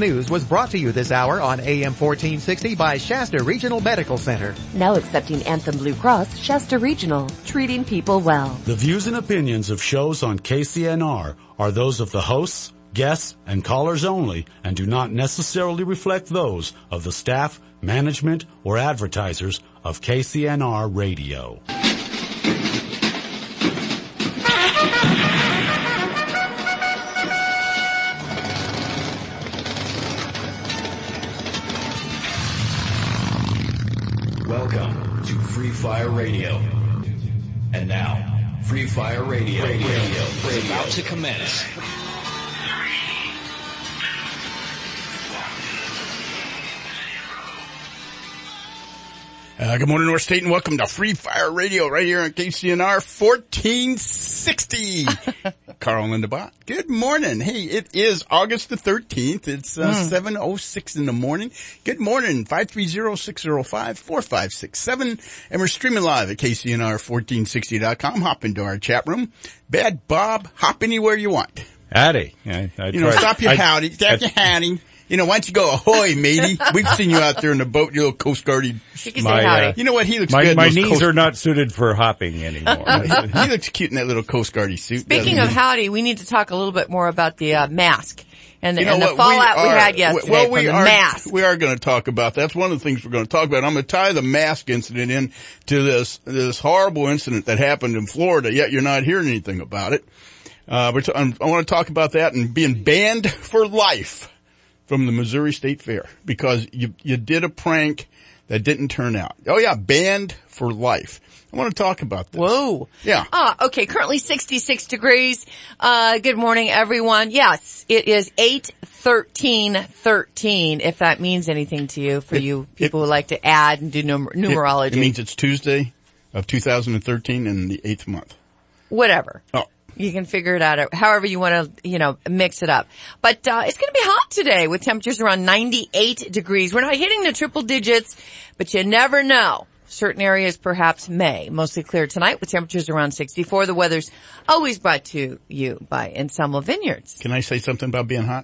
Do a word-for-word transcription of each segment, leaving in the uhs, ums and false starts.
News was brought to you this hour on A M fourteen sixty by Shasta Regional Medical Center. Now accepting Anthem Blue Cross, Shasta Regional, treating people well. The views and opinions of shows on K C N R are those of the hosts, guests, and callers only and do not necessarily reflect those of the staff, management, or advertisers of K C N R Radio. Welcome to Free Fire Radio. And now, Free Fire Radio, radio, radio, radio is about to commence. Uh, good morning, North State, and welcome to Free Fire Radio right here on K C N R fourteen sixty. Carl and Linda Bott. Good morning. Hey, it is August the thirteenth. It's uh, mm. seven oh six in the morning. Good morning. five three zero, six zero five, four five six seven. And we're streaming live at K C N R fourteen sixty dot com. Hop into our chat room. Bad Bob, hop anywhere you want. Howdy. I, I you know, tried, stop your I, howdy. Stop I, your howdy. You know, why don't you go ahoy, matey? We've seen you out there in the boat, you little Coast Guardy. You can say howdy. Uh, you know what? He looks my, good. My knees Coast... are not suited for hopping anymore. he, he looks cute in that little Coast Guardy suit. Speaking of howdy, we need to talk a little bit more about the uh, mask and, you know and the what? fallout we, we are, had yesterday well, from we the are, mask. We are going to talk about that. That's one of the things we're going to talk about. I'm going to tie the mask incident in to this this horrible incident that happened in Florida, yet you're not hearing anything about it. Uh, we're t- I want to talk about that and being banned for life from the Missouri State Fair because you you did a prank that didn't turn out. Oh yeah, banned for life. I want to talk about this. Whoa. Yeah. Ah, okay, currently sixty-six degrees. Uh, good morning, everyone. Yes, it is eight thirteen thirteen, if that means anything to you, for it, you people it, who like to add and do numer- numerology. It, it means it's Tuesday of two thousand thirteen and the eighth month. Whatever. Oh. You can figure it out however you want to, you know, mix it up. But, uh, it's going to be hot today with temperatures around ninety-eight degrees. We're not hitting the triple digits, but you never know. Certain areas perhaps may. Mostly clear tonight with temperatures around sixty-four. The weather's always brought to you by Ensemble Vineyards. Can I say something about being hot?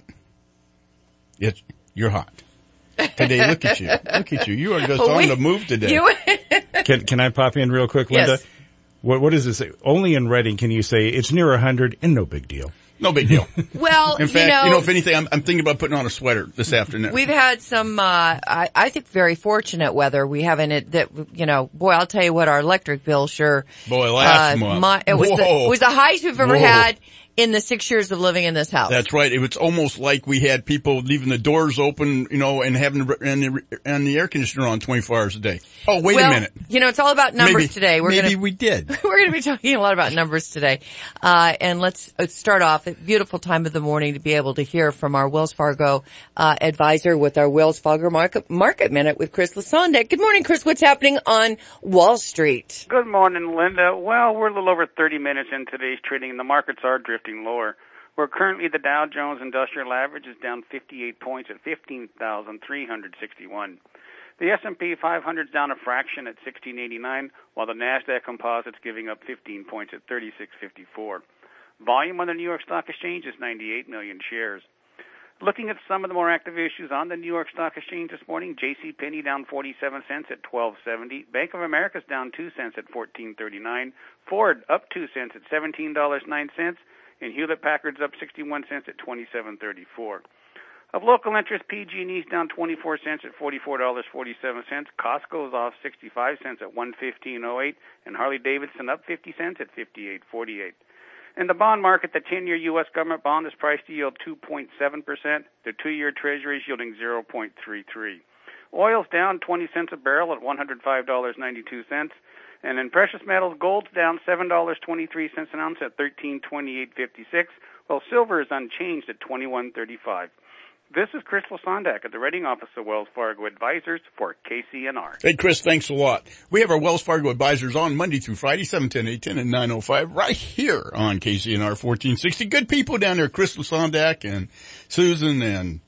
Yes, you're hot. Today, look at you. Look at you. You are just we, on the move today. You, can, can I pop in real quick, Linda? Yes. What, what does it say? Only in Reading can you say it's near a hundred and no big deal. No big deal. Well, in fact, you know, you know, if anything, I'm, I'm thinking about putting on a sweater this afternoon. We've had some, uh, I, I think very fortunate weather. We haven't, it, that, you know, boy, I'll tell you what, our electric bill sure. Boy, last uh, month. My, it was the, it was the highest we've ever Whoa. had in the six years of living in this house. That's right. It was almost like we had people leaving the doors open, you know, and having the, and the, and the air conditioner on twenty-four hours a day. Oh, wait well, a minute. You know, it's all about numbers maybe, today. We're maybe gonna, we did. We're going to be talking a lot about numbers today. Uh, and let's, let's start off at a beautiful time of the morning to be able to hear from our Wells Fargo, uh, advisor with our Wells Fargo Market, Market Minute with Chris Lasonda. Good morning, Chris. What's happening on Wall Street? Good morning, Linda. Well, we're a little over thirty minutes in today's trading, and the markets are drifting lower. Where currently the Dow Jones Industrial Average is down fifty-eight points at fifteen thousand three hundred sixty-one. The S and P five hundred is down a fraction at sixteen eighty-nine, while the NASDAQ Composite's giving up fifteen points at thirty-six fifty-four. Volume on the New York Stock Exchange is ninety-eight million shares. Looking at some of the more active issues on the New York Stock Exchange this morning, JCPenney down forty-seven cents at twelve seventy. Bank of America's down two cents at fourteen thirty-nine. Ford up two cents at seventeen dollars and nine cents. And Hewlett-Packard's up sixty-one cents at twenty-seven thirty-four. Of local interest, P G and E's down twenty-four cents at forty-four dollars and forty-seven cents. Costco's off sixty-five cents at one fifteen oh eight. And Harley-Davidson up fifty cents at fifty-eight forty-eight. In the bond market, the ten-year U S government bond is priced to yield two point seven percent. The two-year Treasury is yielding zero point three three. Oil's down twenty cents a barrel at one hundred five dollars and ninety-two cents. And in precious metals, gold's down seven dollars and twenty-three cents an ounce at thirteen twenty-eight fifty-six, while silver is unchanged at twenty-one thirty-five. This is Chris Lasondak at the Reading office of Wells Fargo Advisors for K C N R. Hey, Chris, thanks a lot. We have our Wells Fargo Advisors on Monday through Friday, seven ten, eight ten, and nine oh five, right here on K C N R fourteen sixty. Good people down there, Chris Lasondak and Susan and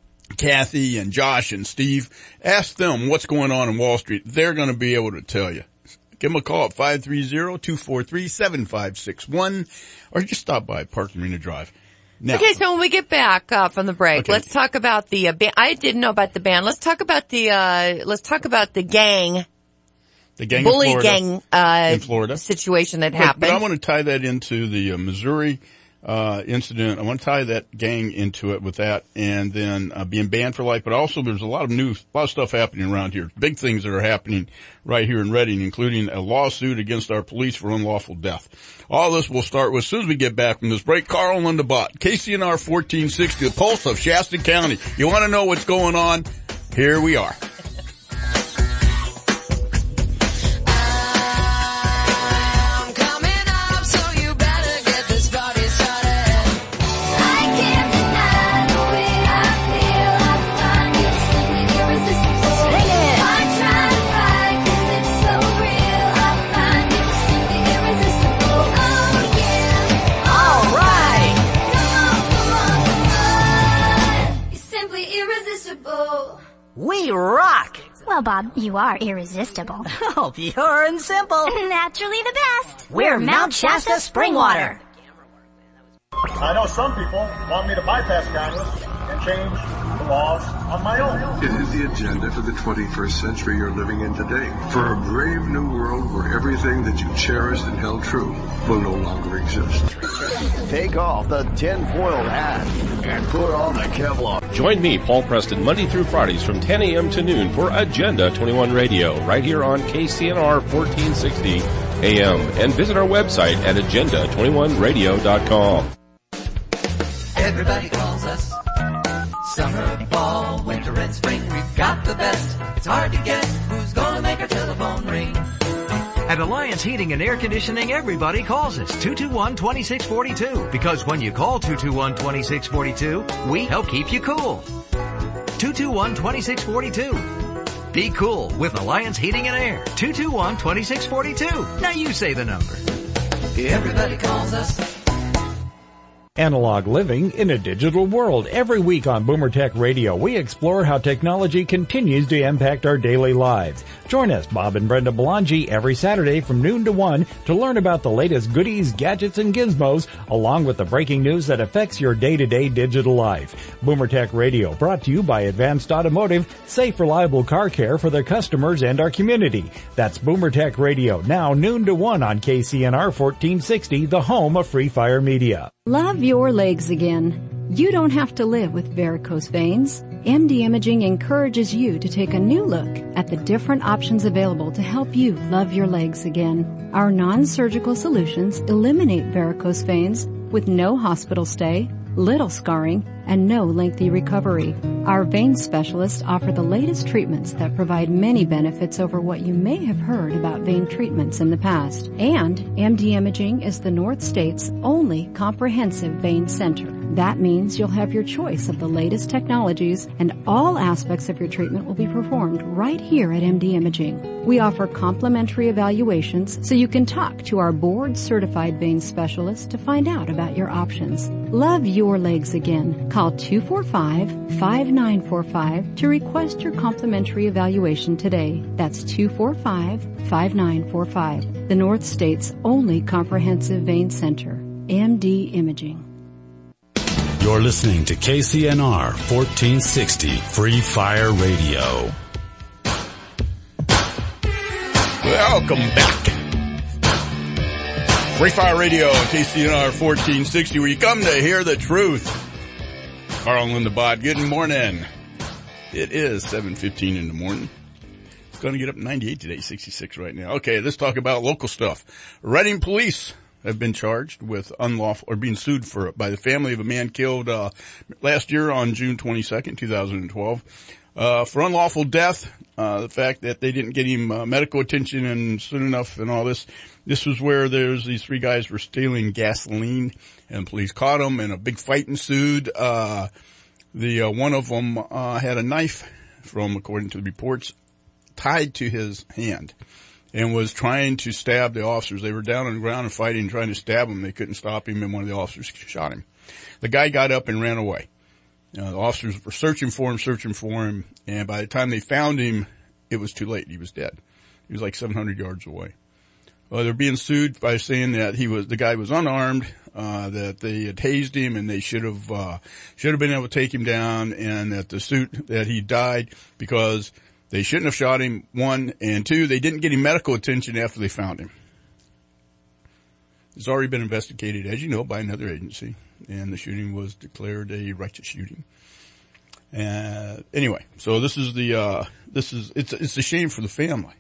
Kathy and Josh and Steve. Ask them what's going on in Wall Street. They're going to be able to tell you. Give them a call at five three zero, two four three, seven five six one, or just stop by Park Marina Drive. Now, okay, so when we get back uh, from the break, okay. let's talk about the uh, ban. I didn't know about the ban. Let's talk about the uh let's talk about the gang, the gang bully in Florida, gang uh in Florida situation that but, happened. But I want to tie that into the uh, Missouri uh incident. I want to tie that gang into it with that, and then uh, being banned for life. But also, there's a lot of new, a lot of stuff happening around here. Big things that are happening right here in Reading, including a lawsuit against our police for unlawful death. All this we'll start with as soon as we get back from this break. Carl Lindebott, K C N R fourteen sixty, the pulse of Shasta County. You want to know what's going on? Here we are. We rock! Well, Bob, you are irresistible. Oh, pure and simple. Naturally the best. We're Mount Shasta Springwater. I know some people want me to bypass Congress and change the laws on my own. It is the agenda for the twenty-first century you're living in today. For a brave new world where everything that you cherished and held true will no longer exist. Take off the tinfoil hat and put on the Kevlar. Join me, Paul Preston, Monday through Fridays from ten a.m. to noon for Agenda twenty-one Radio, right here on K C N R fourteen sixty A M. And visit our website at agenda twenty-one radio dot com. Everybody calls us summer, fall, winter, and spring. We've got the best. It's hard to guess who's gonna make our telephone ring. At Alliance Heating and Air Conditioning, everybody calls us two two one, two six four two. Because when you call two two one, two six four two, we help keep you cool. two two one, two six four two. Be cool with Alliance Heating and Air. two two one, two six four two. Now you say the number. Everybody calls us. Analog living in a digital world. Every week on Boomer Tech Radio, we explore how technology continues to impact our daily lives. Join us, Bob and Brenda Belangi, every Saturday from noon to one to learn about the latest goodies, gadgets, and gizmos, along with the breaking news that affects your day-to-day digital life. Boomer Tech Radio, brought to you by Advanced Automotive, safe, reliable car care for their customers and our community. That's Boomer Tech Radio, now noon to one on K C N R fourteen sixty, the home of Free Fire Media. Love your legs again. You don't have to live with varicose veins. M D Imaging encourages you to take a new look at the different options available to help you love your legs again. Our non-surgical solutions eliminate varicose veins with no hospital stay, little scarring, and no lengthy recovery. Our vein specialists offer the latest treatments that provide many benefits over what you may have heard about vein treatments in the past. And M D Imaging is the North State's only comprehensive vein center. That means you'll have your choice of the latest technologies, and all aspects of your treatment will be performed right here at M D Imaging. We offer complimentary evaluations so you can talk to our board-certified vein specialist to find out about your options. Love your legs again. Call two four five, five nine four five to request your complimentary evaluation today. That's two four five, five nine four five. The North State's only comprehensive vein center, M D Imaging. You're listening to K C N R fourteen sixty Free Fire Radio. Welcome back. Free Fire Radio on K C N R fourteen sixty, where you come to hear the truth. Carl Lindebott, good morning. It is seven fifteen in the morning. It's going to get up to ninety-eight today, sixty-six right now. Okay, let's talk about local stuff. Reading police have been charged with unlawful, or being sued for by the family of a man killed uh last year on June twenty-second, two thousand twelve, uh for unlawful death. Uh the fact that they didn't get him uh, medical attention and soon enough and all this. This was where there's these three guys were stealing gasoline, and police caught them, and a big fight ensued. Uh the uh, one of them uh had a knife, from according to the reports, tied to his hand, and was trying to stab the officers. They were down on the ground and fighting, trying to stab him. They couldn't stop him, and one of the officers shot him. The guy got up and ran away. Uh, the officers were searching for him, searching for him, and by the time they found him, it was too late. He was dead. He was like seven hundred yards away. Uh, they're being sued by saying that he was, the guy was unarmed, uh, that they had tased him and they should have, uh, should have been able to take him down, and that the suit that he died because they shouldn't have shot him, one, and two, they didn't get him medical attention after they found him. It's already been investigated, as you know, by another agency, and the shooting was declared a righteous shooting. Uh, anyway, so this is the, uh, this is, it's, it's a shame for the family.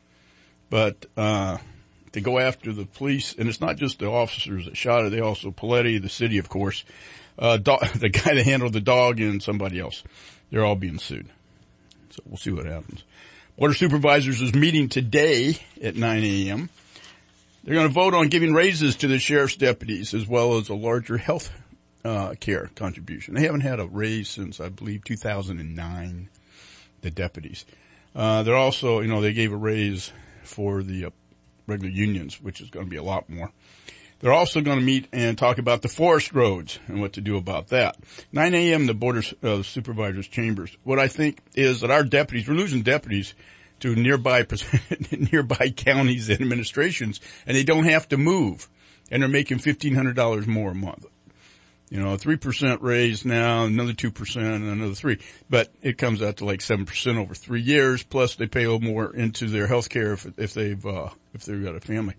But, uh, to go after the police, and it's not just the officers that shot her, they also, Paletti, the city, of course, uh, do- the guy that handled the dog, and somebody else. They're all being sued. So we'll see what happens. Board of Supervisors is meeting today at nine a.m. They're going to vote on giving raises to the sheriff's deputies as well as a larger health uh care contribution. They haven't had a raise since, I believe, two thousand nine, the deputies. Uh they're also, you know, they gave a raise for the uh, regular unions, which is going to be a lot more. They're also going to meet and talk about the forest roads and what to do about that. nine a.m. the Board of uh, Supervisors chambers. What I think is that our deputies, we're losing deputies to nearby nearby counties and administrations, and they don't have to move, and they're making fifteen hundred dollars more a month. You know, a three percent raise now, another two percent, and another three. But it comes out to like seven percent over three years, plus they pay a little more into their health care if, if they've, uh, if they've got a family.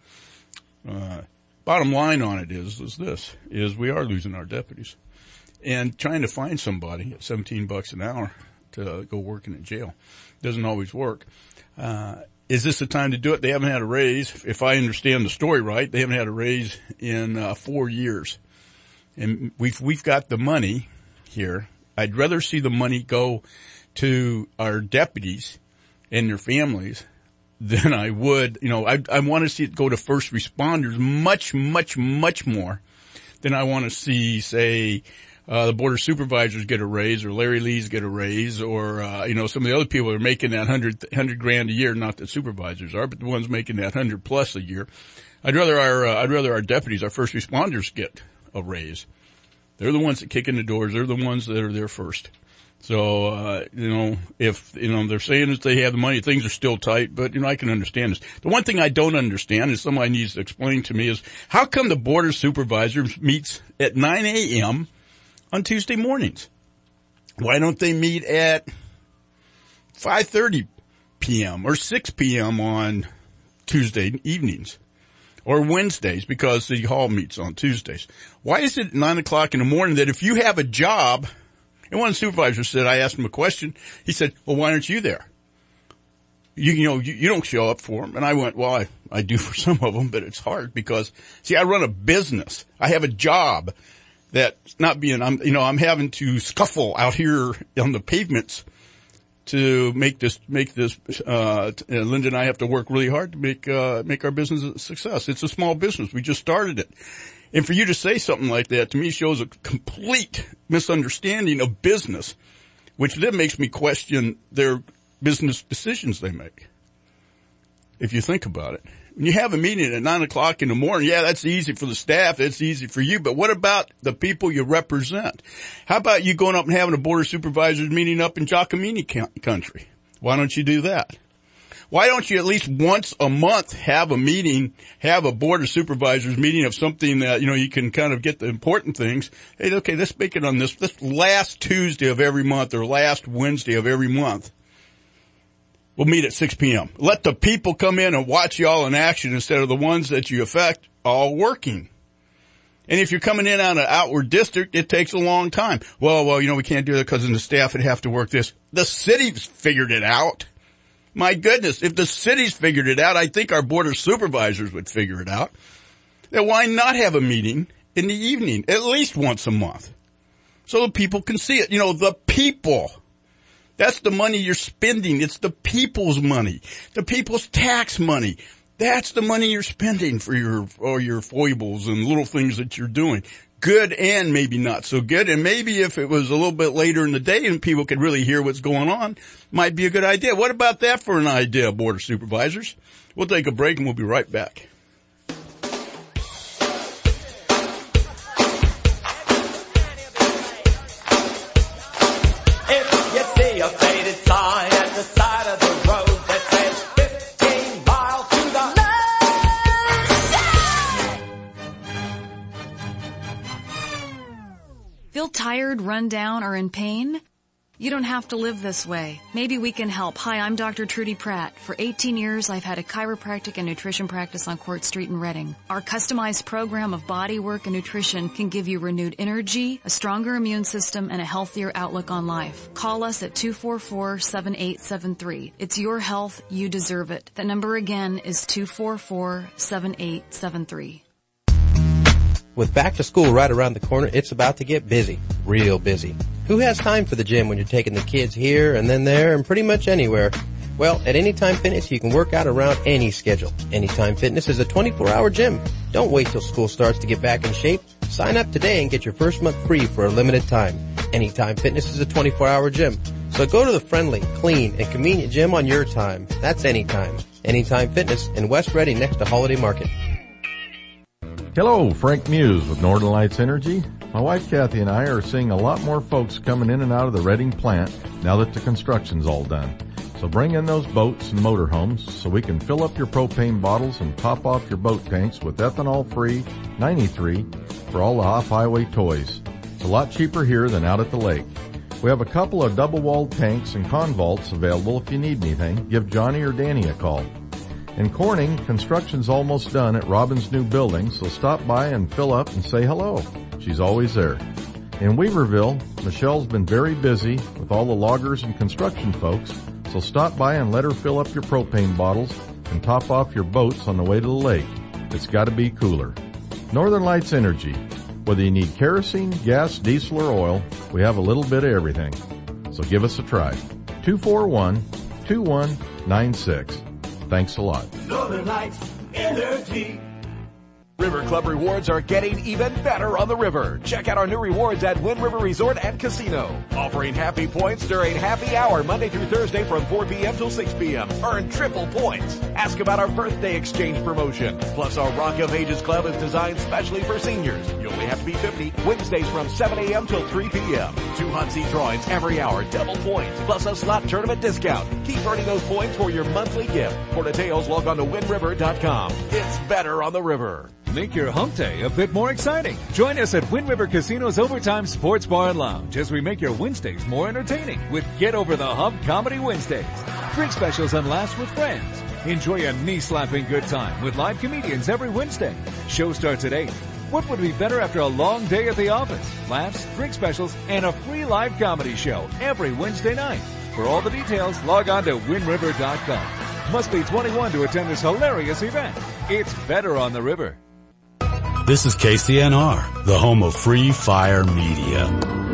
Uh, bottom line on it is, is this, is we are losing our deputies. And trying to find somebody at seventeen bucks an hour to go work in a jail doesn't always work. Uh, is this the time to do it? They haven't had a raise. If I understand the story right, they haven't had a raise in, uh, four years. And we've, we've got the money here. I'd rather see the money go to our deputies and their families than I would, you know, I, I want to see it go to first responders much, much, much more than I want to see, say, uh, the Board of Supervisors get a raise, or Larry Lee's get a raise, or, uh, you know, some of the other people are making that hundred, hundred grand a year, not that supervisors are, but the ones making that hundred plus a year. I'd rather our, uh, I'd rather our deputies, our first responders get a raise. They're the ones that kick in the doors. They're the ones that are there first. So, uh, you know, if, you know, they're saying that they have the money, things are still tight, but, you know, I can understand this. The one thing I don't understand, and somebody needs to explain to me, is how come the Board of Supervisors meets at nine a.m. on Tuesday mornings? Why don't they meet at five thirty p.m. or six p.m. on Tuesday evenings? Or Wednesdays, because City Hall meets on Tuesdays. Why is it nine o'clock in the morning that if you have a job, and one of the supervisors said, I asked him a question, he said, well, why aren't you there? You, you know, you, you don't show up for them. And I went, well, I, I do for some of them, but it's hard because, see, I run a business. I have a job that's not being, I'm, you know, I'm having to scuffle out here on the pavements to make this, make this, uh, Linda and I have to work really hard to make, uh, make our business a success. It's a small business. We just started it. And for you to say something like that to me shows a complete misunderstanding of business, which then makes me question their business decisions they make. If you think about it. When you have a meeting at nine o'clock in the morning, yeah, that's easy for the staff. That's easy for you. But what about the people you represent? How about you going up and having a Board of Supervisors meeting up in Giacomini country? Why don't you do that? Why don't you at least once a month have a meeting, have a Board of Supervisors meeting of something that, you know, you can kind of get the important things. Hey, okay, let's make it on this, this last Tuesday of every month or last Wednesday of every month. We'll meet at six p.m. Let the people come in and watch y'all in action instead of the ones that you affect all working. And if you're coming in on an outward district, it takes a long time. Well, well, you know, we can't do that because the staff would have to work this. The city's figured it out. My goodness, if the city's figured it out, I think our Board of Supervisors would figure it out. Then why not have a meeting in the evening, at least once a month, so the people can see it? You know, the people. That's the money you're spending. It's the people's money, the people's tax money. That's the money you're spending for your, or your foibles and little things that you're doing. Good and maybe not so good. And maybe if it was a little bit later in the day and people could really hear what's going on, might be a good idea. What about that for an idea, Board of Supervisors? We'll take a break and we'll be right back. If you see a faded sign at the side of the road that says fifteen miles to the left side, tired, run down, or in pain? You don't have to live this way. Maybe we can help. Hi, I'm Doctor Trudy Pratt. For eighteen years, I've had a chiropractic and nutrition practice on Court Street in Reading. Our customized program of body work and nutrition can give you renewed energy, a stronger immune system, and a healthier outlook on life. Call us at two four four, seven eight seven three. It's your health. You deserve it. That number again is two four four, seven eight seven three. With back to school right around the corner, it's about to get busy. Real busy. Who has time for the gym when you're taking the kids here and then there and pretty much anywhere? Well, at Anytime Fitness, you can work out around any schedule. Anytime Fitness is a twenty-four hour gym. Don't wait till school starts to get back in shape. Sign up today and get your first month free for a limited time. Anytime Fitness is a twenty-four hour gym. So go to the friendly, clean, and convenient gym on your time. That's Anytime. Anytime Fitness in West Reading next to Holiday Market. Hello, Frank Muse with Northern Lights Energy. My wife Kathy and I are seeing a lot more folks coming in and out of the Reading plant now that the construction's all done. So bring in those boats and motorhomes so we can fill up your propane bottles and top off your boat tanks with ethanol-free ninety-three for all the off-highway toys. It's a lot cheaper here than out at the lake. We have a couple of double-walled tanks and convaults available if you need anything. Give Johnny or Danny a call. In Corning, construction's almost done at Robin's new building, so stop by and fill up and say hello. She's always there. In Weaverville, Michelle's been very busy with all the loggers and construction folks, so stop by and let her fill up your propane bottles and top off your boats on the way to the lake. It's gotta be cooler. Northern Lights Energy. Whether you need kerosene, gas, diesel, or oil, we have a little bit of everything. So give us a try. two four one, two one nine six. Thanks a lot. Northern Lights Energy. River Club rewards are getting even better on the river. Check out our new rewards at Wind River Resort and Casino. Offering happy points during happy hour Monday through Thursday from four p.m. till six p.m. Earn triple points. Ask about our birthday exchange promotion. Plus our Rock of Ages Club is designed specially for seniors. You only have to be fifty. Wednesdays from seven a.m. till three p.m. Two hot seat drawings every hour. Double points. Plus a slot tournament discount. Keep earning those points for your monthly gift. For details, log on to wind river dot com. It's better on the river. Make your hump day a bit more exciting. Join us at Wind River Casino's Overtime Sports Bar and Lounge as we make your Wednesdays more entertaining with Get Over the Hump Comedy Wednesdays. Drink specials and laughs with friends. Enjoy a knee-slapping good time with live comedians every Wednesday. Show starts at eight. What would be better after a long day at the office? Laughs, drink specials, and a free live comedy show every Wednesday night. For all the details, log on to wind river dot com. Must be twenty-one to attend this hilarious event. It's better on the river. This is K C N R, the home of Free Fire Media.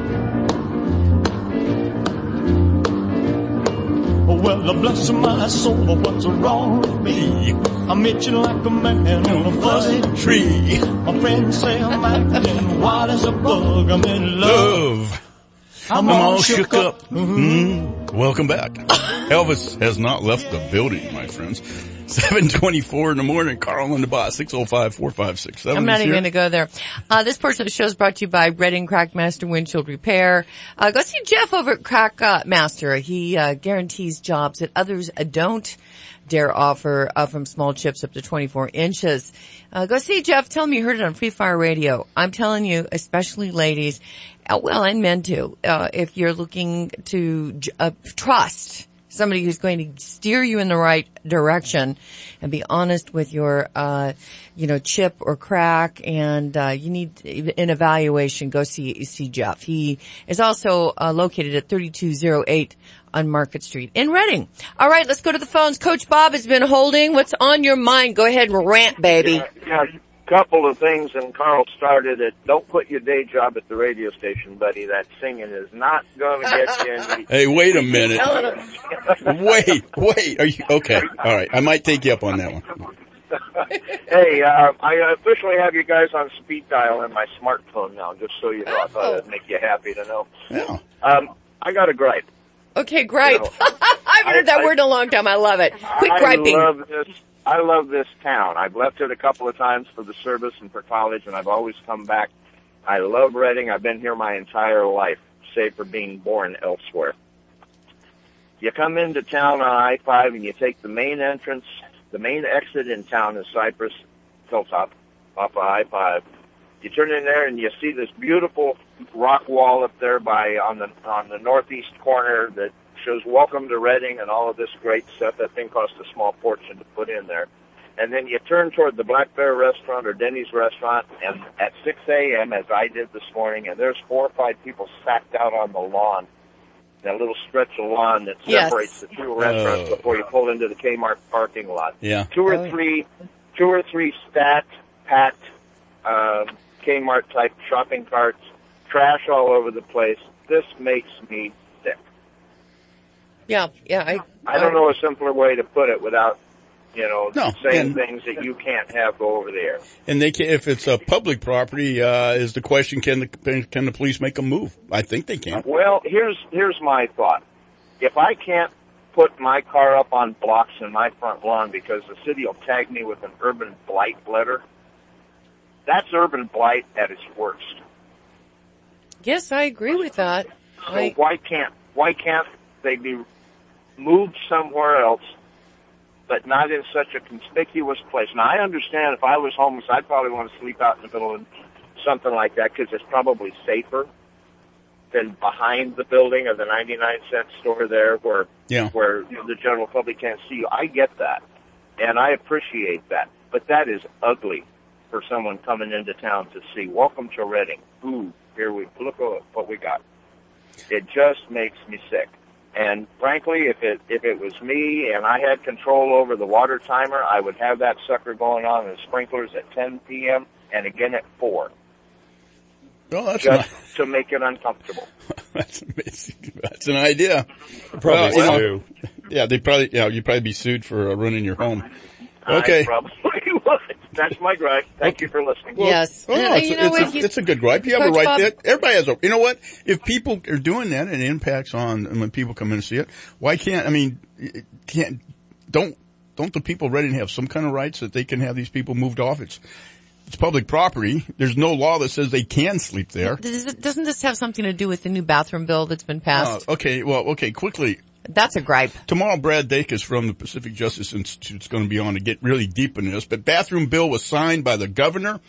Well, bless my soul, what's wrong with me? I'm itching like a man on a fuzzy tree. My friends say I'm acting wild as a bug. I'm in love. I'm, I'm all shook up. up. Mm-hmm. Welcome back. Elvis has not left the building, my friends. seven twenty-four in the morning. Carl and the Boss, six oh five, four five six seven. I'm not even going to go there. Uh, this portion of the show is brought to you by Reading Crack Master Windshield Repair. Uh, go see Jeff over at Crack uh, Master. He uh, guarantees jobs that others uh, don't dare offer, uh, from small chips up to twenty-four inches. Uh, go see Jeff. Tell him you heard it on Free Fire Radio. I'm telling you, especially ladies, uh, well, and men too, uh, if you're looking to uh, trust somebody who's going to steer you in the right direction and be honest with your, uh, you know, chip or crack, and, uh, you need an evaluation, go see, see Jeff. He is also, uh, located at thirty-two oh eight on Market Street in Reading. All right, let's go to the phones. Coach Bob has been holding. What's on your mind? Go ahead and rant, baby. Yeah, yeah. Couple of things, and Carl started it. Don't quit your day job at the radio station, buddy. That singing is not going to get you any. Hey, wait a minute. wait, wait. Are you okay? All right, I might take you up on that one. Hey, uh, I officially have you guys on speed dial in my smartphone now, just so you know. I thought it'd make you happy to know. Yeah. Um, I got a gripe. Okay, gripe. You know, I haven't heard that I, word in a long time. I love it. Quit I griping. I love this. I love this town. I've left it a couple of times for the service and for college, and I've always come back. I love Reading. I've been here my entire life, save for being born elsewhere. You come into town on I five, and you take the main entrance. The main exit in town is Cypress Hilltop off of I five. You turn in there, and you see this beautiful rock wall up there by on the on the northeast corner that shows "Welcome to Reading" and all of this great stuff. That thing cost a small fortune to put in there. And then you turn toward the Black Bear Restaurant or Denny's Restaurant, and at six a.m., as I did this morning, and there's four or five people stacked out on the lawn, that little stretch of lawn that separates yes. the two restaurants oh. before you pull into the Kmart parking lot. Yeah. Two or three, two or three stacked, packed uh, Kmart-type shopping carts, trash all over the place. This makes me sick. Yeah, yeah. I, I don't know a simpler way to put it without, you know, no, saying and, things that you can't have go over the air. And they can, if it's a public property, uh, is the question, can the, can the police make a move? I think they can. Well, here's, here's my thought. If I can't put my car up on blocks in my front lawn because the city will tag me with an urban blight letter, that's urban blight at its worst. Yes, I agree with that. So I... why can't, why can't they be moved somewhere else, but not in such a conspicuous place? Now, I understand if I was homeless, I'd probably want to sleep out in the middle of something like that because it's probably safer than behind the building of the ninety-nine cent store there where yeah. where the general public can't see you. I get that, and I appreciate that. But that is ugly for someone coming into town to see. Welcome to Reading. Ooh, here we look at what we got. It just makes me sick. And frankly, if it if it was me and I had control over the water timer, I would have that sucker going on in the sprinklers at ten p.m. and again at four. Well, that's just not... to make it uncomfortable. That's amazing. That's an idea. Probably well, sue. You know, yeah, they probably yeah you'd probably be sued for uh, running your home. Okay. I probably would. That's my gripe. Thank you for listening. Well, yes. Oh, no, it's, you know it's, what, a, you, it's a good gripe. You have Coach a right Bob, there. Everybody has a, you know what? If people are doing that and it impacts on when people come in and see it, why can't, I mean, can't, don't, don't the people ready to have some kind of rights that they can have these people moved off? It's, it's public property. There's no law that says they can sleep there. Does it, doesn't this have something to do with the new bathroom bill that's been passed? Uh, okay, well, okay, quickly. That's a gripe. Tomorrow, Brad Dacus from the Pacific Justice Institute is going to be on to get really deep in this. But bathroom bill was signed by the governor.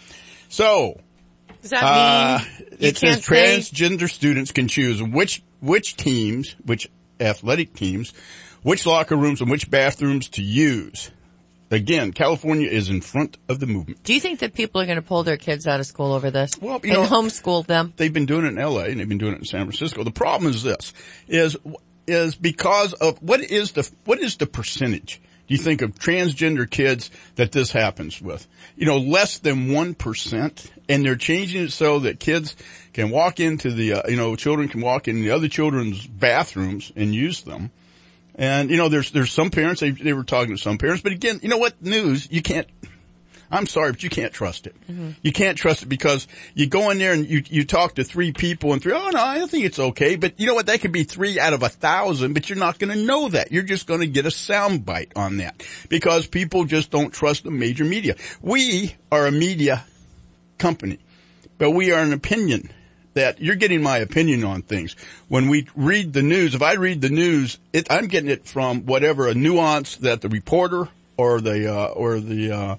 So, does that uh, mean it says transgender say- students can choose which which teams, which athletic teams, which locker rooms, and which bathrooms to use. Again, California is in front of the movement. Do you think that people are going to pull their kids out of school over this? Well, you and know, homeschool them? They've been doing it in L A and they've been doing it in San Francisco. The problem is this: is is because of what is the what is the percentage, do you think, of transgender kids that this happens with? You know, less than one percent, and they're changing it so that kids can walk into the, uh, you know, children can walk in the other children's bathrooms and use them. And, you know, there's there's some parents, they, they were talking to some parents, but again, you know what, news, you can't, I'm sorry, but you can't trust it. Mm-hmm. You can't trust it because you go in there and you, you talk to three people and three, oh no, I think it's okay. But you know what? That could be three out of a thousand, but you're not going to know that. You're just going to get a sound bite on that because people just don't trust the major media. We are a media company, but we are an opinion that you're getting my opinion on things. When we read the news, if I read the news, it, I'm getting it from whatever a nuance that the reporter or the, uh, or the, uh,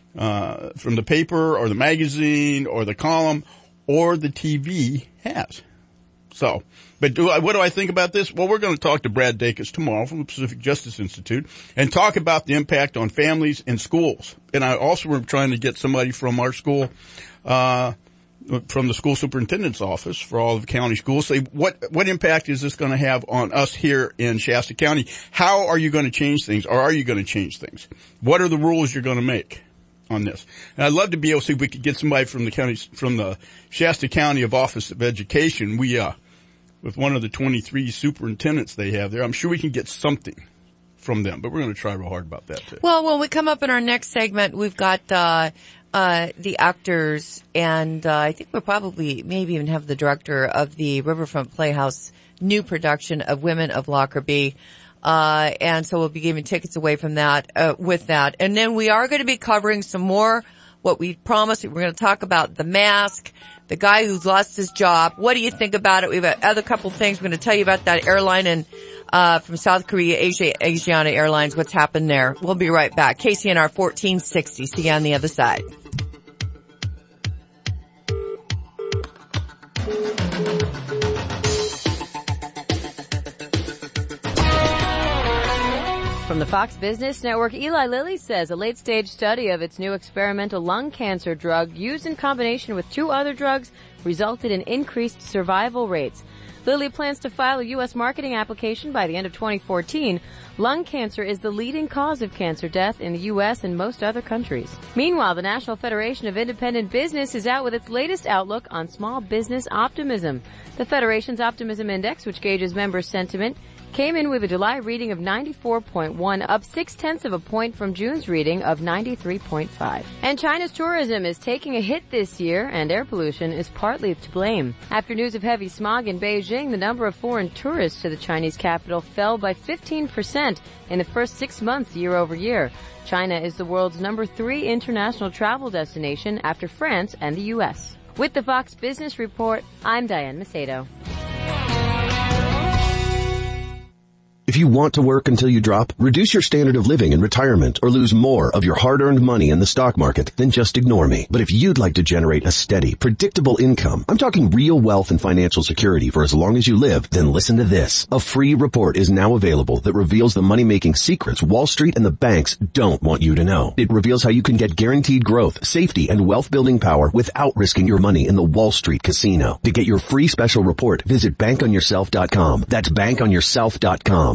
uh, from the paper or the magazine or the column or the T V has. So, but do I, what do I think about this? Well, we're going to talk to Brad Dacus tomorrow from the Pacific Justice Institute and talk about the impact on families and schools. And I also am trying to get somebody from our school, uh, from the school superintendent's office for all of the county schools, say what, what impact is this going to have on us here in Shasta County? How are you going to change things, or are you going to change things? What are the rules you're going to make on this? And I'd love to be able to see if we could get somebody from the county, from the Shasta County of Office of Education. We, uh, with one of the twenty-three superintendents they have there, I'm sure we can get something from them, but we're going to try real hard about that too. Well, when we come up in our next segment, we've got, uh, uh, the actors, and, uh, I think we'll probably maybe even have the director of the Riverfront Playhouse new production of Women of Lockerbie. Uh, and so we'll be giving tickets away from that, uh, with that. And then we are going to be covering some more, what we promised. We're going to talk about the mask, the guy who's lost his job. What do you think about it? We've got other couple things. We're going to tell you about that airline and, uh, from South Korea, Asia, Asiana Airlines, what's happened there. We'll be right back. K C N R fourteen sixty. See you on the other side. From the Fox Business Network, Eli Lilly says a late-stage study of its new experimental lung cancer drug used in combination with two other drugs resulted in increased survival rates. Lilly plans to file a U S marketing application by the end of twenty fourteen. Lung cancer is the leading cause of cancer death in the U S and most other countries. Meanwhile, the National Federation of Independent Business is out with its latest outlook on small business optimism. The Federation's Optimism Index, which gauges members' sentiment, came in with a July reading of ninety-four point one, up six-tenths of a point from June's reading of ninety-three point five. And China's tourism is taking a hit this year, and air pollution is partly to blame. After news of heavy smog in Beijing, the number of foreign tourists to the Chinese capital fell by fifteen percent in the first six months year over year. China is the world's number three international travel destination after France and the U S. With the Fox Business Report, I'm Diane Macedo. If you want to work until you drop, reduce your standard of living in retirement, or lose more of your hard-earned money in the stock market, then just ignore me. But if you'd like to generate a steady, predictable income, I'm talking real wealth and financial security for as long as you live, then listen to this. A free report is now available that reveals the money-making secrets Wall Street and the banks don't want you to know. It reveals how you can get guaranteed growth, safety, and wealth-building power without risking your money in the Wall Street casino. To get your free special report, visit bank on yourself dot com. That's bank on yourself dot com.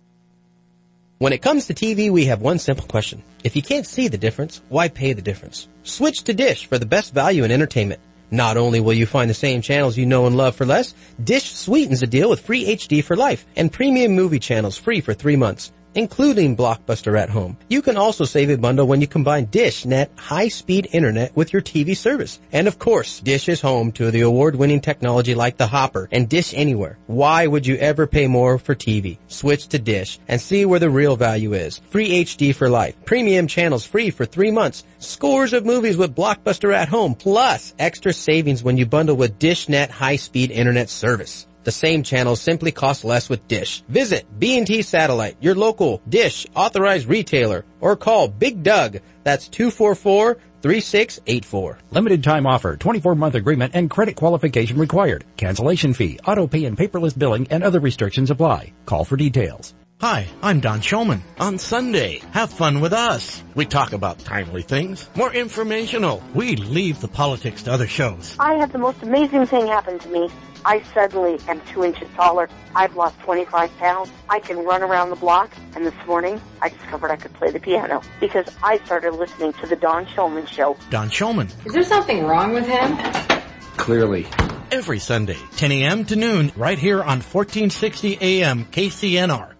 When it comes to T V, we have one simple question. If you can't see the difference, why pay the difference? Switch to Dish for the best value in entertainment. Not only will you find the same channels you know and love for less, Dish sweetens the deal with free H D for life and premium movie channels free for three months, including Blockbuster at Home. You can also save a bundle when you combine DishNet high-speed internet with your T V service. And of course, Dish is home to the award-winning technology like the Hopper and Dish Anywhere. Why would you ever pay more for T V? Switch to Dish and see where the real value is. Free H D for life, premium channels free for three months, scores of movies with Blockbuster at Home, plus extra savings when you bundle with DishNet high-speed internet service. The same channels simply cost less with Dish. Visit B and T Satellite, your local Dish authorized retailer, or call Big Doug. That's two four four, three six eight four. Limited time offer, twenty-four month agreement, and credit qualification required. Cancellation fee, auto pay and paperless billing, and other restrictions apply. Call for details. Hi, I'm Don Shulman. On Sunday, have fun with us. We talk about timely things, more informational. We leave the politics to other shows. I had the most amazing thing happen to me. I suddenly am two inches taller. I've lost twenty-five pounds. I can run around the block. And this morning, I discovered I could play the piano because I started listening to the Don Shulman Show. Don Shulman. Is there something wrong with him? Clearly. Every Sunday, ten a.m. to noon, right here on fourteen sixty A M K C N R.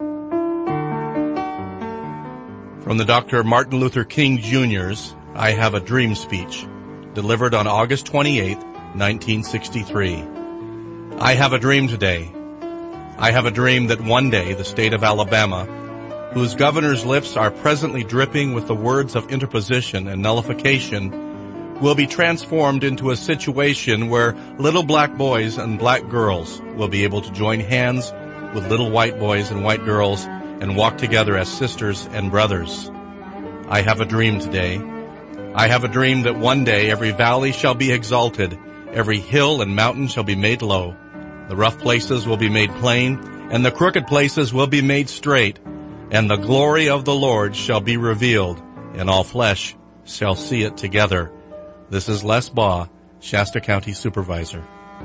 From the Doctor Martin Luther King Junior's I Have a Dream speech, delivered on August twenty-eighth, nineteen sixty-three. I have a dream today. I have a dream that one day the state of Alabama, whose governor's lips are presently dripping with the words of interposition and nullification, will be transformed into a situation where little black boys and black girls will be able to join hands with little white boys and white girls and walk together as sisters and brothers. I have a dream today. I have a dream that one day every valley shall be exalted, every hill and mountain shall be made low. The rough places will be made plain, and the crooked places will be made straight, and the glory of the Lord shall be revealed, and all flesh shall see it together. This is Les Baugh, Shasta County Supervisor.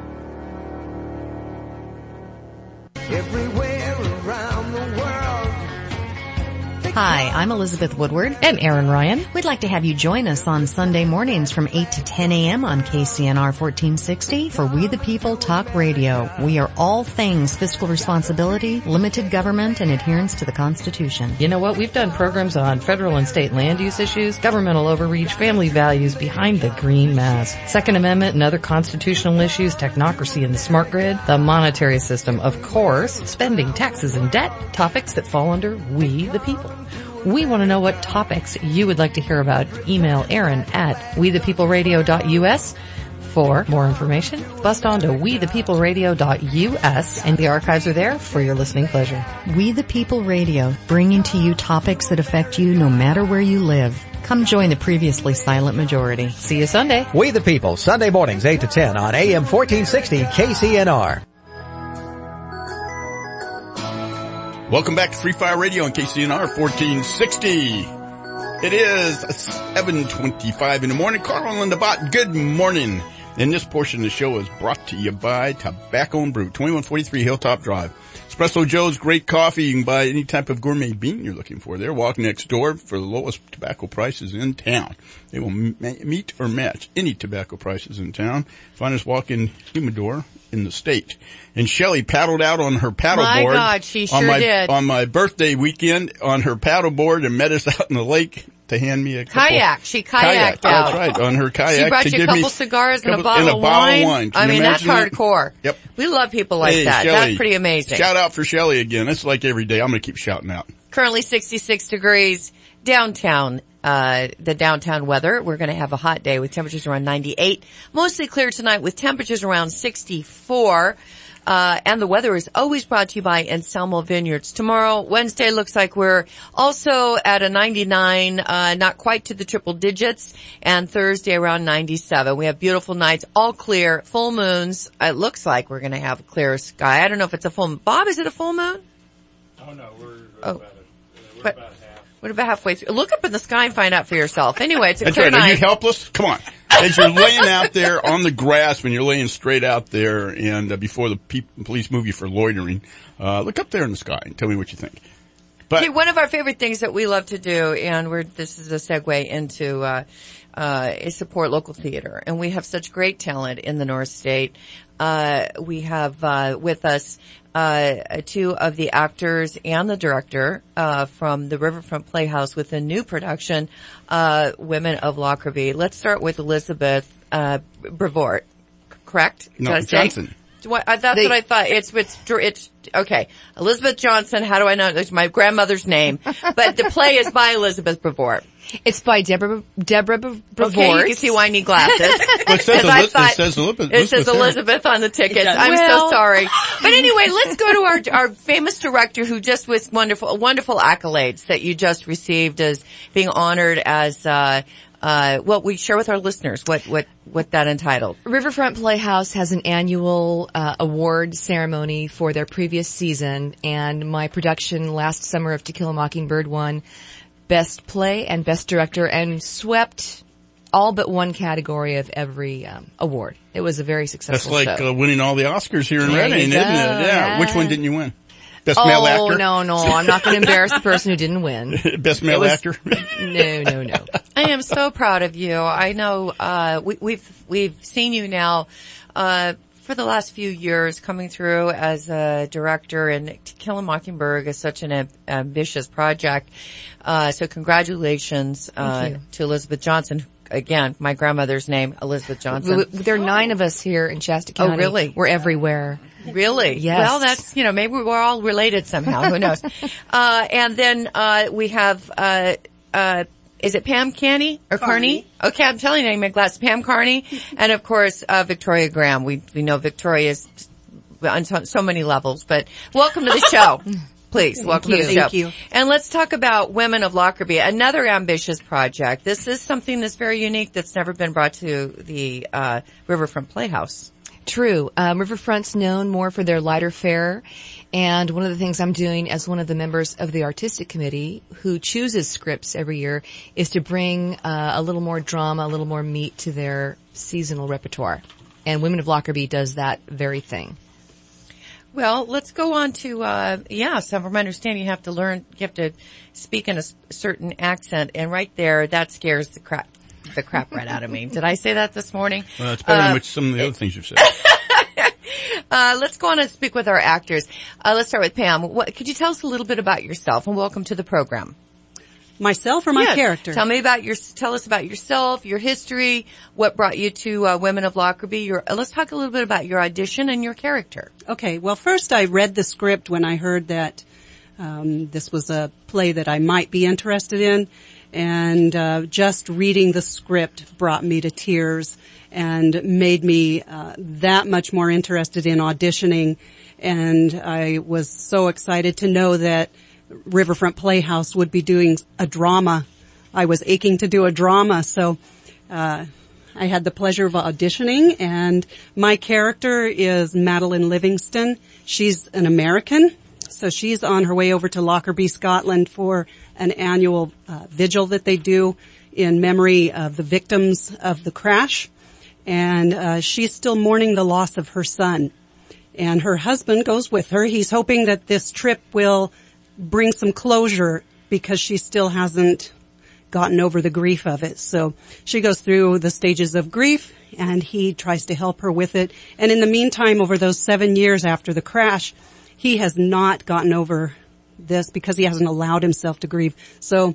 Everywhere around the world. Hi, I'm Elizabeth Woodward. And Aaron Ryan. We'd like to have you join us on Sunday mornings from eight to ten a.m. on K C N R fourteen sixty for We the People Talk Radio. We are all things fiscal responsibility, limited government, and adherence to the Constitution. You know what? We've done programs on federal and state land use issues, governmental overreach, family values behind the green mask, Second Amendment and other constitutional issues, technocracy and the smart grid, the monetary system, of course, spending, taxes, and debt, topics that fall under We the People. We want to know what topics you would like to hear about. Email Aaron at we the people radio dot u s. For more information, bust on to we the people radio dot u s, and the archives are there for your listening pleasure. We the People Radio, bringing to you topics that affect you no matter where you live. Come join the previously silent majority. See you Sunday. We the People, Sunday mornings eight to ten on A M fourteen sixty K C N R. Welcome back to Free Fire Radio on K C N R fourteen sixty. It is seven twenty-five in the morning. Carl and Linda Bott, good morning. And this portion of the show is brought to you by Tobacco and Brew, twenty-one forty-three Hilltop Drive. Espresso Joe's great coffee. You can buy any type of gourmet bean you're looking for there. Walk next door for the lowest tobacco prices in town. They will m- meet or match any tobacco prices in town. Finest walk-in humidor in the state. And Shelley paddled out on her paddleboard. My God, she sure on my, did. On my birthday weekend on her paddleboard and met us out in the lake to hand me a couple. Kayak. She kayaked kayak, out. That's right. On her kayak. She brought to you a give couple me cigars and a couple- bottle, and a of, bottle wine. of wine. Can I you mean, that's imagine that? hardcore. Yep. We love people like Hey, that. Shelley, That's pretty amazing. Shout out for Shelley again. It's like every day. I'm going to keep shouting out. Currently sixty-six degrees downtown. Uh, the downtown weather. We're going to have a hot day with temperatures around ninety-eight. Mostly clear tonight with temperatures around sixty-four. Uh, and the weather is always brought to you by Anselmo Vineyards. Tomorrow, Wednesday, looks like we're also at a ninety-nine, uh, not quite to the triple digits, and Thursday around ninety-seven. We have beautiful nights, all clear, full moons. It looks like we're going to have a clear sky. I don't know if it's a full moon. Bob, is it a full moon? Oh no, we're, we're Oh. about, a, we're But- about half. What about halfway through? Look up in the sky and find out for yourself. Anyway, it's a That's clear right. Are night. you helpless? Come on. As you're laying out there on the grass, when you're laying straight out there, and uh, before the pe- police move you for loitering, uh, look up there in the sky and tell me what you think. But Hey, one of our favorite things that we love to do, and we're, this is a segue into, uh, uh, is support local theater. And we have such great talent in the North State. Uh, we have, uh, with us, uh, two of the actors and the director, uh, from the Riverfront Playhouse with a new production, uh, Women of Lockerbie. Let's start with Elizabeth, uh, Brevoort. Correct? No, Did I say? Johnson. What, uh, that's They- what I thought. It's, it's, it's, okay. Elizabeth Johnson, how do I know? It's my grandmother's name. But the play is by Elizabeth Brevoort. It's by Deborah, Deborah Brevoort. Okay, you can see why I need glasses. Well, it says, 'Cause I Eliz- thought- it says Elizabeth. It says there. Elizabeth on the tickets. does. I'm Well- so sorry. But anyway, let's go to our, our famous director who just was wonderful, wonderful accolades that you just received as being honored as, uh, uh, well, we share with our listeners what, what, what that entitled. Riverfront Playhouse has an annual uh, award ceremony for their previous season, and my production last summer of To Kill a Mockingbird won Best Play and Best Director and swept all but one category of every um, award. It was a very That's successful like show. uh, winning all the Oscars here in There you Reading, go, isn't it? Yeah. yeah. Which one didn't you win? Best oh, male actor? no, no, I'm not going to embarrass the person who didn't win. Best male It was- actor? No, no, no. I am so proud of you. I know, uh, we, we've, we've seen you now, uh, for the last few years coming through as a director, and To Kill a Mockingbird is such an ab- ambitious project. Uh, so congratulations, uh, Thank you. to Elizabeth Johnson. Again, my grandmother's name, Elizabeth Johnson. W- There are nine of us here in Shasta Oh, County. really? We're everywhere. Really? Yes. Well, that's, you know, maybe we're all related somehow. Who knows? uh, and then, uh, we have, uh, uh, is it Pam Carney or Carney? Okay, I'm telling you, my glass, Pam Carney. And of course, uh, Victoria Graham. We, we know Victoria is on so, so many levels, but welcome to the show. Please, Thank welcome you. to the show. Thank you. And let's talk about Women of Lockerbie, another ambitious project. This is something that's very unique that's never been brought to the, uh, Riverfront Playhouse. True. Um, Riverfront's known more for their lighter fare, and one of the things I'm doing as one of the members of the artistic committee who chooses scripts every year is to bring uh, a little more drama, a little more meat to their seasonal repertoire. And Women of Lockerbie does that very thing. Well, let's go on to, uh, yeah, so from my understanding you have to learn, you have to speak in a s- certain accent, and right there, that scares the crap, the crap right out of me. Did I say that this morning? Well, it's better Uh, than which some of the other things you've said. Uh, let's go on and speak with our actors. Uh, let's start with Pam. What, could you tell us a little bit about yourself, and welcome to the program. Myself or my Yes. character? Tell me about your, tell us about yourself, your history, what brought you to, uh, Women of Lockerbie. Your, uh, let's talk a little bit about your audition and your character. Okay, well first I read the script when I heard that um, this was a play that I might be interested in, and uh, just reading the script brought me to tears and made me uh, that much more interested in auditioning, and I was so excited to know that Riverfront Playhouse would be doing a drama. I was aching to do a drama, so uh I had the pleasure of auditioning, and my character is Madeline Livingston. She's an American. So she's on her way over to Lockerbie, Scotland for an annual uh, vigil that they do in memory of the victims of the crash. And uh, she's still mourning the loss of her son. And her husband goes with her. He's hoping that this trip will bring some closure because she still hasn't gotten over the grief of it. So she goes through the stages of grief, and he tries to help her with it. And in the meantime, over those seven years after the crash, he has not gotten over this because he hasn't allowed himself to grieve. So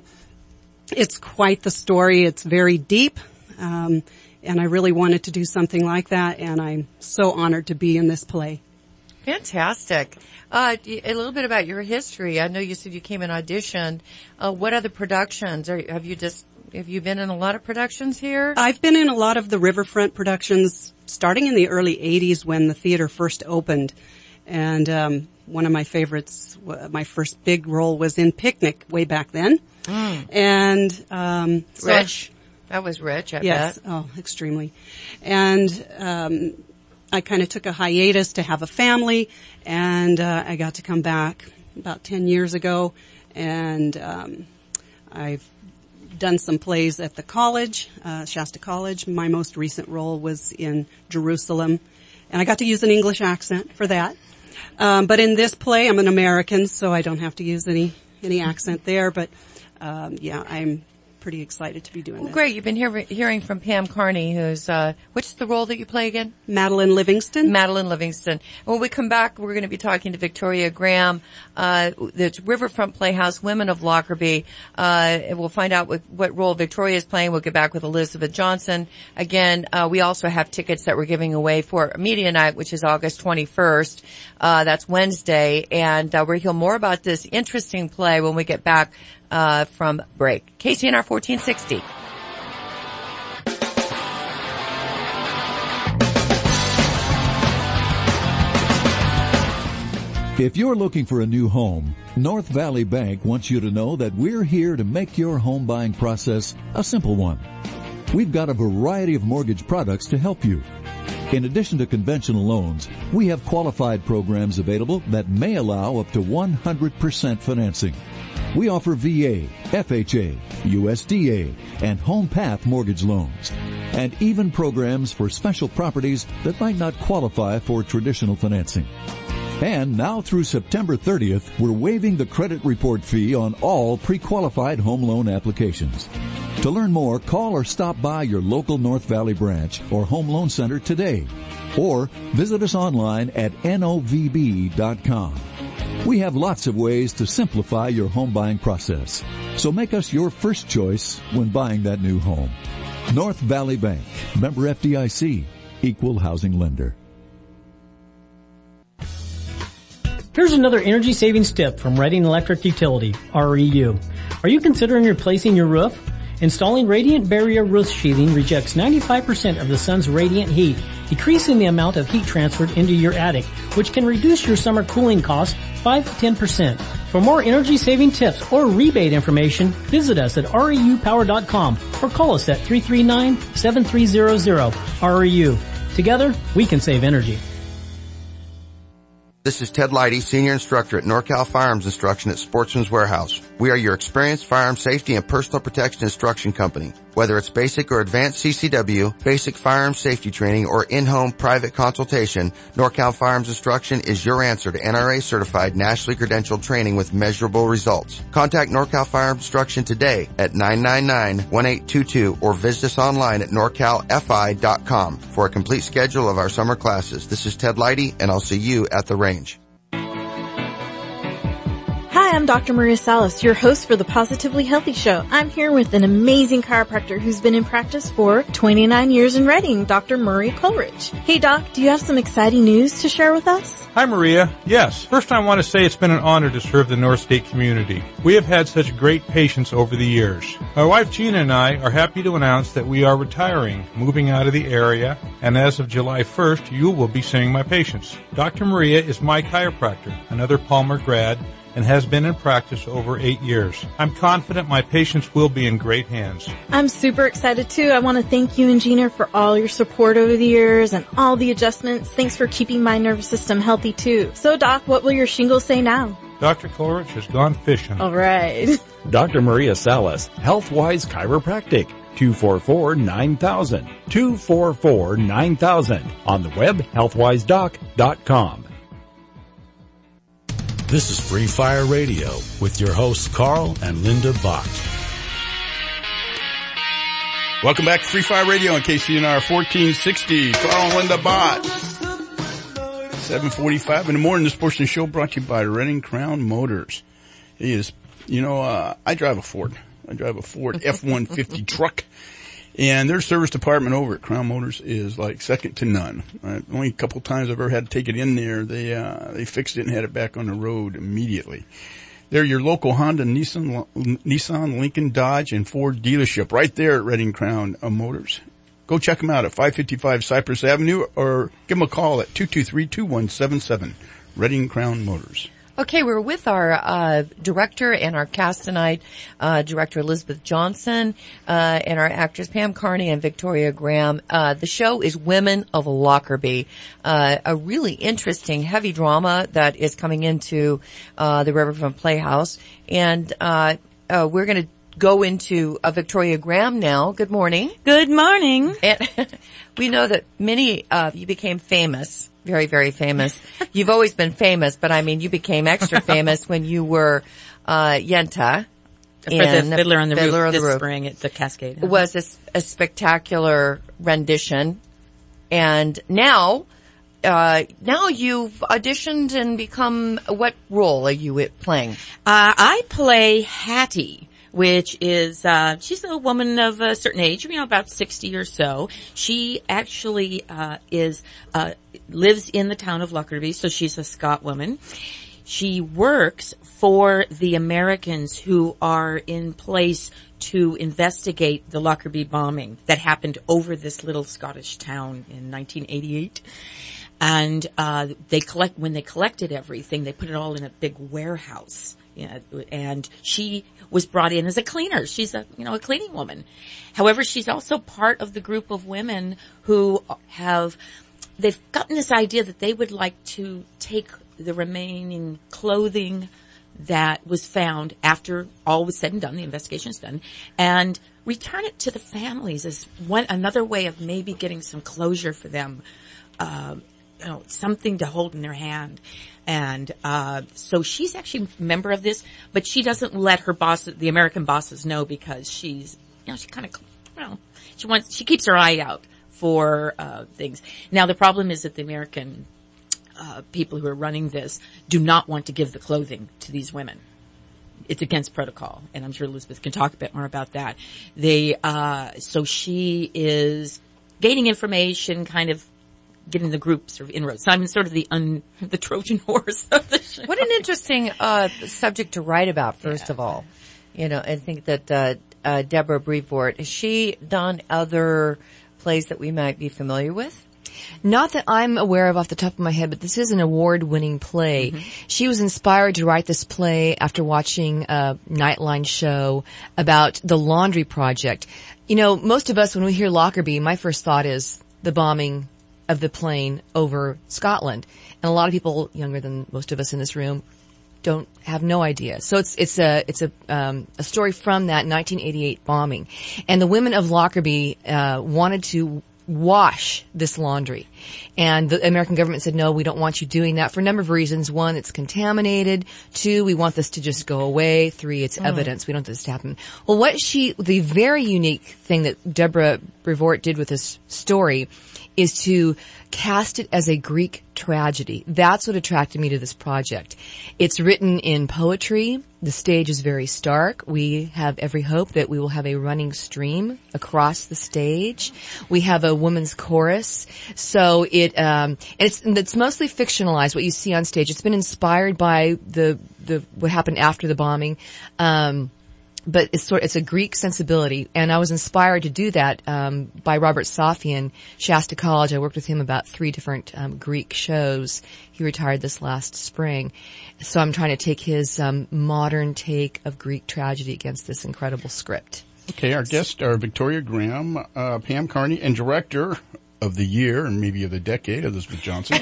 it's quite the story. It's very deep. Um, and I really wanted to do something like that, and I'm so honored to be in this play. Fantastic. Uh, a little bit about your history. I know you said you came and auditioned. Uh, what other productions? Are, have you just, have you been in a lot of productions here? I've been in a lot of the Riverfront productions starting in the early eighties when the theater first opened. And, um, one of my favorites, my first big role was in Picnic way back then. Mm. And, um, so Rich. That was rich, I yes, bet. oh, extremely. And, um, I kind of took a hiatus to have a family, and uh, I got to come back about ten years ago, and um, I've done some plays at the college, uh, Shasta College. My most recent role was in Jerusalem, and I got to use an English accent for that. Um, but in this play, I'm an American, so I don't have to use any any accent there. But um, yeah, I'm pretty excited to be doing well, this. Great. You've been hear- hearing from Pam Carney, who's, uh, what's the role that you play again? Madeline Livingston. Madeline Livingston. When we come back, we're going to be talking to Victoria Graham, uh, the Riverfront Playhouse, Women of Lockerbie. Uh, and we'll find out what, what role Victoria is playing. We'll get back with Elizabeth Johnson. Again, uh, we also have tickets that we're giving away for Media Night, which is August twenty-first. Uh, that's Wednesday. And, uh, we'll hear more about this interesting play when we get back Uh, from break. K C N R fourteen sixty. If you're looking for a new home, North Valley Bank wants you to know that we're here to make your home buying process a simple one. We've got a variety of mortgage products to help you. In addition to conventional loans, we have qualified programs available that may allow up to one hundred percent financing. We offer V A, F H A, U S D A, and Home Path mortgage loans, and even programs for special properties that might not qualify for traditional financing. And now through September thirtieth, we're waiving the credit report fee on all pre-qualified home loan applications. To learn more, call or stop by your local North Valley branch or home loan center today, or visit us online at N O V B dot com. We have lots of ways to simplify your home buying process, so make us your first choice when buying that new home. North Valley Bank, member F D I C, equal housing lender. Here's another energy savings tip from Reading Electric Utility, R E U. Are you considering replacing your roof? Installing Radiant Barrier Roof Sheathing rejects ninety-five percent of the sun's radiant heat, decreasing the amount of heat transferred into your attic, which can reduce your summer cooling costs five to ten percent. For more energy-saving tips or rebate information, visit us at R E U power dot com or call us at three three nine, seven three zero zero. R E U. Together, we can save energy. This is Ted Leidy, Senior Instructor at NorCal Firearms Instruction at Sportsman's Warehouse. We are your experienced firearm safety and personal protection instruction company. Whether it's basic or advanced C C W, basic firearm safety training, or in-home private consultation, NorCal Firearms Instruction is your answer to N R A-certified, nationally credentialed training with measurable results. Contact NorCal Firearms Instruction today at nine nine nine, one eight two two or visit us online at norcal f i dot com for a complete schedule of our summer classes. This is Ted Leidy, and I'll see you at the range. Hi, I'm Doctor Maria Salas, your host for the Positively Healthy Show. I'm here with an amazing chiropractor who's been in practice for twenty-nine years in Reading, Doctor Murray Coleridge. Hey Doc, do you have some exciting news to share with us? Hi Maria. Yes. First I want to say it's been an honor to serve the North State community. We have had such great patients over the years. My wife Gina and I are happy to announce that we are retiring, moving out of the area, and as of July first, you will be seeing my patients. Doctor Maria is my chiropractor, another Palmer grad, and has been in practice over eight years. I'm confident my patients will be in great hands. I'm super excited too. I want to thank you and Gina for all your support over the years and all the adjustments. Thanks for keeping my nervous system healthy too. So Doc, what will your shingles say now? Doctor Coleridge has gone fishing. All right. Doctor Maria Salas, Healthwise Chiropractic, two four four, nine thousand, two four four, nine thousand. On the web, healthwise doc dot com. This is Free Fire Radio with your hosts Carl and Linda Bott. Welcome back to Free Fire Radio on K C N R fourteen sixty. Carl and Linda Bott. seven forty-five in the morning. This portion of the show brought to you by Redding Crown Motors. It is, you know, uh, I drive a Ford. I drive a Ford F one fifty truck. And their service department over at Crown Motors is like second to none. Uh, only a couple times I've ever had to take it in there. They, uh, they fixed it and had it back on the road immediately. They're your local Honda, Nissan, Nissan, Lincoln, Dodge, and Ford dealership right there at Redding Crown Motors. Go check them out at five fifty-five Cypress Avenue or give them a call at two two three, two one seven seven. Redding Crown Motors. Okay, we're with our uh director and our cast tonight, uh director Elizabeth Johnson, uh and our actors Pam Carney and Victoria Graham. Uh the show is Women of Lockerbie, uh a really interesting heavy drama that is coming into uh the Riverfront Playhouse, and uh, uh we're going to go into uh, Victoria Graham now. Good morning. Good morning. And we know that many of you became famous. Very, very famous. You've always been famous, but I mean, you became extra famous when you were, uh, Yenta. For the Fiddler on the Fiddler Roof on the this Roof. spring at the Cascade. It was a, a spectacular rendition. And now, uh, now you've auditioned and become, what role are you playing? Uh, I play Hattie, which is, uh, she's a woman of a certain age, you know, about sixty or so. She actually, uh, is, uh, lives in the town of Lockerbie, so she's a Scot woman. She works for the Americans who are in place to investigate the Lockerbie bombing that happened over this little Scottish town in nineteen eighty-eight. And, uh, they collect, when they collected everything, they put it all in a big warehouse. Yeah, and she was brought in as a cleaner. She's a, you know, a cleaning woman. However, she's also part of the group of women who have, they've gotten this idea that they would like to take the remaining clothing that was found after all was said and done, the investigation's done, and return it to the families as one, another way of maybe getting some closure for them, uh, you know, something to hold in their hand. And, uh, so she's actually a member of this, but she doesn't let her boss, the American bosses know because she's, you know, she kind of, you know, she wants, she keeps her eye out for, uh, things. Now the problem is that the American, uh, people who are running this do not want to give the clothing to these women. It's against protocol, and I'm sure Elizabeth can talk a bit more about that. They, uh, so she is gaining information, kind of, getting the group sort of inroads. So I'm sort of the un, the Trojan horse of the show. What an interesting, uh, subject to write about, first yeah. of all. You know, I think that, uh, uh, Deborah Brevoort, has she done other plays that we might be familiar with? Not that I'm aware of off the top of my head, but this is an award-winning play. Mm-hmm. She was inspired to write this play after watching a Nightline show about the Laundry Project. You know, most of us, when we hear Lockerbie, my first thought is the bombing of the plane over Scotland. And a lot of people younger than most of us in this room don't have no idea. So it's it's a it's a um a story from that nineteen eighty-eight bombing. And the women of Lockerbie uh wanted to wash this laundry. And the American government said, no, we don't want you doing that for a number of reasons. One, it's contaminated. Two, we want this to just go away. Three, it's mm. evidence. We don't want this to happen. Well, what she, the very unique thing that Deborah Brevoort did with this story is to cast it as a Greek tragedy. That's what attracted me to this project. It's written in poetry. The stage is very stark. We have every hope that we will have a running stream across the stage. We have a woman's chorus. So it, um, it's, it's mostly fictionalized, what you see on stage. It's been inspired by the, the, what happened after the bombing. Um, But it's sort, it's a Greek sensibility, and I was inspired to do that, um, by Robert Safian, Shasta College. I worked with him about three different, um, Greek shows. He retired this last spring. So I'm trying to take his, um, modern take of Greek tragedy against this incredible script. Okay, our guests are Victoria Graham, uh, Pam Carney, and director of the year, and maybe of the decade, Elizabeth Johnson.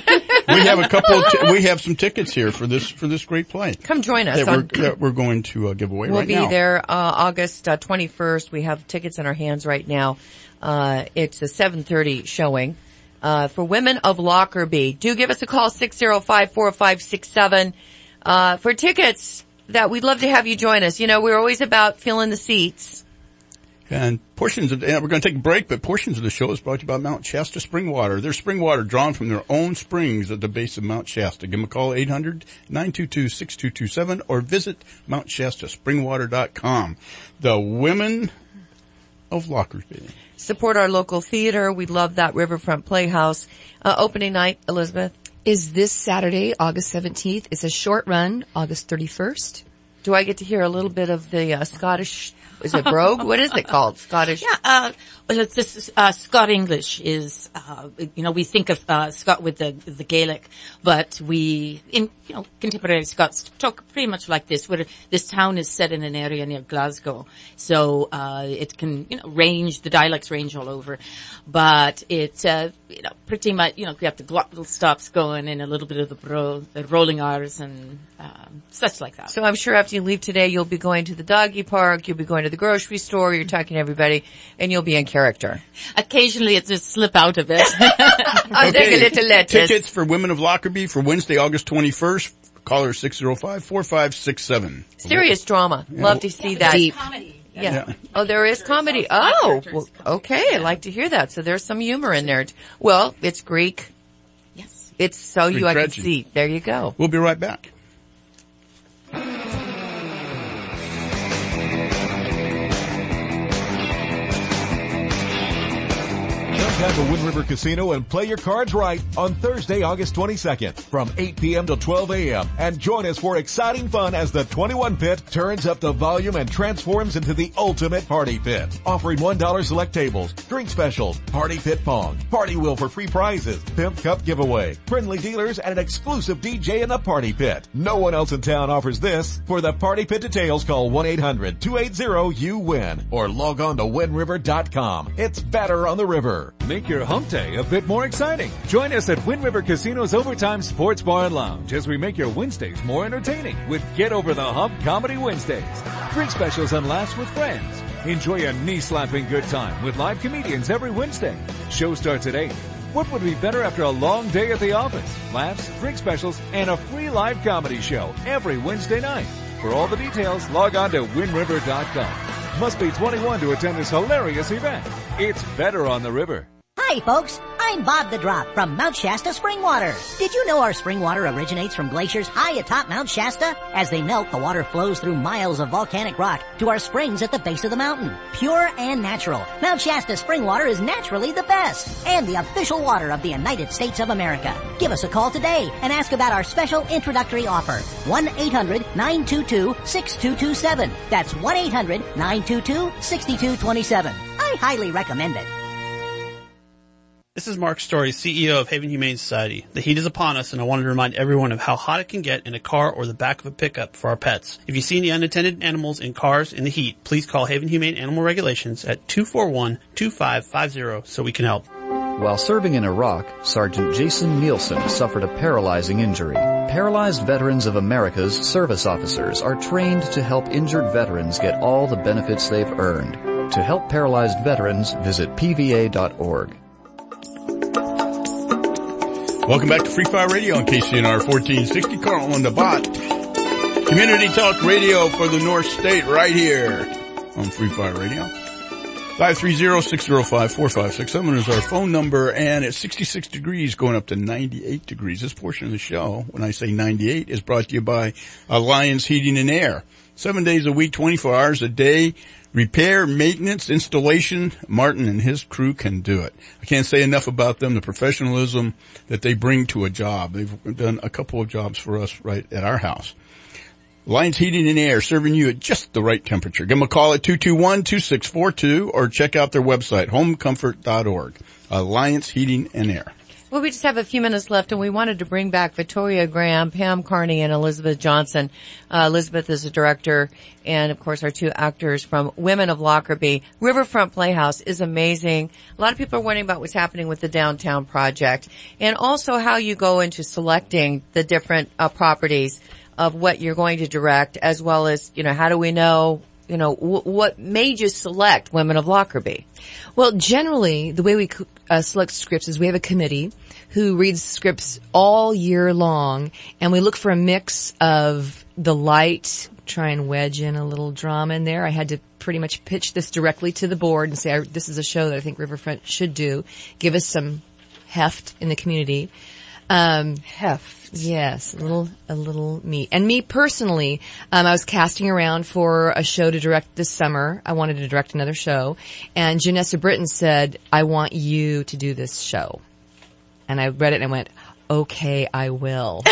we have a couple of, t- we have some tickets here for this, for this great play. Come join us. That on, we're, that we're going to uh, give away we'll right now. We'll be there, uh, August uh, twenty-first. We have tickets in our hands right now. Uh, it's a seven thirty showing, uh, for Women of Lockerbie. Do give us a call, six oh five, four five six seven, uh, for tickets that we'd love to have you join us. You know, we're always about filling the seats. And portions of, and we're going to take a break, but portions of the show is brought to you by Mount Shasta Spring Water. Their spring water drawn from their own springs at the base of Mount Shasta. Give them a call, eight hundred, nine two two, six two two seven, or visit mount shasta spring water dot com. The Women of Lockerbie. Support our local theater. We love that Riverfront Playhouse. Uh, opening night, Elizabeth? Is this Saturday, August seventeenth. It's a short run, August thirty-first. Do I get to hear a little bit of the uh, Scottish, is it brogue? What is it called? Scottish? Yeah, uh, well, it's this, uh, Scot English is, uh, you know, we think of, uh, Scot with the, the Gaelic, but we, in, you know, contemporary Scots talk pretty much like this, where this town is set in an area near Glasgow. So, uh, it can, you know, range, the dialects range all over. But it's, uh, you know, pretty much, you know, we have the glottal stops going and a little bit of the bro, the rolling R's and, um, such like that. So I'm sure after you leave today, you'll be going to the doggy park, you'll be going to the grocery store, you're talking to everybody, and you'll be in character. Occasionally it just slip out of it. I'll Okay. take a little lettuce. Tickets for Women of Lockerbie for Wednesday, August twenty-first. Caller six oh five, four five six seven. Serious drama. Love to see that. Deep. Yeah. Yeah. Oh, there is comedy. Oh, well, okay. I like to hear that. So there's some humor in there. Well, it's Greek. Yes. It's so you I can tragedy. see. There you go. We'll be right back. Come down to Wind River Casino and play your cards right on Thursday, August twenty-second from eight p.m. till twelve a.m. and join us for exciting fun as the twenty-one pit turns up the volume and transforms into the ultimate party pit. Offering one dollar select tables, drink specials, party pit pong, party wheel for free prizes, pimp cup giveaway, friendly dealers, and an exclusive D J in the party pit. No one else in town offers this. For the party pit details, call one eight hundred, two eight zero, U W I N or log on to wind river dot com. It's better on the river. Make your hump day a bit more exciting. Join us at Wind River Casino's Overtime Sports Bar and Lounge as we make your Wednesdays more entertaining with Get Over the Hump Comedy Wednesdays. Drink specials and laughs with friends. Enjoy a knee-slapping good time with live comedians every Wednesday. Show starts at eight. What would be better after a long day at the office? Laughs, drink specials, and a free live comedy show every Wednesday night. For all the details, log on to wind river dot com. Must be twenty-one to attend this hilarious event. It's better on the river. Hi folks, I'm Bob the Drop from Mount Shasta Spring Water. Did you know our spring water originates from glaciers high atop Mount Shasta? As they melt, the water flows through miles of volcanic rock to our springs at the base of the mountain. Pure and natural, Mount Shasta Spring Water is naturally the best and the official water of the United States of America. Give us a call today and ask about our special introductory offer. one eight hundred, nine two two, six two two seven. That's one eight hundred, nine two two, six two two seven. I highly recommend it. This is Mark Story, C E O of Haven Humane Society. The heat is upon us, and I wanted to remind everyone of how hot it can get in a car or the back of a pickup for our pets. If you see any unattended animals in cars in the heat, please call Haven Humane Animal Regulations at two four one, two five five zero so we can help. While serving in Iraq, Sergeant Jason Nielsen suffered a paralyzing injury. Paralyzed Veterans of America's service officers are trained to help injured veterans get all the benefits they've earned. To help paralyzed veterans, visit P V A dot org. Welcome back to Free Fire Radio on K C N R fourteen sixty. Carl and the Bot. Community Talk Radio for the North State right here on Free Fire Radio. five three zero, six zero five, four five six seven is our phone number, and it's sixty-six degrees going up to ninety-eight degrees. This portion of the show, when I say ninety-eight, is brought to you by Alliance Heating and Air. Seven days a week, twenty-four hours a day. Repair, maintenance, installation, Martin and his crew can do it. I can't say enough about them, the professionalism that they bring to a job. They've done a couple of jobs for us right at our house. Alliance Heating and Air, serving you at just the right temperature. Give them a call at two two one, two six four two or check out their website, home comfort dot org. Alliance Heating and Air. Well, we just have a few minutes left, and we wanted to bring back Victoria Graham, Pam Carney, and Elizabeth Johnson. Uh, Elizabeth is a director, and of course our two actors from Women of Lockerbie. Riverfront Playhouse is amazing. A lot of people are wondering about what's happening with the downtown project, and also how you go into selecting the different uh, properties of what you're going to direct, as well as, you know, how do we know, you know, w- what made you select Women of Lockerbie? Well, generally, the way we uh, select scripts is we have a committee who reads scripts all year long, and we look for a mix of the light, try and wedge in a little drama in there. I had to pretty much pitch this directly to the board and say, this is a show that I think Riverfront should do. Give us some heft in the community. Um, heft. Yes, a little, a little meat. And me personally, um, I was casting around for a show to direct this summer. I wanted to direct another show. And Janessa Britton said, I want you to do this show. And I read it and I went, okay, I will.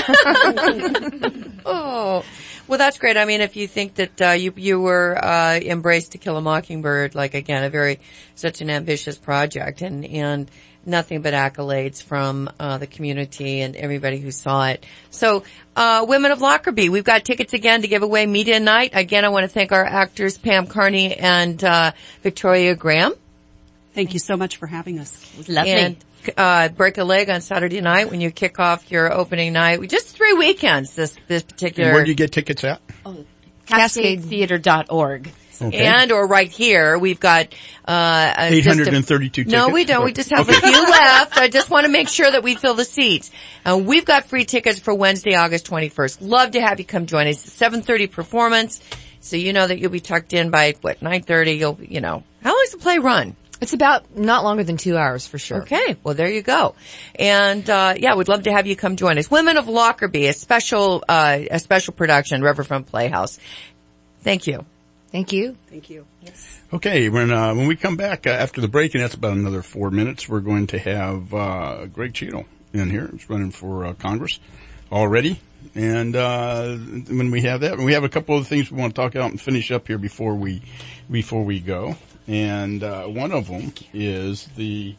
Oh, well, that's great. I mean, if you think that, uh, you, you were, uh, embraced To Kill a Mockingbird, like again, a very, such an ambitious project and, and, nothing but accolades from uh the community and everybody who saw it. So, uh Women of Lockerbie, we've got tickets again to give away media night. Again, I want to thank our actors Pam Carney and uh Victoria Graham. Thank you so much for having us. It was lovely. And uh break a leg on Saturday night when you kick off your opening night. Just three weekends this this particular. And where do you get tickets at? Oh, Cascade Theater dot org. Okay. And or right here, we've got uh eight hundred thirty-two tickets. No, we don't. We just have okay. a few left. I just want to make sure that we fill the seats. Uh, we've got free tickets for Wednesday, August twenty-first. Love to have you come join us. seven thirty performance. So you know that you'll be tucked in by what, nine thirty. You'll, you know, how long does the play run? It's about not longer than two hours for sure. Okay. Well, there you go. And, uh, yeah, we'd love to have you come join us. Women of Lockerbie, a special, uh, a special production, Riverfront Playhouse. Thank you. Thank you. Thank you. Yes. Okay, when uh, when we come back uh, after the break, and that's about another four minutes, we're going to have uh, Greg Cheadle in here. He's running for uh, Congress already. And uh when we have that, we have a couple of things we want to talk about and finish up here before we before we go. And uh one of them is the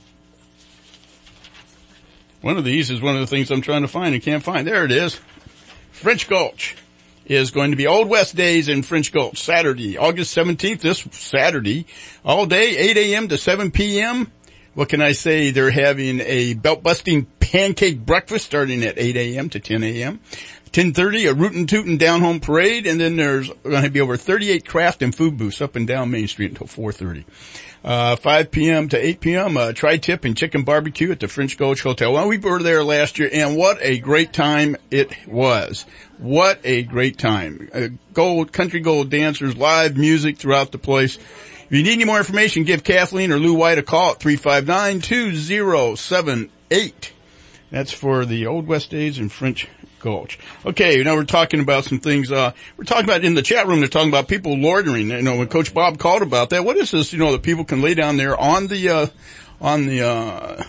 one of these is one of the things I'm trying to find and can't find. There it is. French Gulch is going to be Old West Days in French Gulch, Saturday, August seventeenth, this Saturday, all day, eight a.m. to seven p.m. What can I say? They're having a belt-busting pancake breakfast starting at eight a.m. to ten a.m. ten thirty, a rootin' tootin' down-home parade, and then there's going to be over thirty-eight craft and food booths up and down Main Street until four thirty. Uh, five p.m. to eight p.m., uh, tri-tip and chicken barbecue at the French Gulch Hotel. Well, we were there last year, and what a great time it was. What a great time. Uh, gold, country gold dancers, live music throughout the place. If you need any more information, give Kathleen or Lou White a call at three five nine, two zero seven eight. That's for the Old West Days in French Gulch. Okay, now we're talking about some things, uh, we're talking about in the chat room, they're talking about people loitering. You know, when Coach Bob called about that, what is this, you know, that people can lay down there on the, uh, on the, uh,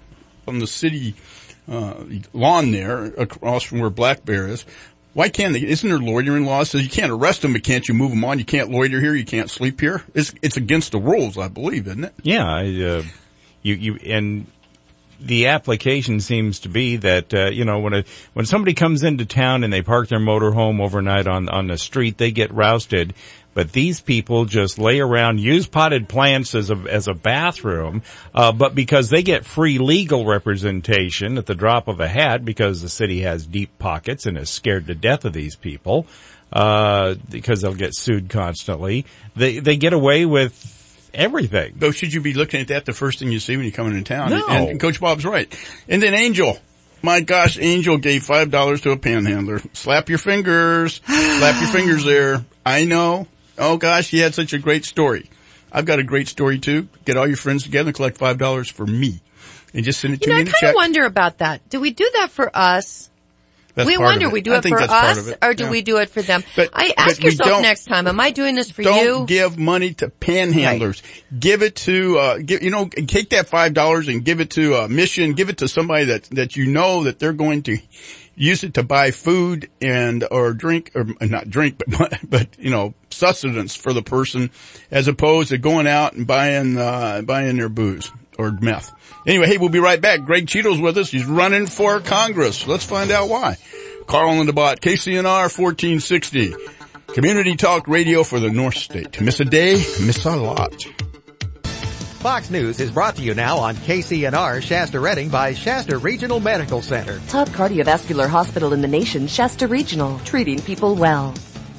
on the city, uh, lawn there across from where Black Bear is. Why can't they? Isn't there loitering laws? So you can't arrest them, but can't you move them on? You can't loiter here. You can't sleep here. It's, it's against the rules, I believe, isn't it? Yeah. I, uh, you, you, and, the application seems to be that, uh, you know, when a, when somebody comes into town and they park their motorhome overnight on, on the street, they get rousted. But these people just lay around, use potted plants as a, as a bathroom, uh, but because they get free legal representation at the drop of a hat because the city has deep pockets and is scared to death of these people, uh, because they'll get sued constantly, they, they get away with everything. Though should you be looking at that the first thing you see when you come into town? No. And, and Coach Bob's right. And then Angel. My gosh, Angel gave five dollars to a panhandler. Slap your fingers. Slap your fingers there. I know. Oh gosh, he had such a great story. I've got a great story too. Get all your friends together and collect five dollars for me. And just send it to you know, me in a check. I kind of wonder about that. Do we do that for us? That's we part wonder, of it. we do I it think for that's part us, of it. or do Yeah. we do it for them? But, I ask but we yourself don't- next time, am I doing this for Don't you? give money to panhandlers. Give it to, uh, give, you know, take that five dollars and give it to a mission. Give it to somebody that, that you know that they're going to use it to buy food and, or drink, or not drink, but, but, you know, sustenance for the person as opposed to going out and buying, uh, buying their booze or meth. Anyway, hey, we'll be right back. Greg Cheeto's with us. He's running for Congress. Let's find out why. Carl Lindenbot, K C N R fourteen sixty. Community Talk Radio for the North State. Miss a day, miss a lot. Fox News is brought to you now on K C N R Shasta Redding by Shasta Regional Medical Center. Top cardiovascular hospital in the nation, Shasta Regional, treating people well.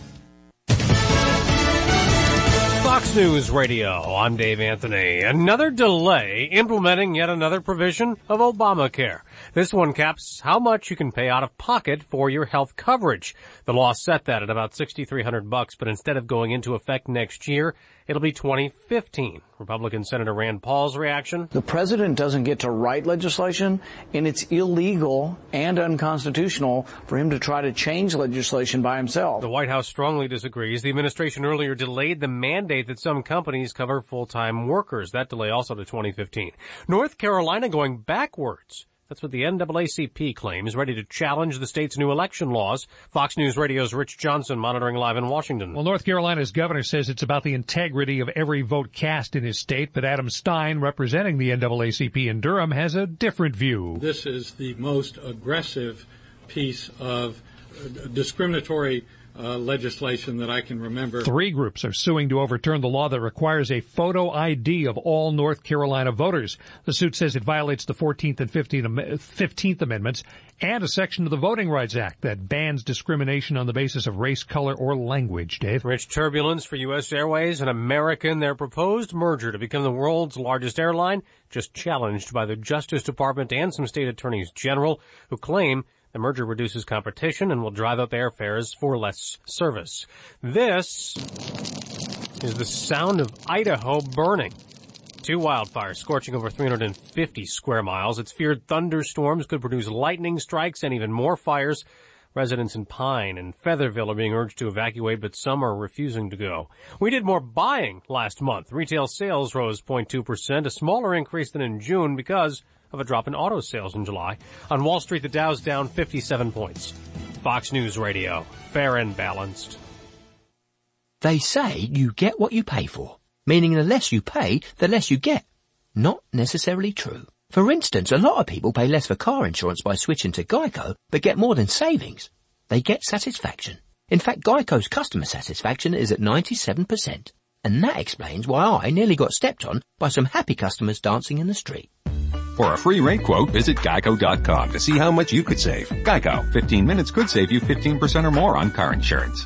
Fox News Radio, I'm Dave Anthony. Another delay implementing yet another provision of Obamacare. This one caps how much you can pay out of pocket for your health coverage. The law set that at about sixty-three hundred bucks, but instead of going into effect next year, it'll be twenty fifteen. Republican Senator Rand Paul's reaction: the president doesn't get to write legislation, and it's illegal and unconstitutional for him to try to change legislation by himself. The White House strongly disagrees. The administration earlier delayed the mandate that some companies cover full-time workers. That delay also to twenty fifteen. North Carolina going backwards. That's what the N double A C P claims, ready to challenge the state's new election laws. Fox News Radio's Rich Johnson monitoring live in Washington. Well, North Carolina's governor says it's about the integrity of every vote cast in his state, but Adam Stein, representing the N double A C P in Durham, has a different view. This is the most aggressive piece of discriminatory Uh, legislation that I can remember. Three groups are suing to overturn the law that requires a photo I D of all North Carolina voters. The suit says it violates the fourteenth and fifteenth Amendments and a section of the Voting Rights Act that bans discrimination on the basis of race, color, or language. Dave? Rich, turbulence for U S Airways and American. Their proposed merger to become the world's largest airline just challenged by the Justice Department and some state attorneys general who claim the merger reduces competition and will drive up airfares for less service. This is the sound of Idaho burning. Two wildfires scorching over three hundred fifty square miles. It's feared thunderstorms could produce lightning strikes and even more fires. Residents in Pine and Featherville are being urged to evacuate, but some are refusing to go. We did more buying last month. Retail sales rose zero point two percent, a smaller increase than in June because of a drop in auto sales in July. On Wall Street, the Dow's down fifty-seven points. Fox News Radio, fair and balanced. They say you get what you pay for, meaning the less you pay, the less you get. Not necessarily true. For instance, a lot of people pay less for car insurance by switching to Geico, but get more than savings. They get satisfaction. In fact, Geico's customer satisfaction is at ninety-seven percent. And that explains why I nearly got stepped on by some happy customers dancing in the street. For a free rate quote, visit geico dot com to see how much you could save. Geico, fifteen minutes could save you fifteen percent or more on car insurance.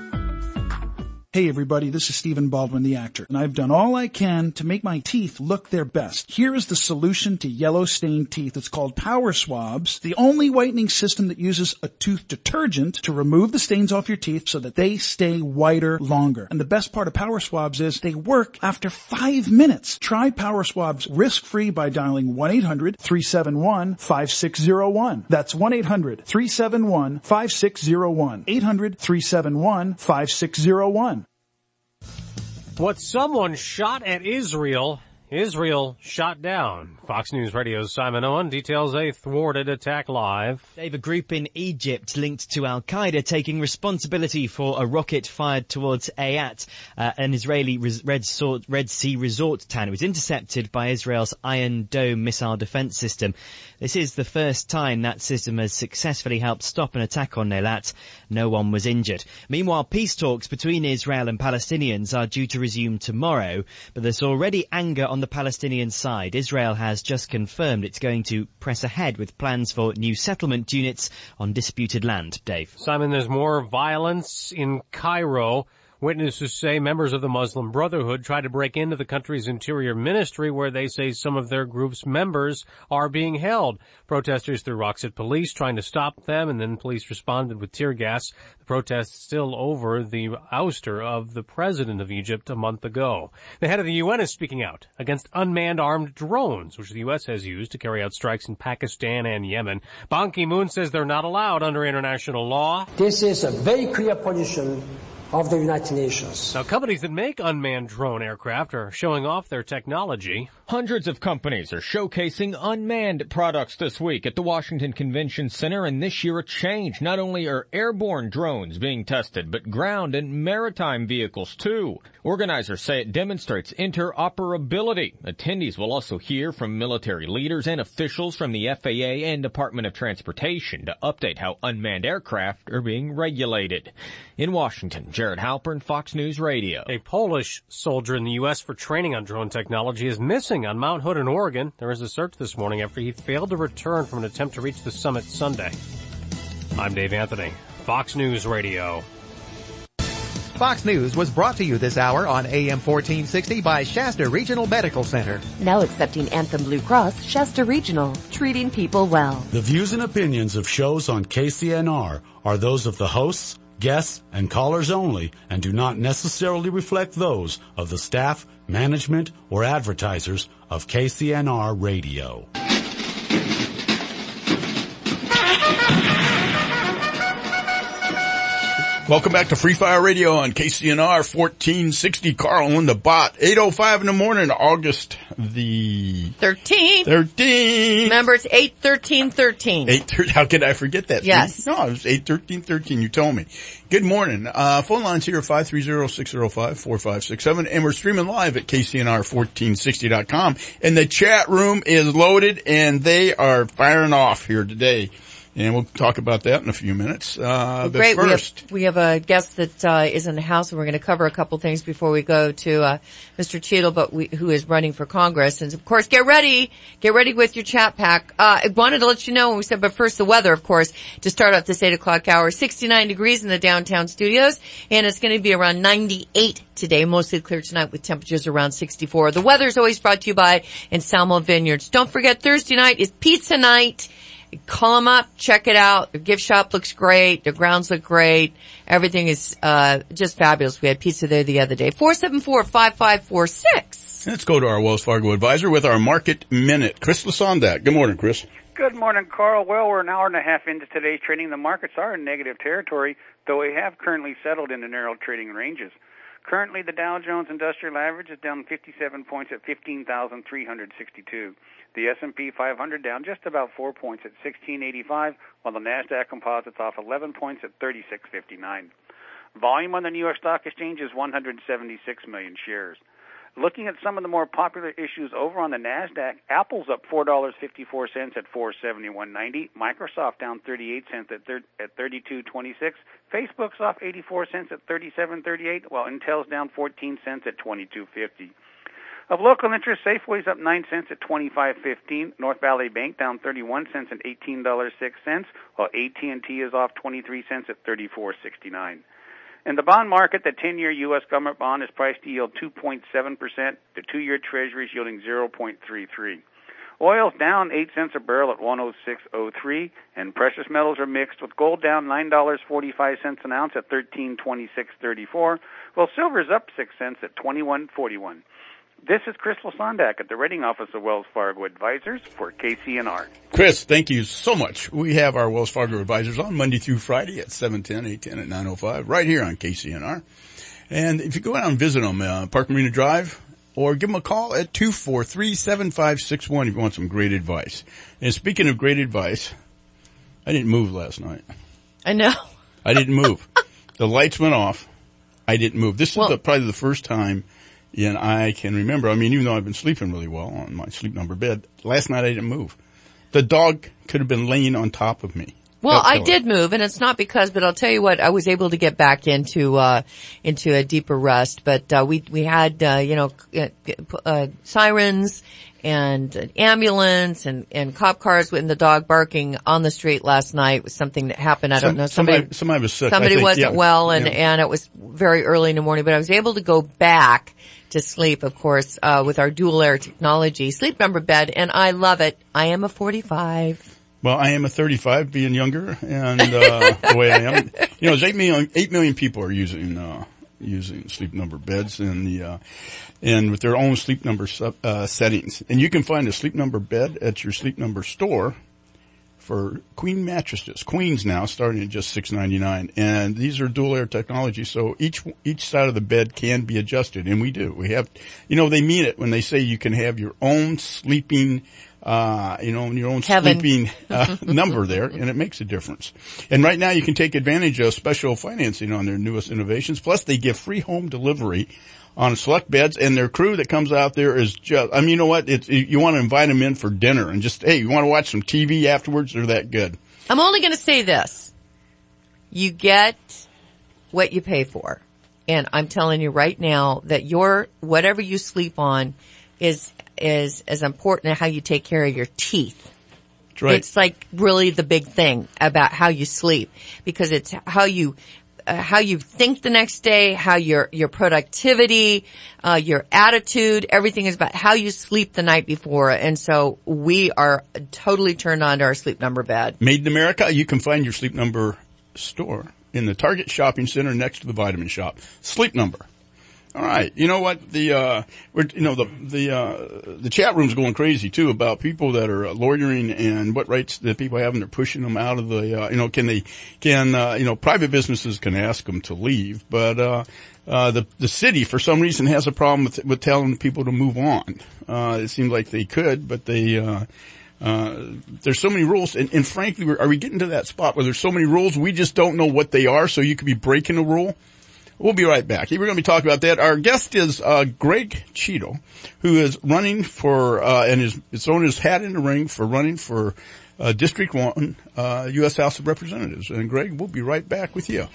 Hey everybody, this is Stephen Baldwin, the actor, and I've done all I can to make my teeth look their best. Here is the solution to yellow stained teeth. It's called Power Swabs, the only whitening system that uses a tooth detergent to remove the stains off your teeth so that they stay whiter longer. And the best part of Power Swabs is they work after five minutes. Try Power Swabs risk-free by dialing one eight hundred three seven one five six zero one. That's one eight hundred three seven one five six zero one. eight hundred three seven one five six zero one. What someone shot at Israel, Israel shot down. Fox News Radio's Simon Owen details a thwarted attack live. Dave, a group in Egypt linked to Al-Qaeda taking responsibility for a rocket fired towards Eilat, uh, an Israeli res- Red, Sword, Red Sea resort town. It was intercepted by Israel's Iron Dome missile defense system. This is the first time that system has successfully helped stop an attack on Eilat. No one was injured. Meanwhile, peace talks between Israel and Palestinians are due to resume tomorrow, but there's already anger on the Palestinian side. Israel has just confirmed it's going to press ahead with plans for new settlement units on disputed land. Dave. Simon, there's more violence in Cairo. Witnesses say members of the Muslim Brotherhood tried to break into the country's interior ministry where they say some of their group's members are being held. Protesters threw rocks at police trying to stop them, and then police responded with tear gas. The protests still over the ouster of the president of Egypt a month ago. The head of the U N is speaking out against unmanned armed drones, which the U S has used to carry out strikes in Pakistan and Yemen. Ban Ki-moon says they're not allowed under international law. This is a very clear position of the United Nations. Now, companies that make unmanned drone aircraft are showing off their technology. Hundreds of companies are showcasing unmanned products this week at the Washington Convention Center, and this year a change. Not only are airborne drones being tested, but ground and maritime vehicles too. Organizers say it demonstrates interoperability. Attendees will also hear from military leaders and officials from the F A A and Department of Transportation to update how unmanned aircraft are being regulated. In Washington, Jared Halpern, Fox News Radio. A Polish soldier in the U S for training on drone technology is missing on Mount Hood in Oregon. There was a search this morning after he failed to return from an attempt to reach the summit Sunday. I'm Dave Anthony, Fox News Radio. Fox News was brought to you this hour on A M fourteen sixty by Shasta Regional Medical Center. Now accepting Anthem Blue Cross, Shasta Regional, treating people well. The views and opinions of shows on K C N R are those of the hosts, guests, and callers only and do not necessarily reflect those of the staff, management, or advertisers of K C N R Radio. Welcome back to Free Fire Radio on K C N R fourteen sixty. Carl and the Bot. eight oh five in the morning, August the thirteenth. thirteenth. Remember, it's eight thirteen thirteen. eight thirteen. How could I forget that? Yes. No, it was eight thirteen thirteen. You told me. Good morning. Uh, phone lines here are five three zero, six zero five, four five six seven, and we're streaming live at K C N R fourteen sixty dot com. And the chat room is loaded, and they are firing off here today. And we'll talk about that in a few minutes. Uh, but Great. first, We have, we have a guest that uh, is in the house, and we're going to cover a couple things before we go to uh, Mister Cheadle, but we, who is running for Congress. And of course, get ready, get ready with your chat pack. Uh, I wanted to let you know when we said, but first the weather, of course, to start off this eight o'clock hour. sixty-nine degrees in the downtown studios, and it's going to be around ninety-eight today, mostly clear tonight with temperatures around sixty-four. The weather is always brought to you by Anselmo Vineyards. Don't forget, Thursday night is pizza night. Call them up, check it out. Their gift shop looks great. Their grounds look great. Everything is uh just fabulous. We had pizza there the other day. four seven four, five five four six. let's go to our Wells Fargo advisor with our Market Minute. Chris Lasondak. Good morning, Chris. Good morning, Carl. Well, we're an hour and a half into today's trading. The markets are in negative territory, though we have currently settled into narrow trading ranges. Currently, the Dow Jones Industrial Average is down fifty-seven points at fifteen thousand three hundred sixty-two. The S and P five hundred down just about four points at sixteen eighty-five, while the NASDAQ Composite's off eleven points at thirty-six fifty-nine. Volume on the New York Stock Exchange is one hundred seventy-six million shares. Looking at some of the more popular issues over on the NASDAQ, Apple's up four dollars and fifty-four cents at four seventy-one ninety. Microsoft down thirty-eight cents at, thir- at thirty-two twenty-six. Facebook's off eighty-four cents at thirty-seven thirty-eight, while Intel's down fourteen cents at twenty-two fifty. Of local interest, Safeway's up nine cents at twenty-five fifteen. North Valley Bank down thirty-one cents at eighteen dollars and six cents, while A T and T is off twenty-three cents at thirty-four sixty-nine. In the bond market, the ten-year U S government bond is priced to yield two point seven percent. The two-year Treasury is yielding zero point three three. Oil's down eight cents a barrel at one oh six oh three, and precious metals are mixed, with gold down nine dollars and forty-five cents an ounce at thirteen twenty-six thirty-four, while silver's up six cents at twenty-one forty-one. This is Chris Lasondak at the Rating Office of Wells Fargo Advisors for K C N R. Chris, thank you so much. We have our Wells Fargo Advisors on Monday through Friday at seven ten, eight ten, at nine oh five, right here on K C N R. And if you go out and visit them, uh, Park Marina Drive, or give them a call at two four three, seven five six one if you want some great advice. And speaking of great advice, I didn't move last night. I know. I didn't move. The lights went off. I didn't move. This is well, the, probably the first time and I can remember, I mean, even though I've been sleeping really well on my sleep number bed, last night I didn't move. The dog could have been laying on top of me. Well, I did move, and it's not because, but I'll tell you what, I was able to get back into, uh, into a deeper rest, but, uh, we, we had, uh, you know, uh, sirens and an ambulance and, and cop cars with the dog barking on the street last night was something that happened. I don't Some, know. Somebody, somebody, somebody was sick. Somebody I think, wasn't yeah, well, and, yeah. and it was very early in the morning, but I was able to go back to sleep, of course, uh, with our dual air technology sleep number bed, and I love it. I am a forty-five. Well, I am a thirty-five, being younger, and uh the way I am. You know, there's eight million, eight million people are using uh using sleep number beds, and the uh and with their own sleep number sub, uh settings. And you can find a sleep number bed at your sleep number store for queen mattresses. Queens now starting at just six ninety-nine, and these are dual air technology, so each each side of the bed can be adjusted, and we do. We have, you know, they mean it when they say you can have your own sleeping, uh, you know, your own Heaven. sleeping uh, number there, and it makes a difference. And right now you can take advantage of special financing on their newest innovations. Plus, they give free home delivery on select beds, and their crew that comes out there is just, I mean, you know what? It's, you want to invite them in for dinner and just, hey, you want to watch some T V afterwards? They're that good. I'm only going to say this. You get what you pay for. And I'm telling you right now that your, whatever you sleep on is, is as important as how you take care of your teeth. That's right. It's like really the big thing about how you sleep, because it's how you, Uh, how you think the next day, how your, your productivity, uh, your attitude, everything is about how you sleep the night before. And so we are totally turned on to our Sleep Number bed. Made in America, you can find your Sleep Number store in the Target shopping center next to the Vitamin Shop. Sleep Number. All right. You know what? The, uh, we're, you know, the, the, uh, the chat room's going crazy too about people that are lawyering and what rights that people have, and they're pushing them out of the, uh, you know, can they, can, uh, you know, private businesses can ask them to leave, but, uh, uh, the, the city for some reason has a problem with, with telling people to move on. Uh, it seems like they could, but they, uh, uh, there's so many rules, and, and frankly, we're, are we getting to that spot where there's so many rules we just don't know what they are, so you could be breaking a rule? We'll be right back. We're going to be talking about that. Our guest is uh Greg Cheeto, who is running for uh and is, is throwing his hat in the ring for running for uh District one, uh U S House of Representatives. And Greg, we'll be right back with you.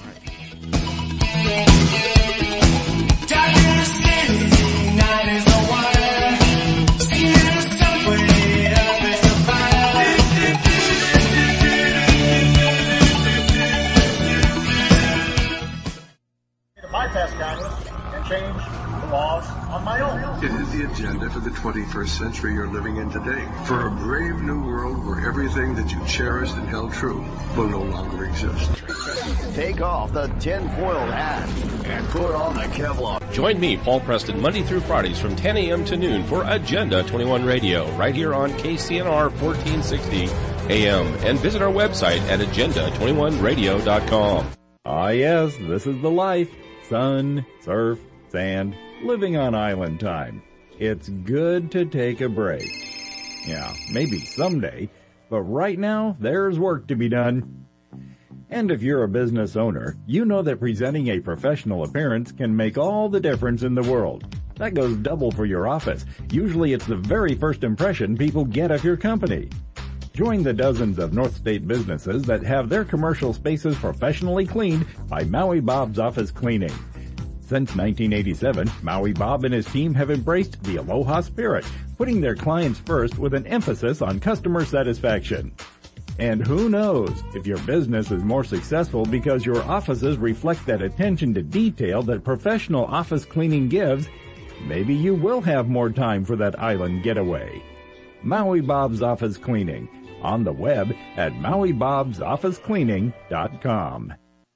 Bypass Congress and change the laws on my own. It is the agenda for the twenty-first century you're living in today. For a brave new world where everything that you cherished and held true will no longer exist. Take off the tinfoil hat and put on the Kevlar. Join me, Paul Preston, Monday through Fridays from ten a.m. to noon for Agenda twenty-one Radio, right here on K C N R fourteen sixty A M. And visit our website at agenda twenty-one radio dot com. Ah yes, this is the life. Sun, surf, sand, living on island time. It's good to take a break. Yeah, maybe someday, but right now, there's work to be done. And if you're a business owner, you know that presenting a professional appearance can make all the difference in the world. That goes double for your office. Usually it's the very first impression people get of your company. Join the dozens of North State businesses that have their commercial spaces professionally cleaned by Maui Bob's Office Cleaning. Since nineteen eighty-seven, Maui Bob and his team have embraced the Aloha spirit, putting their clients first with an emphasis on customer satisfaction. And who knows, if your business is more successful because your offices reflect that attention to detail that professional office cleaning gives, maybe you will have more time for that island getaway. Maui Bob's Office Cleaning. On the web at maui bobs office cleaning dot com.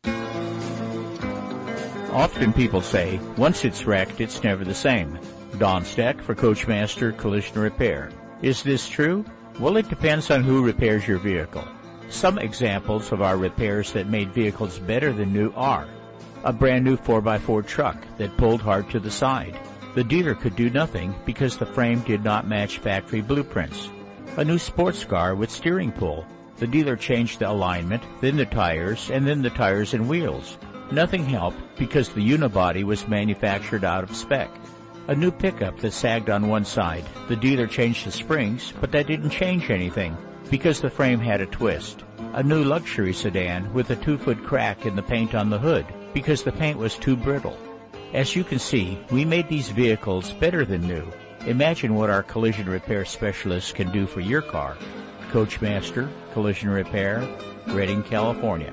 Often people say, once it's wrecked, it's never the same. Don Steck for Coachmaster Collision Repair. Is this true? Well, it depends on who repairs your vehicle. Some examples of our repairs that made vehicles better than new are a brand new four by four truck that pulled hard to the side. The dealer could do nothing because the frame did not match factory blueprints. A new sports car with steering pull. The dealer changed the alignment, then the tires, and then the tires and wheels. Nothing helped because the unibody was manufactured out of spec. A new pickup that sagged on one side. The dealer changed the springs, but that didn't change anything because the frame had a twist. A new luxury sedan with a two-foot crack in the paint on the hood because the paint was too brittle. As you can see, we made these vehicles better than new. Imagine what our collision repair specialists can do for your car. Coachmaster Collision Repair, Redding, California.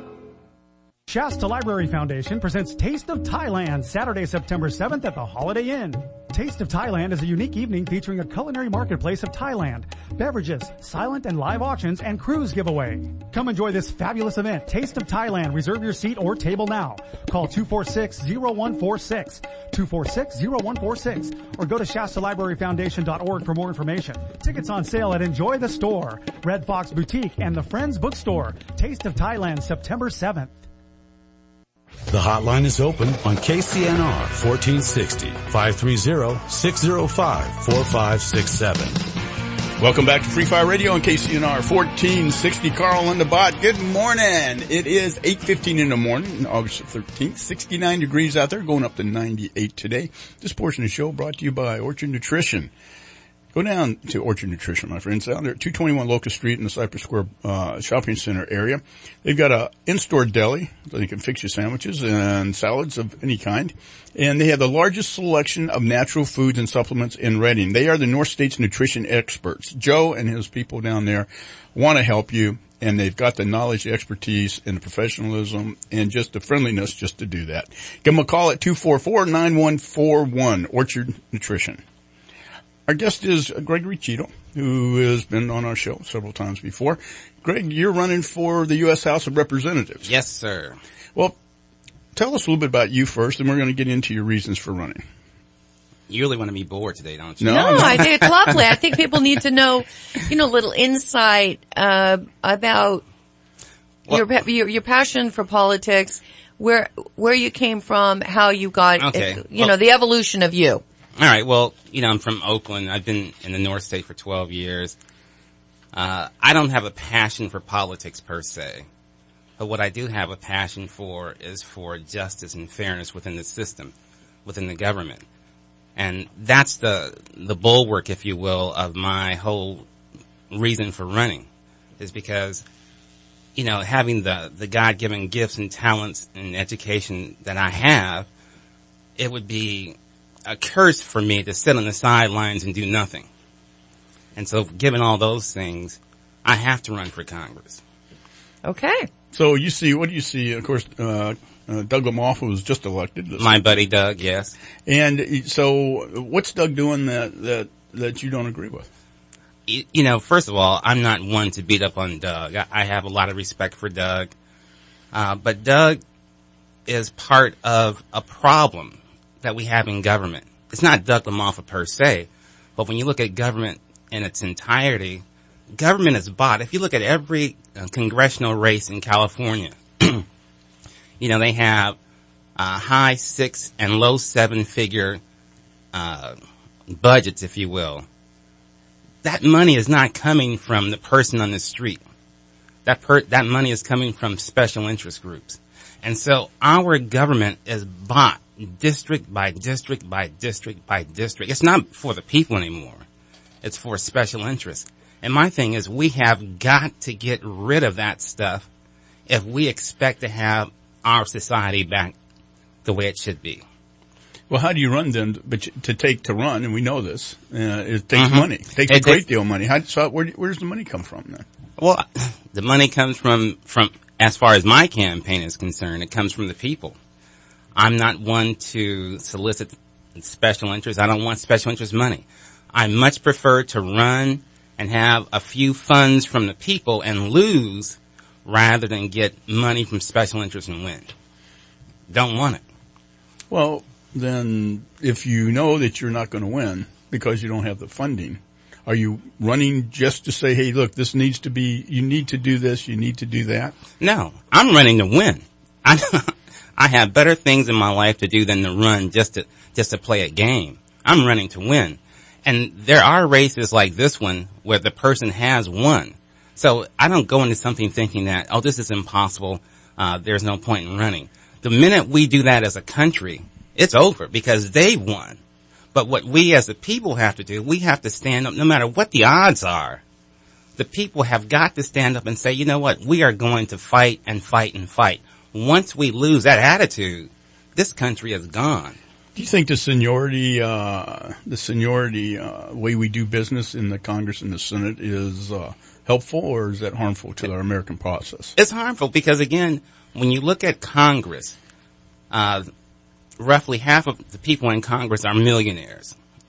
Shasta Library Foundation presents Taste of Thailand, Saturday, September seventh at the Holiday Inn. Taste of Thailand is a unique evening featuring a culinary marketplace of Thailand, beverages, silent and live auctions, and cruise giveaway. Come enjoy this fabulous event, Taste of Thailand. Reserve your seat or table now. Call two four six, zero one four six, two four six, zero one four six, or go to Shasta Library Foundation dot org for more information. Tickets on sale at Enjoy the Store, Red Fox Boutique, and the Friends Bookstore. Taste of Thailand, September seventh. The hotline is open on K C N R fourteen sixty, five three zero, six zero five, four five six seven. Welcome back to Free Fire Radio on K C N R fourteen sixty. Carl on the bot. Good morning. It is eight fifteen in the morning, August thirteenth. sixty-nine degrees out there, going up to ninety-eight today. This portion of the show brought to you by Orchard Nutrition. Go down to Orchard Nutrition, my friends, down there at two twenty-one Locust Street in the Cypress Square uh shopping center area. They've got a in-store deli, so they can fix you sandwiches and salads of any kind. And they have the largest selection of natural foods and supplements in Redding. They are the North State's nutrition experts. Joe and his people down there want to help you, and they've got the knowledge, the expertise, and the professionalism, and just the friendliness just to do that. Give them a call at two four four, nine one four one, Orchard Nutrition. Our guest is Gregory Cheadle, who has been on our show several times before. Greg, you're running for the U S House of Representatives. Yes, sir. Well, tell us a little bit about you first, and we're going to get into your reasons for running. You really want to be bored today, don't you? No, no I think it's lovely. I think people need to know, you know, a little insight uh about well, your, your your passion for politics, where where you came from, how you got, okay. it, you well, know, the evolution of you. All right. Well, you know, I'm from Oakland. I've been in the North State for twelve years. Uh, I don't have a passion for politics per se, but what I do have a passion for is for justice and fairness within the system, within the government. And that's the, the bulwark, if you will, of my whole reason for running, is because, you know, having the, the God-given gifts and talents and education that I have, it would be a curse for me to sit on the sidelines and do nothing. And so given all those things, I have to run for Congress. Okay. So you see, what do you see? Of course, uh, uh Doug Lamothe was just elected. My buddy Doug, yes. And so what's Doug doing that, that, that you don't agree with? You, you know, first of all, I'm not one to beat up on Doug. I, I have a lot of respect for Doug. Uh, but Doug is part of a problem that we have in government. It's not Doug Lamothe per se, but when you look at government in its entirety, government is bought. If you look at every uh, congressional race in California, you know, they have uh, high six and low seven figure uh budgets, if you will. That money is not coming from the person on the street. That per- that money is coming from special interest groups. And so our government is bought district by district by district by district. It's not for the people anymore. It's for special interests. And my thing is, we have got to get rid of that stuff if we expect to have our society back the way it should be. Well, how do you run then? But to take to run, and we know this, uh, it takes Mm-hmm. money. It takes It a great takes- deal of money. How, so where, where does the money come from then? Well, the money comes from, from, as far as my campaign is concerned, it comes from the people. I'm not one to solicit special interests. I don't want special interest money. I much prefer to run and have a few funds from the people and lose rather than get money from special interests and win. Don't want it. Well, then if you know that you're not going to win because you don't have the funding, are you running just to say, hey, look, this needs to be, you need to do this, you need to do that? No, I'm running to win. I, I have better things in my life to do than to run just to, just to play a game. I'm running to win. And there are races like this one where the person has won. So I don't go into something thinking that, oh, this is impossible. Uh, there's no point in running. The minute we do that as a country, it's over because they won. But what we as the people have to do, we have to stand up no matter what the odds are. The people have got to stand up and say, you know what, we are going to fight and fight and fight. Once we lose that attitude, this country is gone. Do you think the seniority, uh, the seniority, uh, way we do business in the Congress and the Senate is, uh, helpful, or is that harmful to our American process? It's harmful because, again, when you look at Congress, uh, roughly half of the people in Congress are millionaires.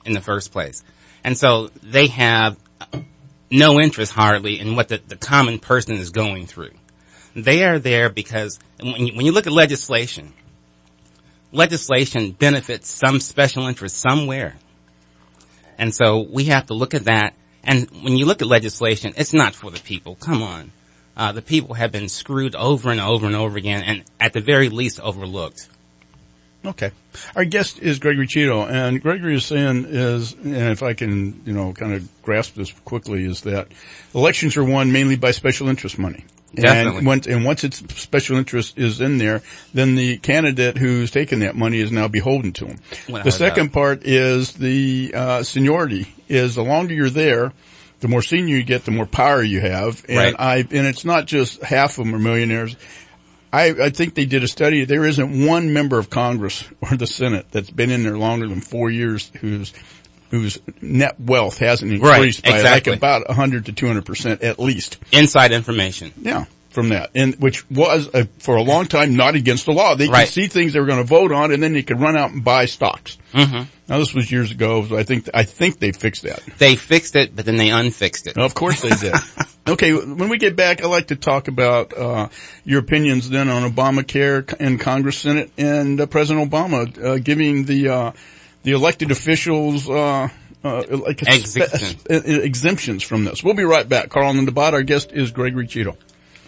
in the first place. And so they have no interest hardly in what the, the common person is going through. They are there because when you, when you look at legislation, legislation benefits some special interest somewhere. And so we have to look at that. And when you look at legislation, it's not for the people. Come on. Uh, the people have been screwed over and over and over again, and at the very least overlooked. Okay. Our guest is Gregory Cheeto, and Gregory is saying is, and if I can, you know, kind of grasp this quickly, is that elections are won mainly by special interest money. Definitely. And once, and once its special interest is in there, then the candidate who's taken that money is now beholden to them. The second part is the, uh, seniority is the longer you're there, the more senior you get, the more power you have. And right. I, and it's not just half of them are millionaires. I, I think they did a study. There isn't one member of Congress or the Senate that's been in there longer than four years whose, whose net wealth hasn't increased right, by exactly. like about one hundred to two hundred percent at least. Inside information. Yeah. From that, and which was uh, for a long time not against the law. They right. could see things they were going to vote on, and then they could run out and buy stocks. Mm-hmm. Now this was years ago. So I think I think they fixed that. They fixed it, but then they unfixed it. Of course they did. Okay, when we get back, I'd like to talk about uh your opinions then on Obamacare in Congress, Senate, and uh, President Obama uh, giving the uh the elected officials uh uh like a Exemption. spe- uh, exemptions from this. We'll be right back. Carl and Debat. Our guest is Gregory Cheeto.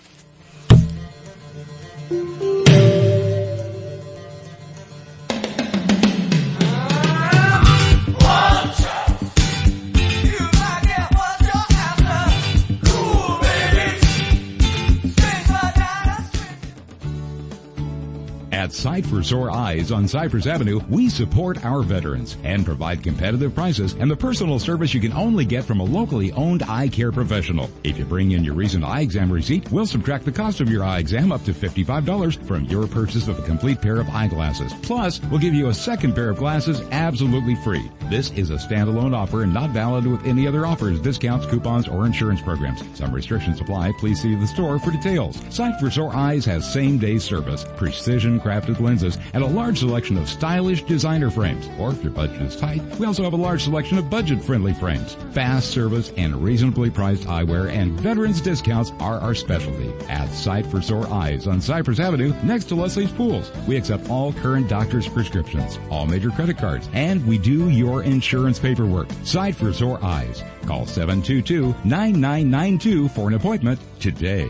At Sight for Sore Eyes on Cypress Avenue, we support our veterans and provide competitive prices and the personal service you can only get from a locally owned eye care professional. If you bring in your recent eye exam receipt, we'll subtract the cost of your eye exam up to fifty-five dollars from your purchase of a complete pair of eyeglasses. Plus, we'll give you a second pair of glasses absolutely free. This is a standalone offer and not valid with any other offers, discounts, coupons, or insurance programs. Some restrictions apply. Please see the store for details. Sight for Sore Eyes has same-day service, precision crafted lenses, and a large selection of stylish designer frames. Or if your budget is tight, we also have a large selection of budget-friendly frames. Fast service and reasonably priced eyewear and veterans discounts are our specialty. At Sight for Sore Eyes on Cypress Avenue, next to Leslie's Pools. We accept all current doctor's prescriptions, all major credit cards, and we do your insurance paperwork. Sight for Sore Eyes. Call seven two two, nine nine nine two for an appointment today.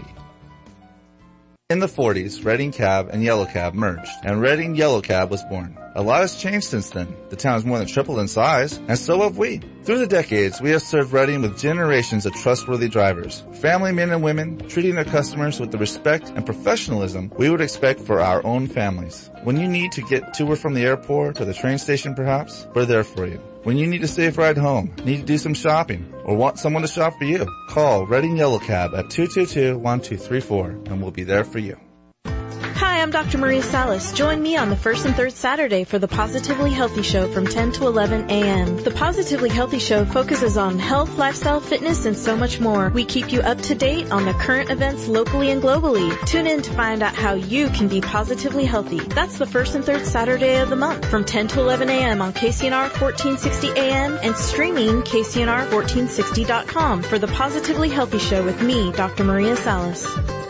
In the forties, Reading Cab and Yellow Cab merged, and Reading Yellow Cab was born. A lot has changed since then. The town has more than tripled in size, and so have we. Through the decades, we have served Reading with generations of trustworthy drivers, family men and women, treating their customers with the respect and professionalism we would expect for our own families. When you need to get to or from the airport or the train station perhaps, we're there for you. When you need a safe ride home, need to do some shopping, or want someone to shop for you, call Reading Yellow Cab at two two two, one two three four and we'll be there for you. Hi, I'm Doctor Maria Salas. Join me on the first and third Saturday for the Positively Healthy Show from ten to eleven a.m. The Positively Healthy Show focuses on health, lifestyle, fitness, and so much more. We keep you up to date on the current events locally and globally. Tune in to find out how you can be positively healthy. That's the first and third Saturday of the month from ten to eleven a.m. on K C N R fourteen sixty A M and streaming K C N R fourteen sixty dot com for the Positively Healthy Show with me, Doctor Maria Salas.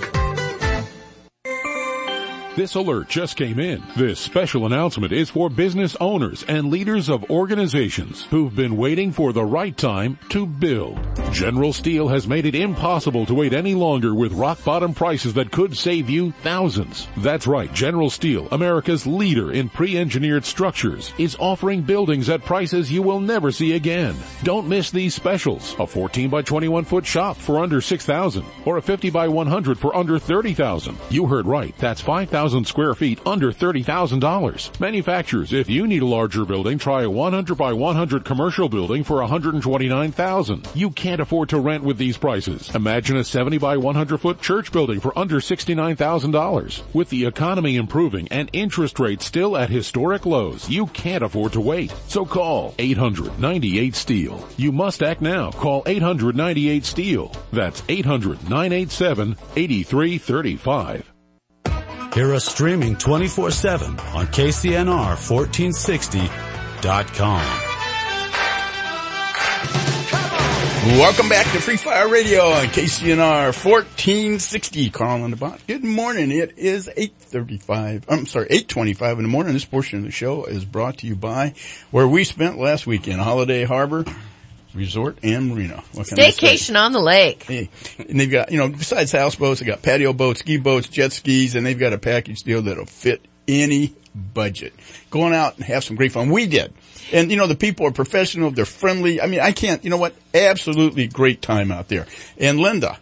This alert just came in. This special announcement is for business owners and leaders of organizations who've been waiting for the right time to build. General Steel has made it impossible to wait any longer with rock-bottom prices that could save you thousands. That's right, General Steel, America's leader in pre-engineered structures, is offering buildings at prices you will never see again. Don't miss these specials. A fourteen by twenty-one foot shop for under six thousand dollars or a fifty by one hundred for under thirty thousand dollars. You heard right. That's five thousand square feet under thirty thousand dollars. Manufacturers, if you need a larger building, try a one hundred by one hundred commercial building for one hundred twenty-nine thousand dollars. You can't afford to rent with these prices. Imagine a seventy by one hundred foot church building for under sixty-nine thousand dollars. With the economy improving and interest rates still at historic lows, you can't afford to wait. So call eight hundred, ninety-eight, STEEL. You must act now. Call eight hundred, ninety-eight, STEEL. That's eight hundred, nine eight seven, eight three three five. Hear us streaming twenty-four seven on K C N R fourteen sixty dot com. Welcome back to Free Fire Radio on K C N R fourteen sixty. Carl on the bot. Good morning. It is eight thirty-five. I'm sorry, eight twenty-five in the morning. This portion of the show is brought to you by where we spent last weekend, Holiday Harbor Resort and Marina. What can I say? Staycation on the lake. Hey, and they've got, you know, besides houseboats, they got patio boats, ski boats, jet skis, and they've got a package deal that'll fit any budget. Going out and have some great fun. We did. And, you know, the people are professional. They're friendly. I mean, I can't, you know what? Absolutely great time out there. And Linda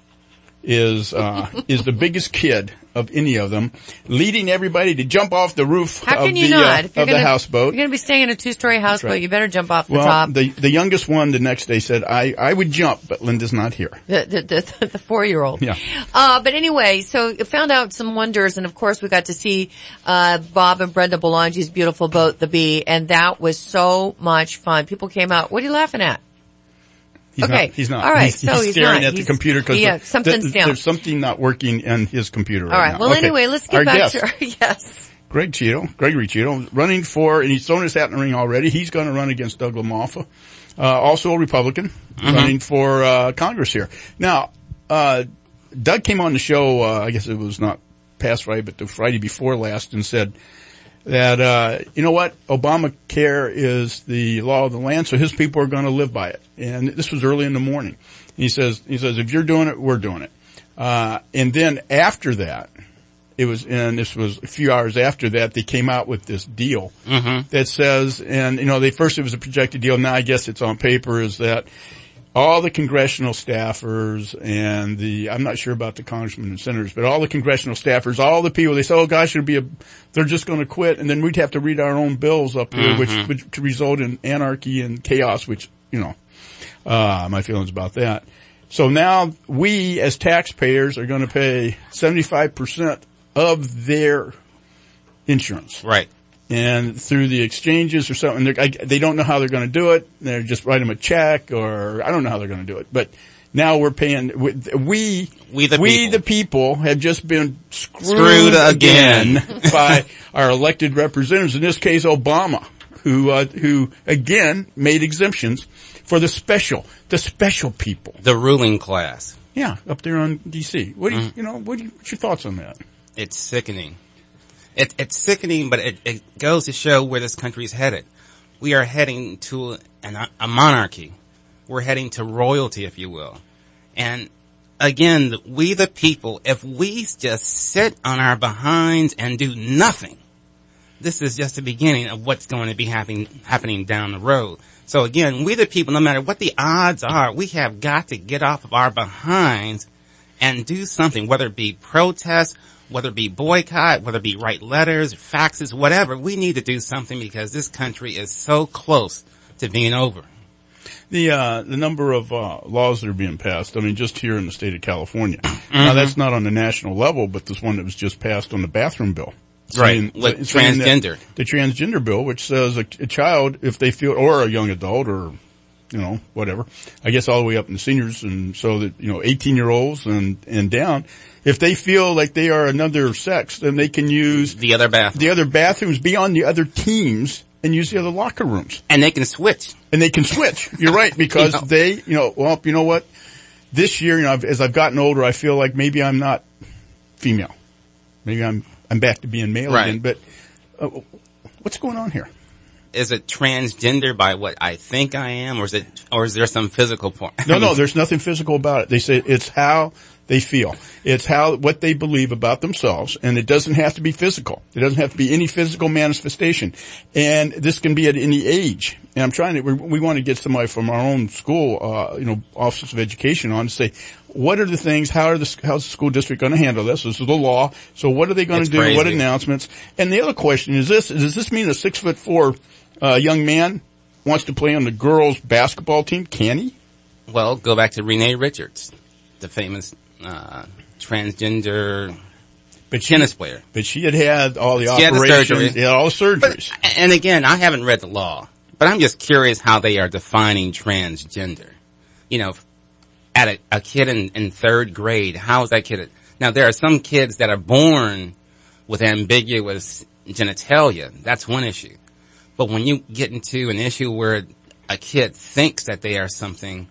is, uh, is the biggest kid of any of them, leading everybody to jump off the roof How of can you the, not? uh, If you're of gonna, the houseboat. You're going to be staying in a two-story houseboat. right. You better jump off the well, top. the, the youngest one the next day said, I, I would jump, but Linda's not here. The, the, the, the four-year-old. Yeah. Uh, but anyway, so you found out some wonders, and of course we got to see, uh, Bob and Brenda Belange's beautiful boat, the Bee, and that was so much fun. People came out. What are you laughing at? He's okay. Not, he's not. All right. He's, so he's he's staring not. at he's, the computer because yeah, the, something's the, down. there's something not working in his computer right All right. now. Well, okay. anyway, let's get Our back guest, to our, yes. Greg Cheeto, Gregory Cheeto, running for, and he's thrown his hat in the ring already. He's going to run against Doug LaMalfa, uh, also a Republican, Mm-hmm. running for, uh, Congress here. Now, uh, Doug came on the show, uh, I guess it was not past Friday, but the Friday before last and said that, uh, you know what? Obamacare is the law of the land, so his people are going to live by it. And this was early in the morning. He says, he says, if you're doing it, we're doing it. Uh, and then after that, it was, and this was a few hours after that, they came out with this deal Mm-hmm. that says, and you know, they first it was a projected deal, now I guess it's on paper, is that all the congressional staffers and the, I'm not sure about the congressmen and senators, but all the congressional staffers, all the people, they say, oh gosh, it'll be a, they're just going to quit, and then we'd have to read our own bills up here, Mm-hmm. which would to result in anarchy and chaos, which, you know, uh, my feelings about that. So now we as taxpayers are going to pay seventy-five percent of their insurance. Right. And through the exchanges or something, I, they don't know how they're going to do it. They're just write them a check, or I don't know how they're going to do it. But now we're paying. We we the we people. the people have just been screwed, Screwed again. again by our elected representatives. In this case, Obama, who uh, who again made exemptions for the special, the special people, the ruling class. Yeah, up there on D C. What do you, Mm. you know? What do you, what's your thoughts on that? It's sickening. It, it's sickening, but it, it goes to show where this country is headed. We are heading to an, a monarchy. We're heading to royalty, if you will. And again, we the people, if we just sit on our behinds and do nothing, this is just the beginning of what's going to be happening, happening down the road. So again, we the people, no matter what the odds are, we have got to get off of our behinds and do something, whether it be protest, whether it be boycott, whether it be write letters, faxes, whatever. We need to do something because this country is so close to being over. The, uh, the number of, uh, laws that are being passed, I mean, just here in the state of California. Mm-hmm. Now that's not on the national level, but this one that was just passed on the bathroom bill. Right, with transgender. The transgender bill, which says a, a child, if they feel, or a young adult, or, you know, whatever, I guess all the way up in the seniors, and so that, you know, eighteen year olds and, and down, if they feel like they are another sex, then they can use the other bathrooms, the other bathrooms, be on the other teams, and use the other locker rooms. And they can switch. And they can switch. You're right, because you know. they, you know, well, you know what? This year, you know, as I've gotten older, I feel like maybe I'm not female. Maybe I'm, I'm back to being male right. again, but, uh, what's going on here? Is it transgender by what I think I am, or is it, or is there some physical point? No, no, there's nothing physical about it. They say it's how they feel. It's how, what they believe about themselves, and it doesn't have to be physical. It doesn't have to be any physical manifestation. And this can be at any age. And I'm trying to, we, we want to get somebody from our own school, uh, you know, Office of Education on to say, what are the things, how are the, how's the school district going to handle this? This is the law. So what are they going to do? Crazy. What announcements? And the other question is this, does this mean a six foot four, uh, young man wants to play on the girls basketball team? Can he? Well, go back to Renee Richards, the famous, uh, transgender but she, tennis player. But she had had all the she operations, had the surgery. Yeah, all the surgeries. But, and again, I haven't read the law, but I'm just curious how they are defining transgender. You know, at a, a kid in, in third grade, how is that kid? Now, there are some kids that are born with ambiguous genitalia. That's one issue. But when you get into an issue where a kid thinks that they are something,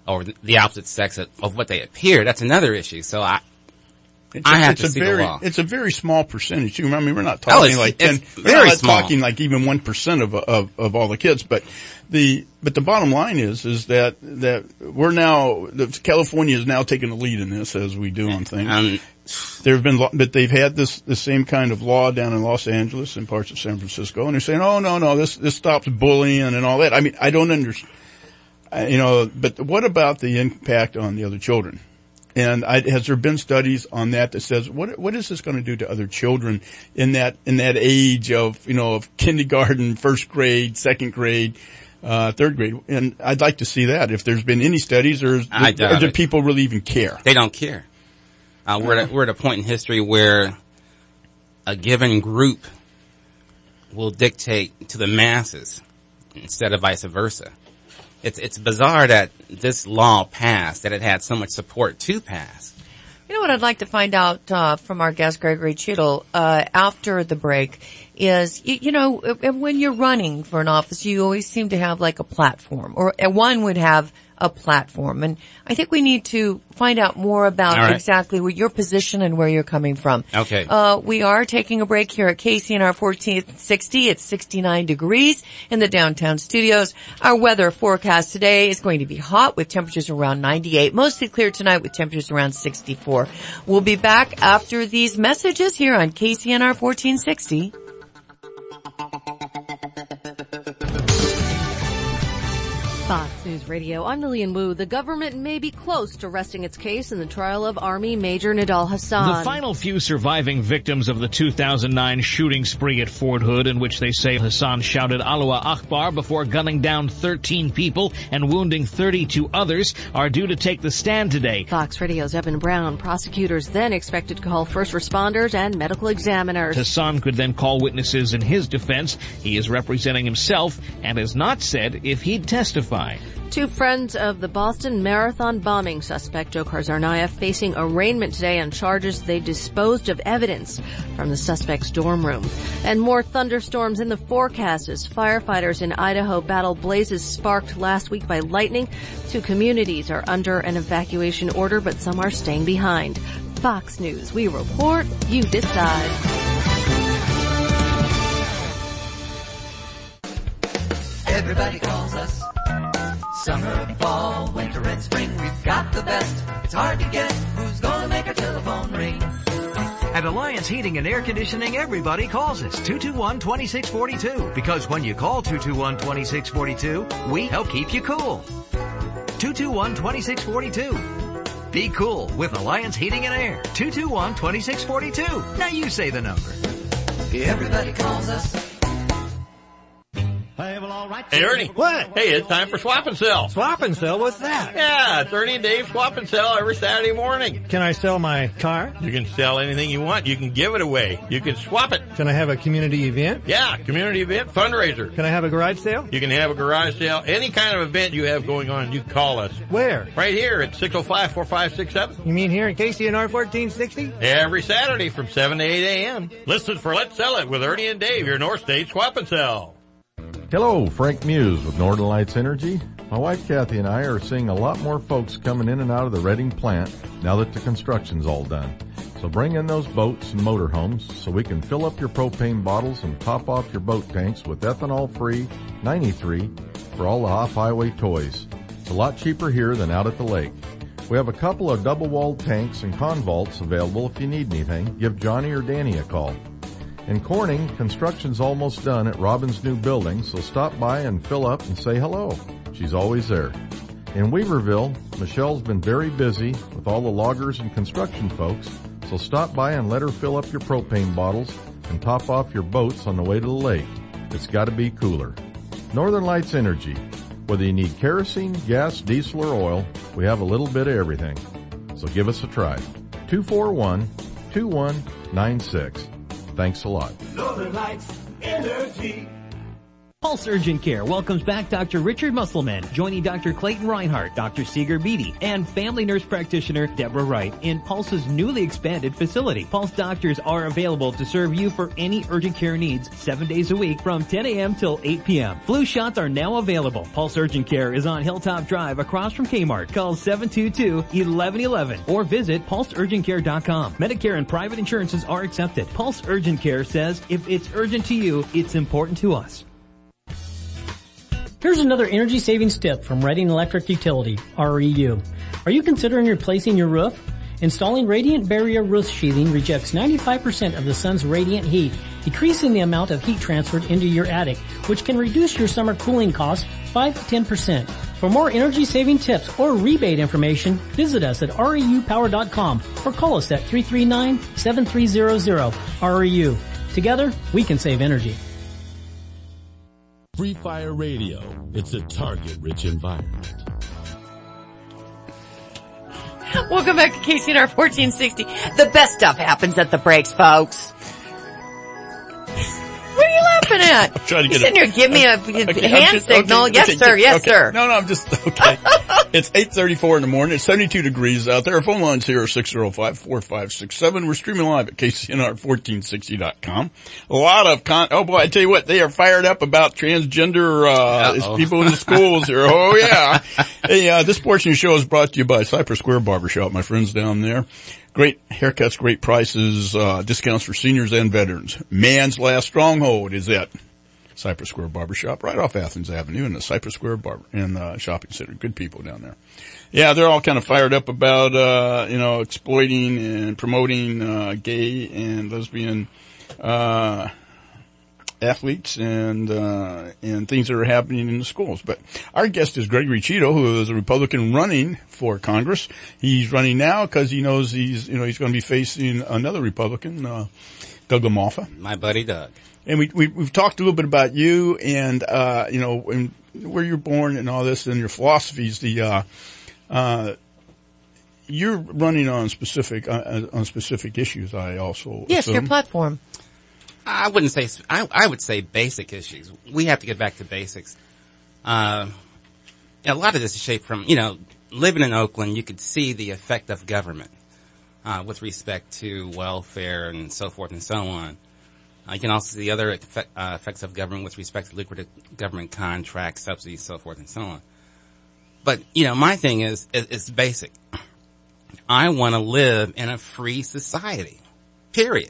or the opposite sex of, of what they appear, that's another issue. So I, It's I a, have it's to a see very, the law. It's a very small percentage too. I mean, we're not talking Oh, it's- like it's ten, very we're not small. talking like even one percent of, of, of all the kids, but the, but the bottom line is, is that, that we're now, that California is now taking the lead in this as we do on things. Um, there have been, but they've had this, the same kind of law down in Los Angeles and parts of San Francisco, and they're saying, oh no, no, this, this stops bullying and all that. I mean, I don't understand, you know, but what about the impact on the other children? And I, has there been studies on that that says what what is this going to do to other children in that in that age of you know of kindergarten, first grade, second grade, uh third grade? And I'd like to see that if there's been any studies, or, is, I doubt or do it. people really even care? They don't care. Uh, we're at, we're at a point in history where a given group will dictate to the masses instead of vice versa. It's it's bizarre that this law passed, that it had so much support to pass. You know what I'd like to find out uh, from our guest Gregory Cheadle uh, after the break is, you, you know, when you're running for an office, you always seem to have like a platform, or one would have a platform. And I think we need to find out more about right. exactly what your position and where you're coming from. Okay. Uh, we are taking a break here at K C N R fourteen sixty. It's sixty-nine degrees in the downtown studios. Our weather forecast today is going to be hot with temperatures around ninety-eight. Mostly clear tonight with temperatures around sixty-four. We'll be back after these messages here on K C N R fourteen sixty. Fox News Radio, I'm Lillian Wu. The government may be close to resting its case in the trial of Army Major Nidal Hassan. The final few surviving victims of the two thousand nine shooting spree at Fort Hood, in which they say Hassan shouted Allah Akbar before gunning down thirteen people and wounding thirty-two others, are due to take the stand today. Fox Radio's Evan Brown. Prosecutors then expected to call first responders and medical examiners. Hassan could then call witnesses in his defense. He is representing himself and has not said if he'd testify. Two friends of the Boston Marathon bombing suspect, Dzhokhar Tsarnaev, facing arraignment today on charges they disposed of evidence from the suspect's dorm room. And more thunderstorms in the forecast as firefighters in Idaho battle blazes sparked last week by lightning. Two communities are under an evacuation order, but some are staying behind. Fox News, we report, you decide. Everybody calls us. Summer, fall, winter, and spring, we've got the best. It's hard to guess who's gonna make our telephone ring. At Alliance Heating and Air Conditioning, everybody calls us two two one, two six four two. Because when you call two two one, two six four two, we help keep you cool. two two one, two six four two. Be cool with Alliance Heating and Air. two two one, two six four two. Now you say the number. Everybody calls us. Hey, Ernie. What? Hey, it's time for Swap and Sell. Swap and Sell? What's that? Yeah, it's Ernie and Dave Swap and Sell every Saturday morning. Can I sell my car? You can sell anything you want. You can give it away. You can swap it. Can I have a community event? Yeah, community event, fundraiser. Can I have a garage sale? You can have a garage sale. Any kind of event you have going on, you call us. Where? Right here at six oh five, four five six seven. You mean here in K C N R fourteen sixty? Every Saturday from seven to eight a.m. Listen for Let's Sell It with Ernie and Dave, your North State Swap and Sell. Hello, Frank Muse with Northern Lights Energy. My wife Kathy and I are seeing a lot more folks coming in and out of the Reading plant now that the construction's all done. So bring in those boats and motorhomes so we can fill up your propane bottles and top off your boat tanks with ethanol-free ninety-three for all the off-highway toys. It's a lot cheaper here than out at the lake. We have a couple of double-walled tanks and convaults available if you need anything. Give Johnny or Danny a call. In Corning, construction's almost done at Robin's new building, so stop by and fill up and say hello. She's always there. In Weaverville, Michelle's been very busy with all the loggers and construction folks, so stop by and let her fill up your propane bottles and top off your boats on the way to the lake. It's gotta be cooler. Northern Lights Energy. Whether you need kerosene, gas, diesel, or oil, we have a little bit of everything. So give us a try. two four one, two one nine six. Thanks a lot. Northern Lights Energy. Pulse Urgent Care welcomes back Doctor Richard Musselman, joining Doctor Clayton Reinhardt, Doctor Seeger Beatty, and family nurse practitioner Deborah Wright in Pulse's newly expanded facility. Pulse doctors are available to serve you for any urgent care needs seven days a week from ten a.m. till eight p.m. Flu shots are now available. Pulse Urgent Care is on Hilltop Drive across from Kmart. Call seven two two, one one one one or visit pulse urgent care dot com. Medicare and private insurances are accepted. Pulse Urgent Care says if it's urgent to you, it's important to us. Here's another energy savings tip from Reading Electric Utility, R E U. Are you considering replacing your roof? Installing Radiant Barrier Roof Sheathing rejects ninety-five percent of the sun's radiant heat, decreasing the amount of heat transferred into your attic, which can reduce your summer cooling costs five to ten percent. For more energy saving tips or rebate information, visit us at R E U power dot com or call us at three three nine, seven three zero zero. R E U. Together, we can save energy. Free Fire Radio. It's a target-rich environment. Welcome back to K C N R fourteen sixty. The best stuff happens at the breaks, folks. What are you laughing at? I'm trying to You're get sitting a, here, give me a okay, hand just, signal. Okay, yes, okay, sir. Yes, okay. sir. No, no, I'm just, okay. It's eight thirty-four in the morning. It's seventy-two degrees out there. Our phone lines here are six oh five, four five six seven. We're streaming live at K C N R fourteen sixty dot com. A lot of con, oh boy, I tell you what, they are fired up about transgender, uh, people in the schools here. Oh yeah. Hey, uh, this portion of the show is brought to you by Cypress Square Barbershop, my friends down there. Great haircuts, great prices, uh, discounts for seniors and veterans. Man's last stronghold is at Cypress Square Barbershop, right off Athens Avenue in the Cypress Square Barber in the shopping center. Good people down there. Yeah, they're all kind of fired up about, uh, you know, exploiting and promoting, uh, gay and lesbian, uh, athletes and, uh, and things that are happening in the schools. But our guest is Gregory Cheeto, who is a Republican running for Congress. He's running now because he knows he's, you know, he's going to be facing another Republican, uh, Doug LaMalfa. My buddy Doug. And we, we, we've talked a little bit about you and, uh, you know, and where you're born and all this and your philosophies. The, uh, uh, you're running on specific, uh, on specific issues, I also Yes, assume. your platform. I wouldn't say, I, I would say basic issues. We have to get back to basics. Uh, a lot of this is shaped from, you know, living in Oakland, you could see the effect of government, uh, with respect to welfare and so forth and so on. Uh, you can also see the other effect, uh, effects of government with respect to lucrative government contracts, subsidies, so forth and so on. But, you know, my thing is, is, is basic. I want to live in a free society. Period.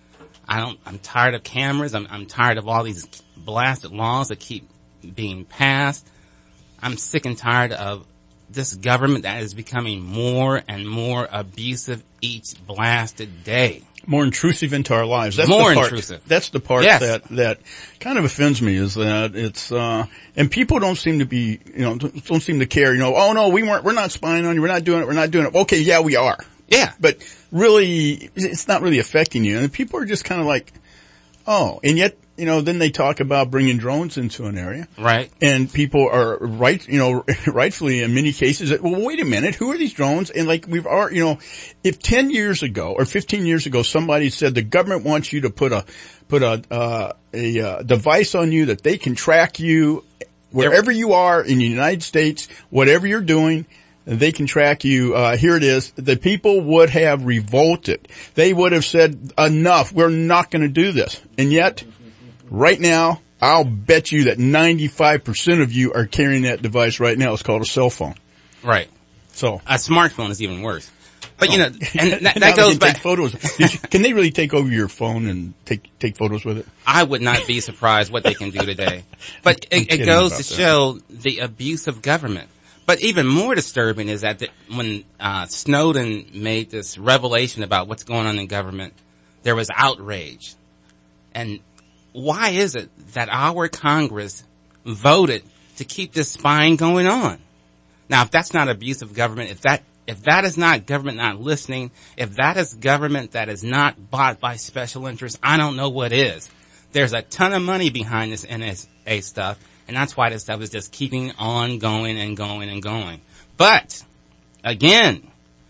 I don't, I'm tired of cameras. I'm, I'm tired of all these blasted laws that keep being passed. I'm sick and tired of this government that is becoming more and more abusive each blasted day. More intrusive into our lives. That's More the part, intrusive. That's the part Yes. that, that kind of offends me is that it's, uh, and people don't seem to be, you know, don't seem to care, you know, oh no, we weren't, we're not spying on you, we're not doing it, we're not doing it. Okay, yeah, we are. Yeah. But really, it's not really affecting you. And people are just kind of like, oh, and yet, you know, then they talk about bringing drones into an area. Right. And people are right, you know, rightfully in many cases, well, wait a minute, who are these drones? And like we've already, you know, if ten years ago or fifteen years ago somebody said the government wants you to put a, put a, uh, a, uh, device on you that they can track you wherever you are in the United States, whatever you're doing, they can track you, uh, here it is, the people would have revolted. They would have said, enough, we're not going to do this. And yet, right now, I'll bet you that ninety-five percent of you are carrying that device right now. It's called a cell phone. Right. So a smartphone is even worse. But you know, and that, Now that they goes can back. take photos. Did you, can they really take over your phone and take take photos with it? I would not be surprised what they can do today. But I'm it, it kidding goes about to that. show the abuse of government. But even more disturbing is that the, when uh, Snowden made this revelation about what's going on in government, there was outrage. And why is it that our Congress voted to keep this spying going on? Now, if that's not abuse of government, if that if that is not government not listening, if that is government that is not bought by special interests, I don't know what is. There's a ton of money behind this N S A stuff, and that's why this stuff is just keeping on going and going and going. But, again,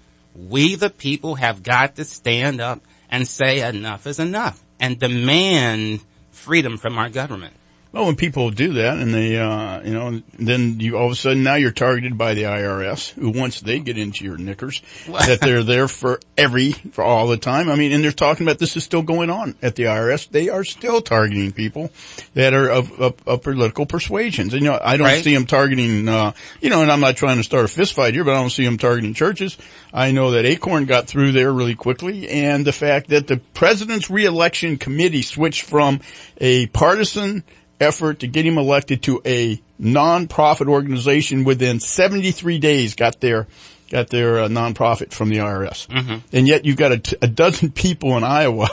we the people have got to stand up and say enough is enough and demand freedom from our government. Well, when people do that and they, uh, you know, then you all of a sudden now you're targeted by the I R S, who once they get into your knickers, that they're there for every, for all the time. I mean, and they're talking about this is still going on at the I R S. They are still targeting people that are of, of, of political persuasions. And, you know, I don't Right. see them targeting, uh, you know, and I'm not trying to start a fist fight here, but I don't see them targeting churches. I know that Acorn got through there really quickly, and the fact that the President's Reelection Committee switched from a partisan effort to get him elected to a non-profit organization within seventy-three days got their got their uh, non-profit from the I R S. Mm-hmm. And yet you've got a, t- a dozen people in Iowa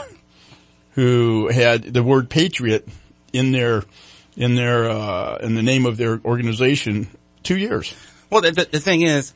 who had the word patriot in their in their uh in the name of their organization two years. Well, the, the, the thing is,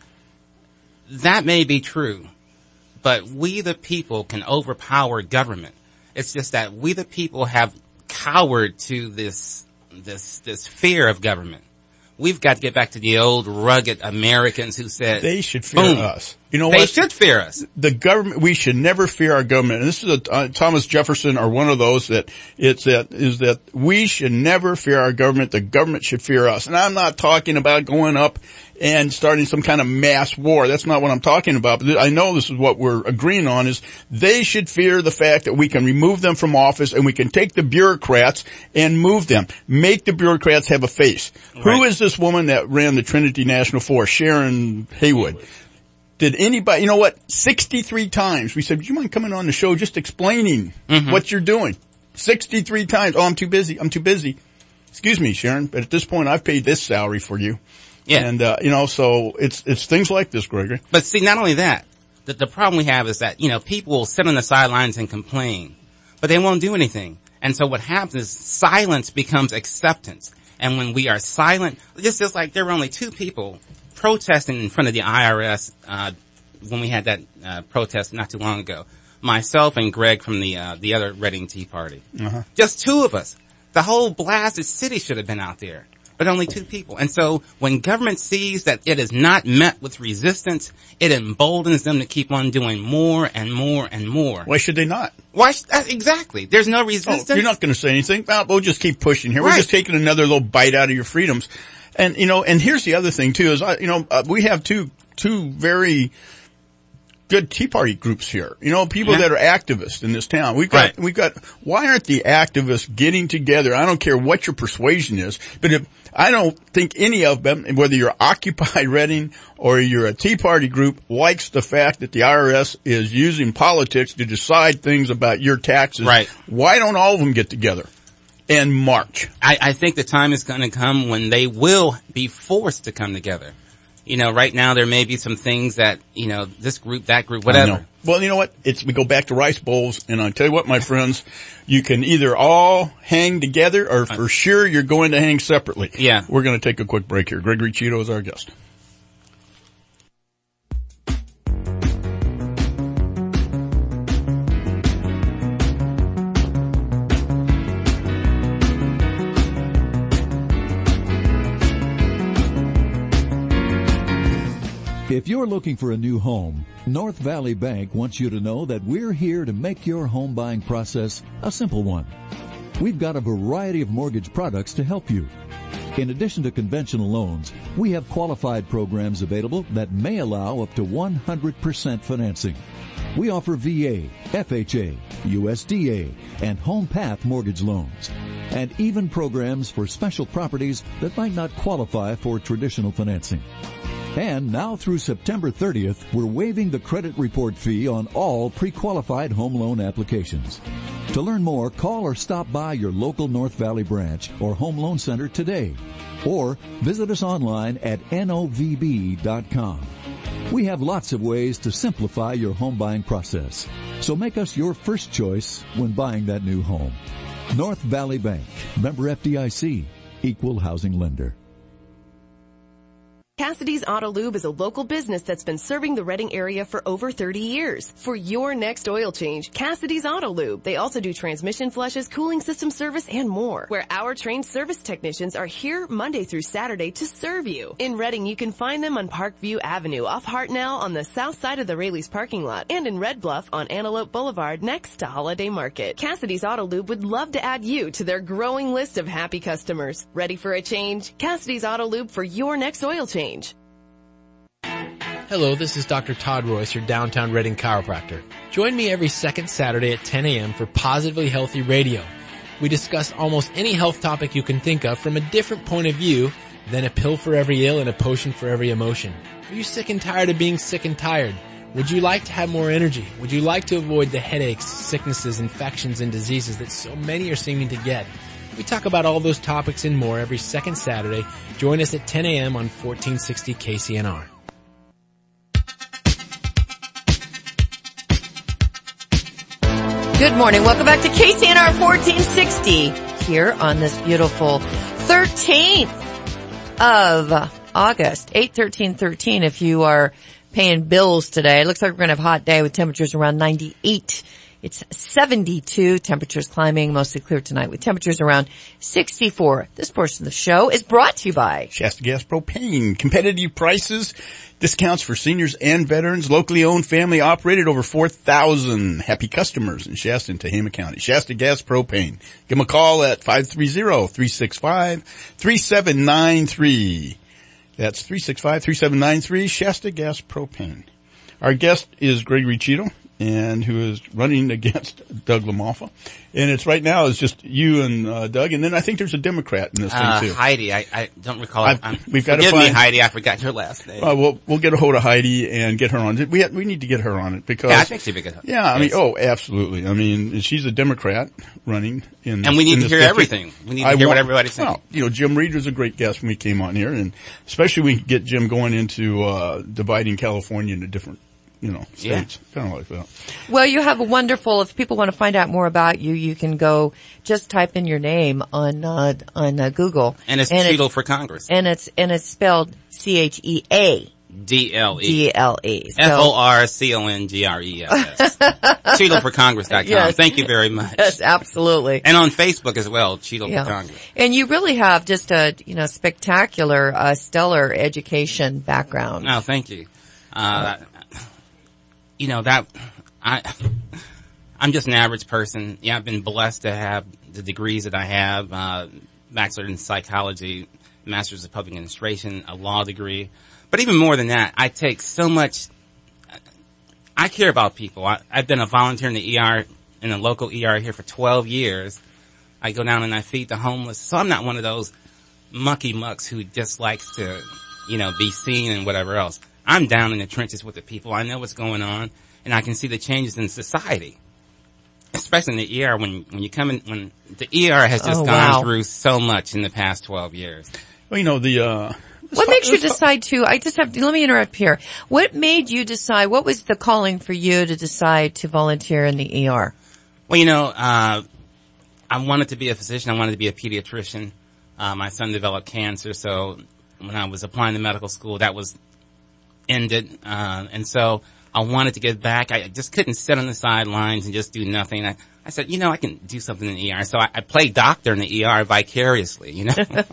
that may be true, but we the people can overpower government. It's just that we the people have cowered to this, this, this fear of government. We've got to get back to the old rugged Americans who said they should fear boom. us. You know they what? They should fear us. The government, we should never fear our government. And this is a, uh, Thomas Jefferson or one of those that it's that, is that we should never fear our government. The government should fear us. And I'm not talking about going up and starting some kind of mass war. That's not what I'm talking about. But I know this is what we're agreeing on is they should fear the fact that we can remove them from office and we can take the bureaucrats and move them. Make the bureaucrats have a face. Right. Who is this woman that ran the Trinity National Forest? Sharon Haywood. Did anybody, you know what, sixty-three times we said, would you mind coming on the show just explaining mm-hmm. what you're doing? sixty-three times. Oh, I'm too busy. I'm too busy. Excuse me, Sharon, but at this point I've paid this salary for you. Yeah. And, uh, you know, so it's, it's things like this, Gregory. But see, not only that, the, the problem we have is that, you know, people will sit on the sidelines and complain, but they won't do anything. And so what happens is silence becomes acceptance. And when we are silent, just, just like there were only two people protesting in front of the I R S, uh, when we had that, uh, protest not too long ago. Myself and Greg from the, uh, the other Reading Tea Party. Uh-huh. Just two of us. The whole blasted city should have been out there. But only two people. And so when government sees that it is not met with resistance, it emboldens them to keep on doing more and more and more. Why should they not? Why? Sh- uh, exactly. There's no resistance. Oh, you're not going to say anything. Well, we'll just keep pushing here. Right. We're just taking another little bite out of your freedoms. And, you know, and here's the other thing too is, I, you know, uh, we have two, two very good Tea Party groups here. You know, people yeah. that are activists in this town. We've got, right. we've got, why aren't the activists getting together? I don't care what your persuasion is, but if, I don't think any of them, whether you're Occupy Reading or you're a Tea Party group, likes the fact that the I R S is using politics to decide things about your taxes. Right. Why don't all of them get together and march? I, I think the time is going to come when they will be forced to come together. You know, right now there may be some things that, you know, this group, that group, whatever. Well, you know what? It's, we go back to rice bowls, and I tell you what, my friends, you can either all hang together or for sure you're going to hang separately. Yeah. We're going to take a quick break here. Gregory Cheeto is our guest. If you're looking for a new home, North Valley Bank wants you to know that we're here to make your home buying process a simple one. We've got a variety of mortgage products to help you. In addition to conventional loans, we have qualified programs available that may allow up to one hundred percent financing. We offer V A, F H A, U S D A, and Home Path mortgage loans, and even programs for special properties that might not qualify for traditional financing. And now through September thirtieth, we're waiving the credit report fee on all pre-qualified home loan applications. To learn more, call or stop by your local North Valley branch or home loan center today, or visit us online at N O V B dot com. We have lots of ways to simplify your home buying process, so make us your first choice when buying that new home. North Valley Bank, member F D I C, equal housing lender. Cassidy's Auto Lube is a local business that's been serving the Reading area for over thirty years. For your next oil change, Cassidy's Auto Lube. They also do transmission flushes, cooling system service, and more. Where our trained service technicians are here Monday through Saturday to serve you. In Reading, you can find them on Parkview Avenue off Hartnell on the south side of the Raley's parking lot, and in Red Bluff on Antelope Boulevard next to Holiday Market. Cassidy's Auto Lube would love to add you to their growing list of happy customers. Ready for a change? Cassidy's Auto Lube for your next oil change. Hello, this is Doctor Todd Royce, your downtown Reading chiropractor. Join me every second Saturday at ten a.m. for Positively Healthy Radio. We discuss almost any health topic you can think of from a different point of view than a pill for every ill and a potion for every emotion. Are you sick and tired of being sick and tired? Would you like to have more energy? Would you like to avoid the headaches, sicknesses, infections, and diseases that so many are seeming to get? We talk about all those topics and more every second Saturday. Join us at ten a.m. on fourteen sixty K C N R. Good morning. Welcome back to K C N R fourteen sixty here on this beautiful thirteenth of August, eight thirteen thirteen if you are paying bills today. It looks like we're going to have a hot day with temperatures around ninety-eight. It's seventy-two, temperatures climbing, mostly clear tonight with temperatures around sixty-four. This portion of the show is brought to you by Shasta Gas Propane. Competitive prices, discounts for seniors and veterans, locally owned, family operated, over four thousand happy customers in Shasta and Tehama County. Shasta Gas Propane. Give them a call at five three zero, three six five, three seven nine three. That's three six five, three seven nine three, Shasta Gas Propane. Our guest is Gregory Cheadle, and who is running against Doug LaMalfa. And it's right now it's just you and uh, Doug, and then I think there's a Democrat in this uh, thing too. Heidi, I, I don't recall. I've, I'm, we've got to forgive find me, Heidi. I forgot your last name. Uh, we'll we'll get a hold of Heidi and get her on. We have, we need to get her on it because yeah, I think she'd be good. Yeah, I yes. mean, oh, absolutely. I mean, she's a Democrat running in, and we need to hear district. everything. We need to I hear want, what everybody's saying. Well, you know, Jim Reed was a great guest when we came on here, and especially we get Jim going into uh dividing California into different, you know, states. Yeah. Kind of like that. Well, you have a wonderful, if people want to find out more about you, you can go just type in your name on, uh, on uh, Google. And it's and Cheadle it's, for Congress. And it's, and it's spelled C H E A. D L E. D L E. F O R C O N G R E L S. Cheadle for Congress dot com. Yes. Thank you very much. Yes, absolutely. And on Facebook as well, Cheadle yeah. for Congress. And you really have just a, you know, spectacular, uh, stellar education background. Oh, thank you. Uh, you know, that, I, I'm just an average person. Yeah, I've been blessed to have the degrees that I have, uh, bachelor in psychology, master's of public administration, a law degree. But even more than that, I take so much, I care about people. I, I've been a volunteer in the E R, in the local E R here for twelve years. I go down and I feed the homeless. So I'm not one of those mucky mucks who just likes to, you know, be seen and whatever else. I'm down in the trenches with the people. I know what's going on, and I can see the changes in society. Especially in the E R, when, when you come in, when the E R has just oh, gone wow. through so much in the past twelve years. Well, you know, the, uh, What makes you decide to, I just have, let me interrupt here. What made you decide, what was the calling for you to decide to volunteer in the E R? Well, you know, uh, I wanted to be a physician. I wanted to be a pediatrician. Uh, my son developed cancer, so when I was applying to medical school, that was ended. Uh, and so I wanted to get back. I just couldn't sit on the sidelines and just do nothing. I, I said, you know, I can do something in the E R. So I, I played doctor in the E R vicariously, you know.